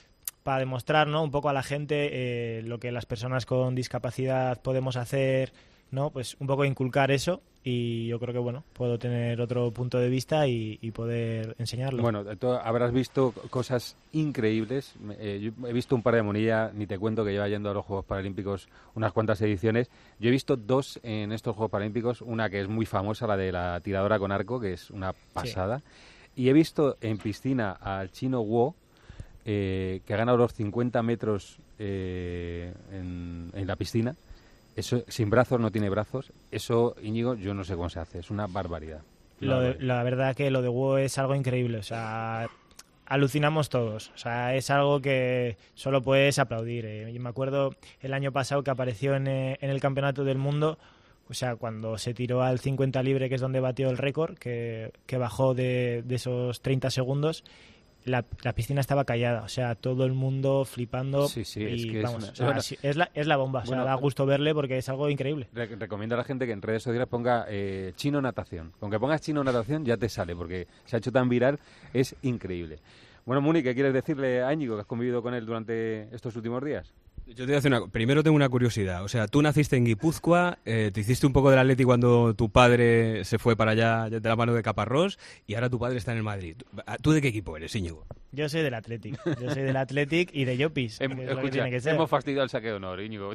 para demostrar, ¿no?, un poco a la gente lo que las personas con discapacidad podemos hacer, ¿no? Pues un poco inculcar eso, y yo creo que, bueno, puedo tener otro punto de vista y poder enseñarlo. Bueno, tú habrás visto cosas increíbles. Yo he visto un par de Munilla, ni te cuento, que lleva yendo a los Juegos Paralímpicos unas cuantas ediciones. Yo he visto 2 en estos Juegos Paralímpicos, una que es muy famosa, la de la tiradora con arco, que es una pasada. Sí. Y he visto en piscina al chino Wu, que ha ganado los 50 metros en la piscina. Eso, sin brazos, no tiene brazos. Eso, Íñigo, yo no sé cómo se hace. Es una barbaridad. La verdad que lo de Wu es algo increíble. O sea, alucinamos todos. O sea, es algo que solo puedes aplaudir. Yo me acuerdo el año pasado que apareció en el Campeonato del Mundo, o sea, cuando se tiró al 50 libre, que es donde batió el récord, que bajó de esos 30 segundos. La piscina estaba callada, o sea, todo el mundo flipando. Sí, y es que vamos, es la bomba. Bueno, o sea, da gusto verle porque es algo increíble. Recomiendo a la gente que en redes sociales ponga chino natación. Con que pongas chino natación ya te sale, porque se ha hecho tan viral, es increíble. Bueno, Muni, ¿qué quieres decirle a Íñigo, que has convivido con él durante estos últimos días? Yo te voy a hacer primero tengo una curiosidad. O sea, tú naciste en Guipúzcoa, te hiciste un poco del Atleti cuando tu padre se fue para allá de la mano de Caparrós, y ahora tu padre está en el Madrid. ¿Tú de qué equipo eres, Íñigo? Yo soy del Athletic. Yo soy del Athletic y de Llopis. Escucha, hemos fastidiado el saque de honor, Íñigo.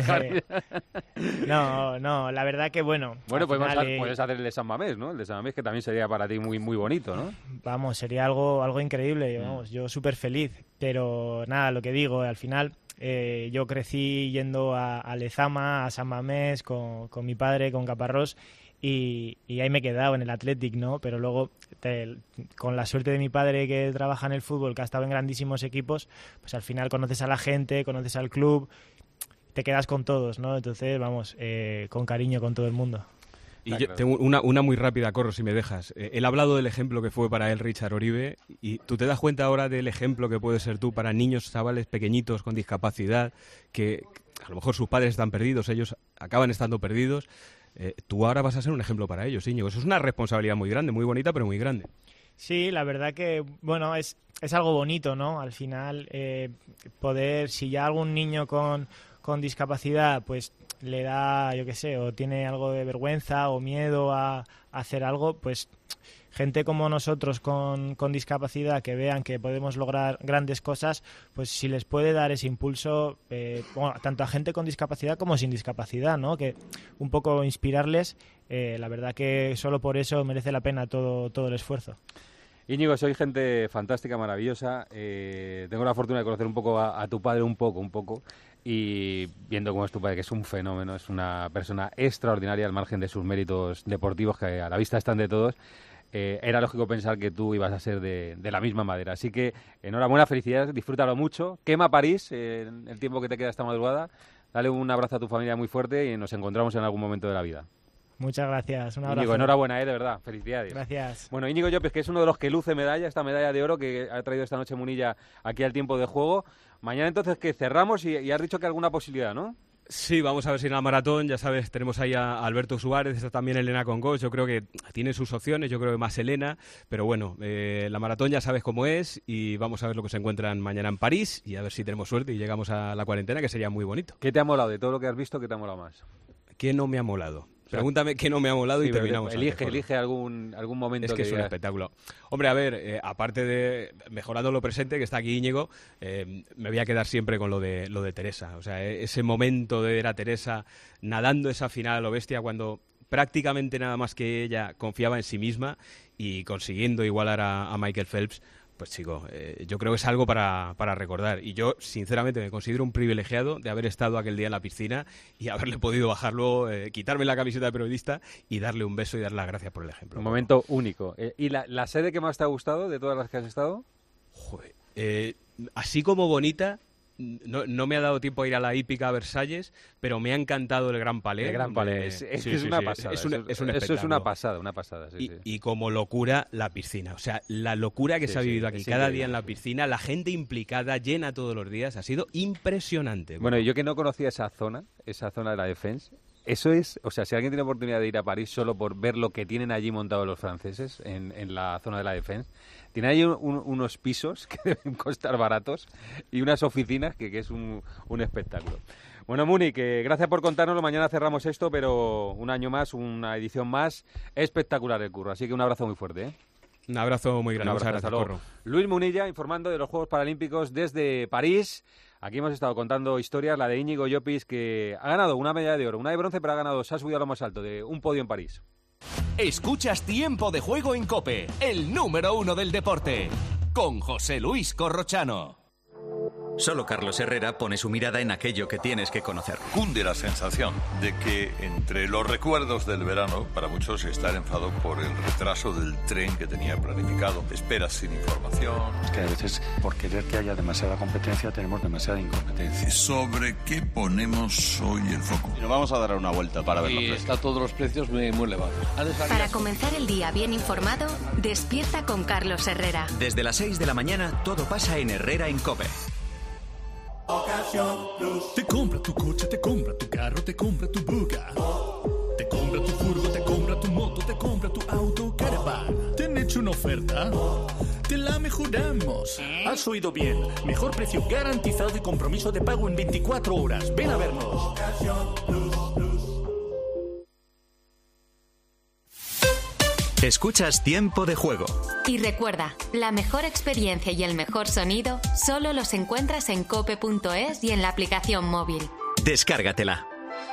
No, la verdad que bueno. Bueno, pues puedes hacer el de San Mamés, ¿no? El de San Mamés, que también sería para ti muy, muy bonito, ¿no? Vamos, sería algo increíble. Vamos, yo súper feliz. Pero nada, lo que digo, al final yo crecí yendo a Lezama, a San Mamés, con mi padre, con Caparrós. Y ahí me he quedado en el Athletic, ¿no? Pero luego, con la suerte de mi padre, que trabaja en el fútbol, que ha estado en grandísimos equipos, pues al final conoces a la gente, conoces al club, te quedas con todos, ¿no? Entonces, vamos, con cariño con todo el mundo. Y yo tengo una muy rápida, Corro, si me dejas. Él ha hablado del ejemplo que fue para él Richard Oribe, y tú te das cuenta ahora del ejemplo que puede ser tú para niños, chavales pequeñitos con discapacidad, que a lo mejor sus padres están perdidos, ellos acaban estando perdidos. Tú ahora vas a ser un ejemplo para ellos, Íñigo. Eso es una responsabilidad muy grande, muy bonita, pero muy grande. Sí, la verdad que, bueno, es algo bonito, ¿no? Al final, poder, si ya algún niño con discapacidad, pues le da, yo qué sé, o tiene algo de vergüenza o miedo a hacer algo, pues gente como nosotros con discapacidad, que vean que podemos lograr grandes cosas, pues si les puede dar ese impulso, bueno, tanto a gente con discapacidad como sin discapacidad, ¿no? Que un poco inspirarles, la verdad que solo por eso merece la pena todo el esfuerzo. Íñigo, soy gente fantástica, maravillosa. Tengo la fortuna de conocer un poco a tu padre, un poco, y viendo cómo es tu padre, que es un fenómeno, es una persona extraordinaria al margen de sus méritos deportivos, que a la vista están de todos. Era lógico pensar que tú ibas a ser de la misma madera. Así que enhorabuena, felicidades, disfrútalo mucho. Quema París en el tiempo que te queda esta madrugada. Dale un abrazo a tu familia muy fuerte y nos encontramos en algún momento de la vida. Muchas gracias, un abrazo. Íñigo, enhorabuena, de verdad, felicidades. Gracias. Bueno, Íñigo Llopis, que es uno de los que luce esta medalla de oro que ha traído esta noche Munilla aquí al tiempo de juego. Mañana entonces que cerramos y has dicho que alguna posibilidad, ¿no? Sí, vamos a ver si en la maratón, ya sabes, tenemos ahí a Alberto Suárez, está también Elena Congos, yo creo que tiene sus opciones, yo creo que más Elena, pero bueno, la maratón ya sabes cómo es y vamos a ver lo que se encuentran mañana en París y a ver si tenemos suerte y llegamos a la cuarentena, que sería muy bonito. ¿Qué te ha molado de todo lo que has visto? ¿Qué te ha molado más? ¿Qué no me ha molado? Pregúntame qué no me ha molado y terminamos. Elige algún momento. Es que es un espectáculo. Hombre, a ver, aparte de mejorando lo presente, que está aquí Íñigo, me voy a quedar siempre con lo de Teresa. O sea, ese momento de ver a Teresa nadando esa final a lo bestia cuando prácticamente nada más que ella confiaba en sí misma y consiguiendo igualar a Michael Phelps. Pues chico, yo creo que es algo para recordar. Y yo, sinceramente, me considero un privilegiado de haber estado aquel día en la piscina y haberle podido bajarlo, quitarme la camiseta de periodista y darle un beso y darle las gracias por el ejemplo. Un momento único. ¿Y la sede que más te ha gustado de todas las que has estado? Joder, así como bonita... No me ha dado tiempo a ir a la hípica a Versalles, pero me ha encantado el Gran Palais. El Gran Palais, es una pasada. Eso es una pasada. Sí. Y como locura, la piscina. O sea, la locura que se ha vivido aquí cada día en la piscina, la gente implicada, llena todos los días, ha sido impresionante. Bueno, yo que no conocía esa zona de la Defense, eso es, o sea, si alguien tiene oportunidad de ir a París solo por ver lo que tienen allí montado los franceses en la zona de la Défense, tiene ahí unos pisos que deben costar baratos y unas oficinas que es un espectáculo. Bueno, Muni, que gracias por contárnoslo. Mañana cerramos esto, pero un año más, una edición más. Espectacular el curro, así que un abrazo muy fuerte, ¿eh? Un abrazo muy grande. Muchas gracias, Corro. Luis Munilla informando de los Juegos Paralímpicos desde París. Aquí hemos estado contando historias, la de Íñigo Llopis, que ha ganado una medalla de oro, una de bronce, pero se ha subido a lo más alto, de un podio en París. Escuchas Tiempo de Juego en COPE, el número 1 del deporte, con José Luis Corrochano. Solo Carlos Herrera pone su mirada en aquello que tienes que conocer. Cunde la sensación de que entre los recuerdos del verano, para muchos está el enfado por el retraso del tren que tenía planificado, esperas sin información. Es que a veces, por querer que haya demasiada competencia, tenemos demasiada incompetencia. ¿Sobre qué ponemos hoy el foco? Y nos vamos a dar una vuelta para verlo. Y está todos los precios muy elevados. Para comenzar el día bien informado, despierta con Carlos Herrera. Desde las 6 de la mañana, todo pasa en Herrera en COPE. Ocasión Plus. Te compra tu coche, te compra tu carro, te compra tu buga. Te compra tu furgo, te compra tu moto, te compra tu auto, caravan. ¿Te han hecho una oferta? Te la mejoramos. Has oído bien. Mejor precio garantizado y compromiso de pago en 24 horas. Ven a vernos. Ocasión Plus. Escuchas Tiempo de Juego. Y recuerda, la mejor experiencia y el mejor sonido solo los encuentras en cope.es y en la aplicación móvil. Descárgatela.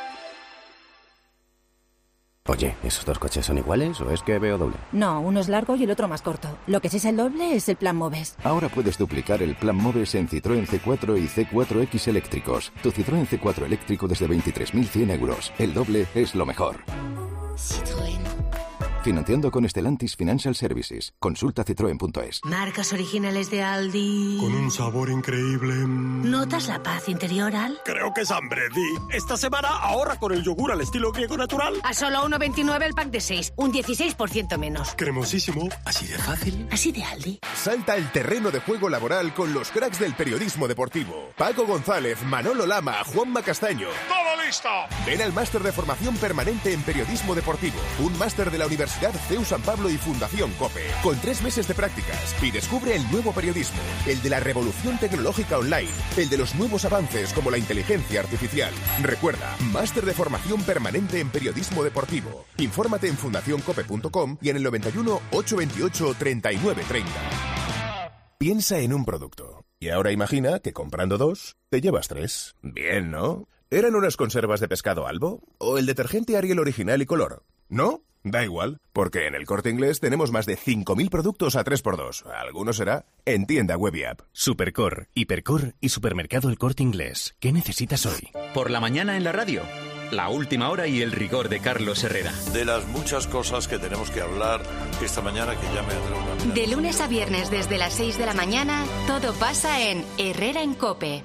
Oye, ¿esos dos coches son iguales o es que veo doble? No, uno es largo y el otro más corto. Lo que sí es el doble es el Plan Moves. Ahora puedes duplicar el Plan Moves en Citroën C4 y C4X eléctricos. Tu Citroën C4 eléctrico desde 23.100 euros. El doble es lo mejor. Citroën. Financiando con Stellantis Financial Services. Consulta citroen.es. Marcas originales de Aldi. Con un sabor increíble. ¿Notas la paz interior, Al? Creo que es hambre, Di. Esta semana ahorra con el yogur al estilo griego natural. A solo 1,29 el pack de 6. Un 16% menos. Cremosísimo. Así de fácil. Así de Aldi. Salta al terreno de juego laboral con los cracks del periodismo deportivo. Paco González, Manolo Lama, Juanma Castaño. ¡Todo listo! Ven al máster de formación permanente en periodismo deportivo. Un máster de la Universidad CEU San Pablo y Fundación COPE. Con 3 meses de prácticas. Y descubre el nuevo periodismo. El de la revolución tecnológica online. El de los nuevos avances como la inteligencia artificial. Recuerda, máster de formación permanente en periodismo deportivo. Infórmate en fundacioncope.com y en el 91 828 3930. Piensa en un producto. Y ahora imagina que comprando 2, te llevas 3. Bien, ¿no? ¿Eran unas conservas de pescado Albo? ¿O el detergente Ariel original y color? ¿No? Da igual, porque en el Corte Inglés tenemos más de 5.000 productos a 3x2. Alguno será en tienda web y app. Supercor, Hipercor y Supermercado El Corte Inglés. ¿Qué necesitas hoy? Por la mañana en la radio. La última hora y el rigor de Carlos Herrera. De las muchas cosas que tenemos que hablar esta mañana, que ya me atrevo a... De lunes a viernes desde las 6 de la mañana, todo pasa en Herrera en COPE.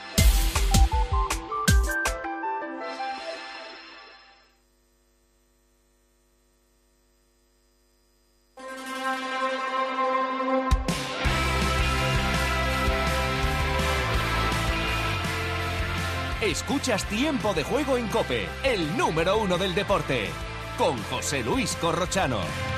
Escuchas Tiempo de Juego en COPE, el número 1 del deporte, con José Luis Corrochano.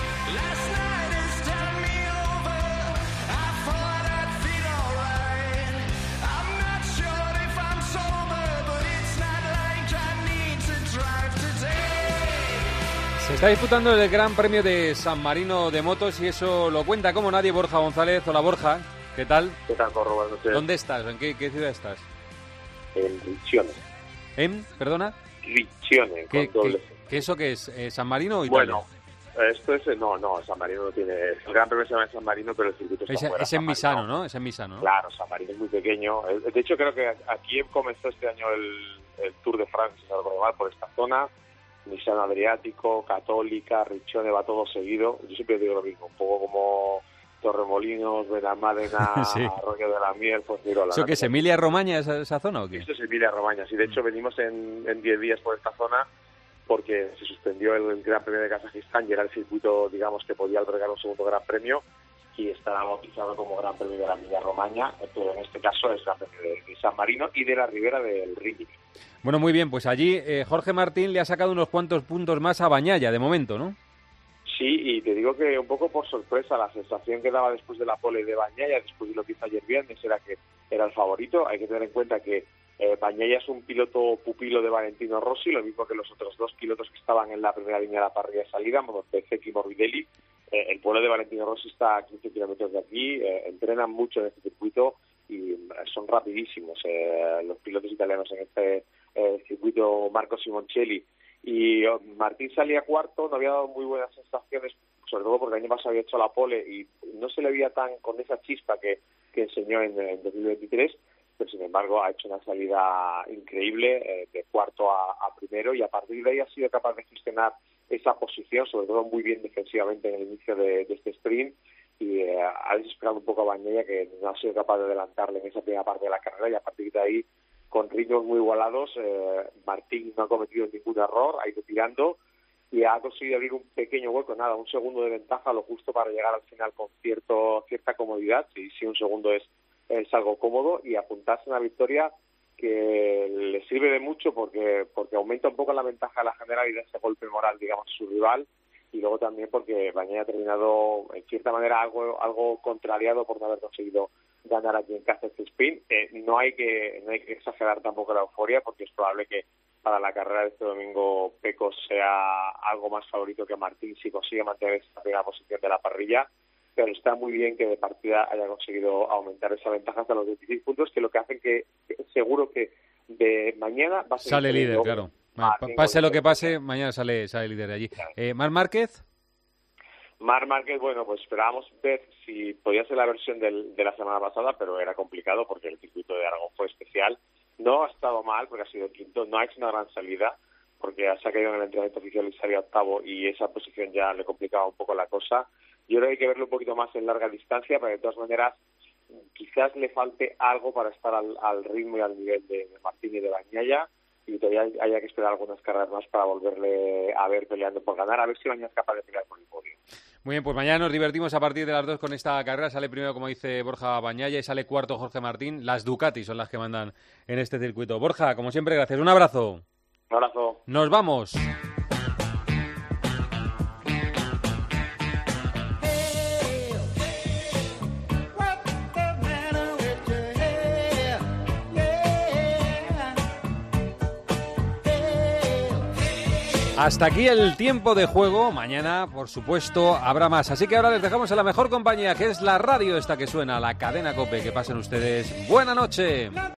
Se está disputando el Gran Premio de San Marino de Motos y eso lo cuenta como nadie Borja González. Hola Borja, ¿qué tal? ¿Qué tal, Corro? Buenas noches. ¿Dónde estás? ¿En qué ciudad estás? En Riccione. ¿En? ¿Perdona? Riccione, con doble C. ¿Qué eso qué es? ¿San Marino o Italia? Bueno, esto es... No, San Marino no tiene... El Gran Premio se llama San Marino, pero el circuito está fuera. Es en Misano, ¿no? Es en Misano, ¿no? Claro, San Marino es muy pequeño. De hecho, creo que aquí comenzó este año el Tour de Francia, si no recuerdo mal, por esta zona. Misano Adriático, Católica, Riccione, va todo seguido. Yo siempre digo lo mismo, un poco como Torremolinos, Benalmádena, Sí. Arroyo de la Miel, pues mira... ¿Eso qué es? ¿Emilia-Romagna esa zona o qué? Esto es Emilia-Romagna, sí. De hecho, venimos en 10 días por esta zona porque se suspendió el Gran Premio de Kazajistán y era el circuito, digamos, que podía albergar un segundo Gran Premio. y estará bautizado como Gran Premio de la Emilia-Romagna, pero en este caso es Gran Premio de San Marino y de la Ribera del Rímini. Bueno, muy bien, pues allí Jorge Martín le ha sacado unos cuantos puntos más a Bagnaia de momento, ¿no? Sí, y te digo que un poco por sorpresa, la sensación que daba después de la pole de Bagnaia, después de lo que hizo ayer viernes, era que era el favorito. Hay que tener en cuenta que Bagnaia es un piloto pupilo de Valentino Rossi, lo mismo que los otros dos pilotos que estaban en la primera línea de la parrilla de salida, Montezecchi y Morbidelli. El pueblo de Valentino Rossi está a 15 kilómetros de aquí, entrenan mucho en este circuito y son rapidísimos los pilotos italianos en este circuito. Marco Simoncelli y Martín salía cuarto, no había dado muy buenas sensaciones, sobre todo porque el año pasado había hecho la pole y no se le veía tan con esa chispa que enseñó en 2023, pero sin embargo ha hecho una salida increíble de cuarto a primero, y a partir de ahí ha sido capaz de gestionar esa posición, sobre todo muy bien defensivamente en el inicio de este sprint, y ha desesperado un poco a Bagnaia, que no ha sido capaz de adelantarle en esa primera parte de la carrera, y a partir de ahí, con ritmos muy igualados, Martín no ha cometido ningún error, ha ido tirando y ha conseguido abrir un pequeño hueco, un segundo de ventaja, lo justo para llegar al final con cierta comodidad, y si un segundo es algo cómodo, y apuntarse a una victoria que le sirve de mucho porque aumenta un poco la ventaja de la general y da ese golpe moral, digamos, a su rival, y luego también porque Bagnaia ha terminado en cierta manera algo contrariado por no haber conseguido ganar aquí en Cáceres Sprint. No hay que exagerar tampoco la euforia, porque es probable que para la carrera de este domingo Pecco sea algo más favorito que Martín si consigue mantener esa primera posición de la parrilla, pero está muy bien que de partida haya conseguido aumentar esa ventaja hasta los 26 puntos, que lo que hacen que seguro que de mañana va a ser sale líder, claro. Pase lo que pase, mañana sale líder de allí. ¿Marc Márquez? Marc Márquez, bueno, pues esperábamos ver si podía ser la versión de la semana pasada, pero era complicado porque el circuito de Aragón fue especial. No ha estado mal porque ha sido quinto, no ha hecho una gran salida porque se ha caído en el entrenamiento oficial y salía octavo, y esa posición ya le complicaba un poco la cosa. Yo creo que hay que verlo un poquito más en larga distancia, pero de todas maneras quizás le falte algo para estar al ritmo y al nivel de Martín y de Bagnaia, y todavía haya que esperar algunas carreras más para volverle a ver peleando por ganar, a ver si Bagnaia es capaz de pelear por el podio. Muy bien, pues mañana nos divertimos a partir de las 2 con esta carrera. Sale primero, como dice Borja, Bagnaia, y sale cuarto Jorge Martín. Las Ducati son las que mandan en este circuito. Borja, como siempre, gracias. Un abrazo. Un abrazo. Nos vamos. Hasta aquí el tiempo de juego. Mañana, por supuesto, habrá más. Así que ahora les dejamos en la mejor compañía, que es la radio esta que suena, la cadena COPE. Que pasen ustedes buena noche.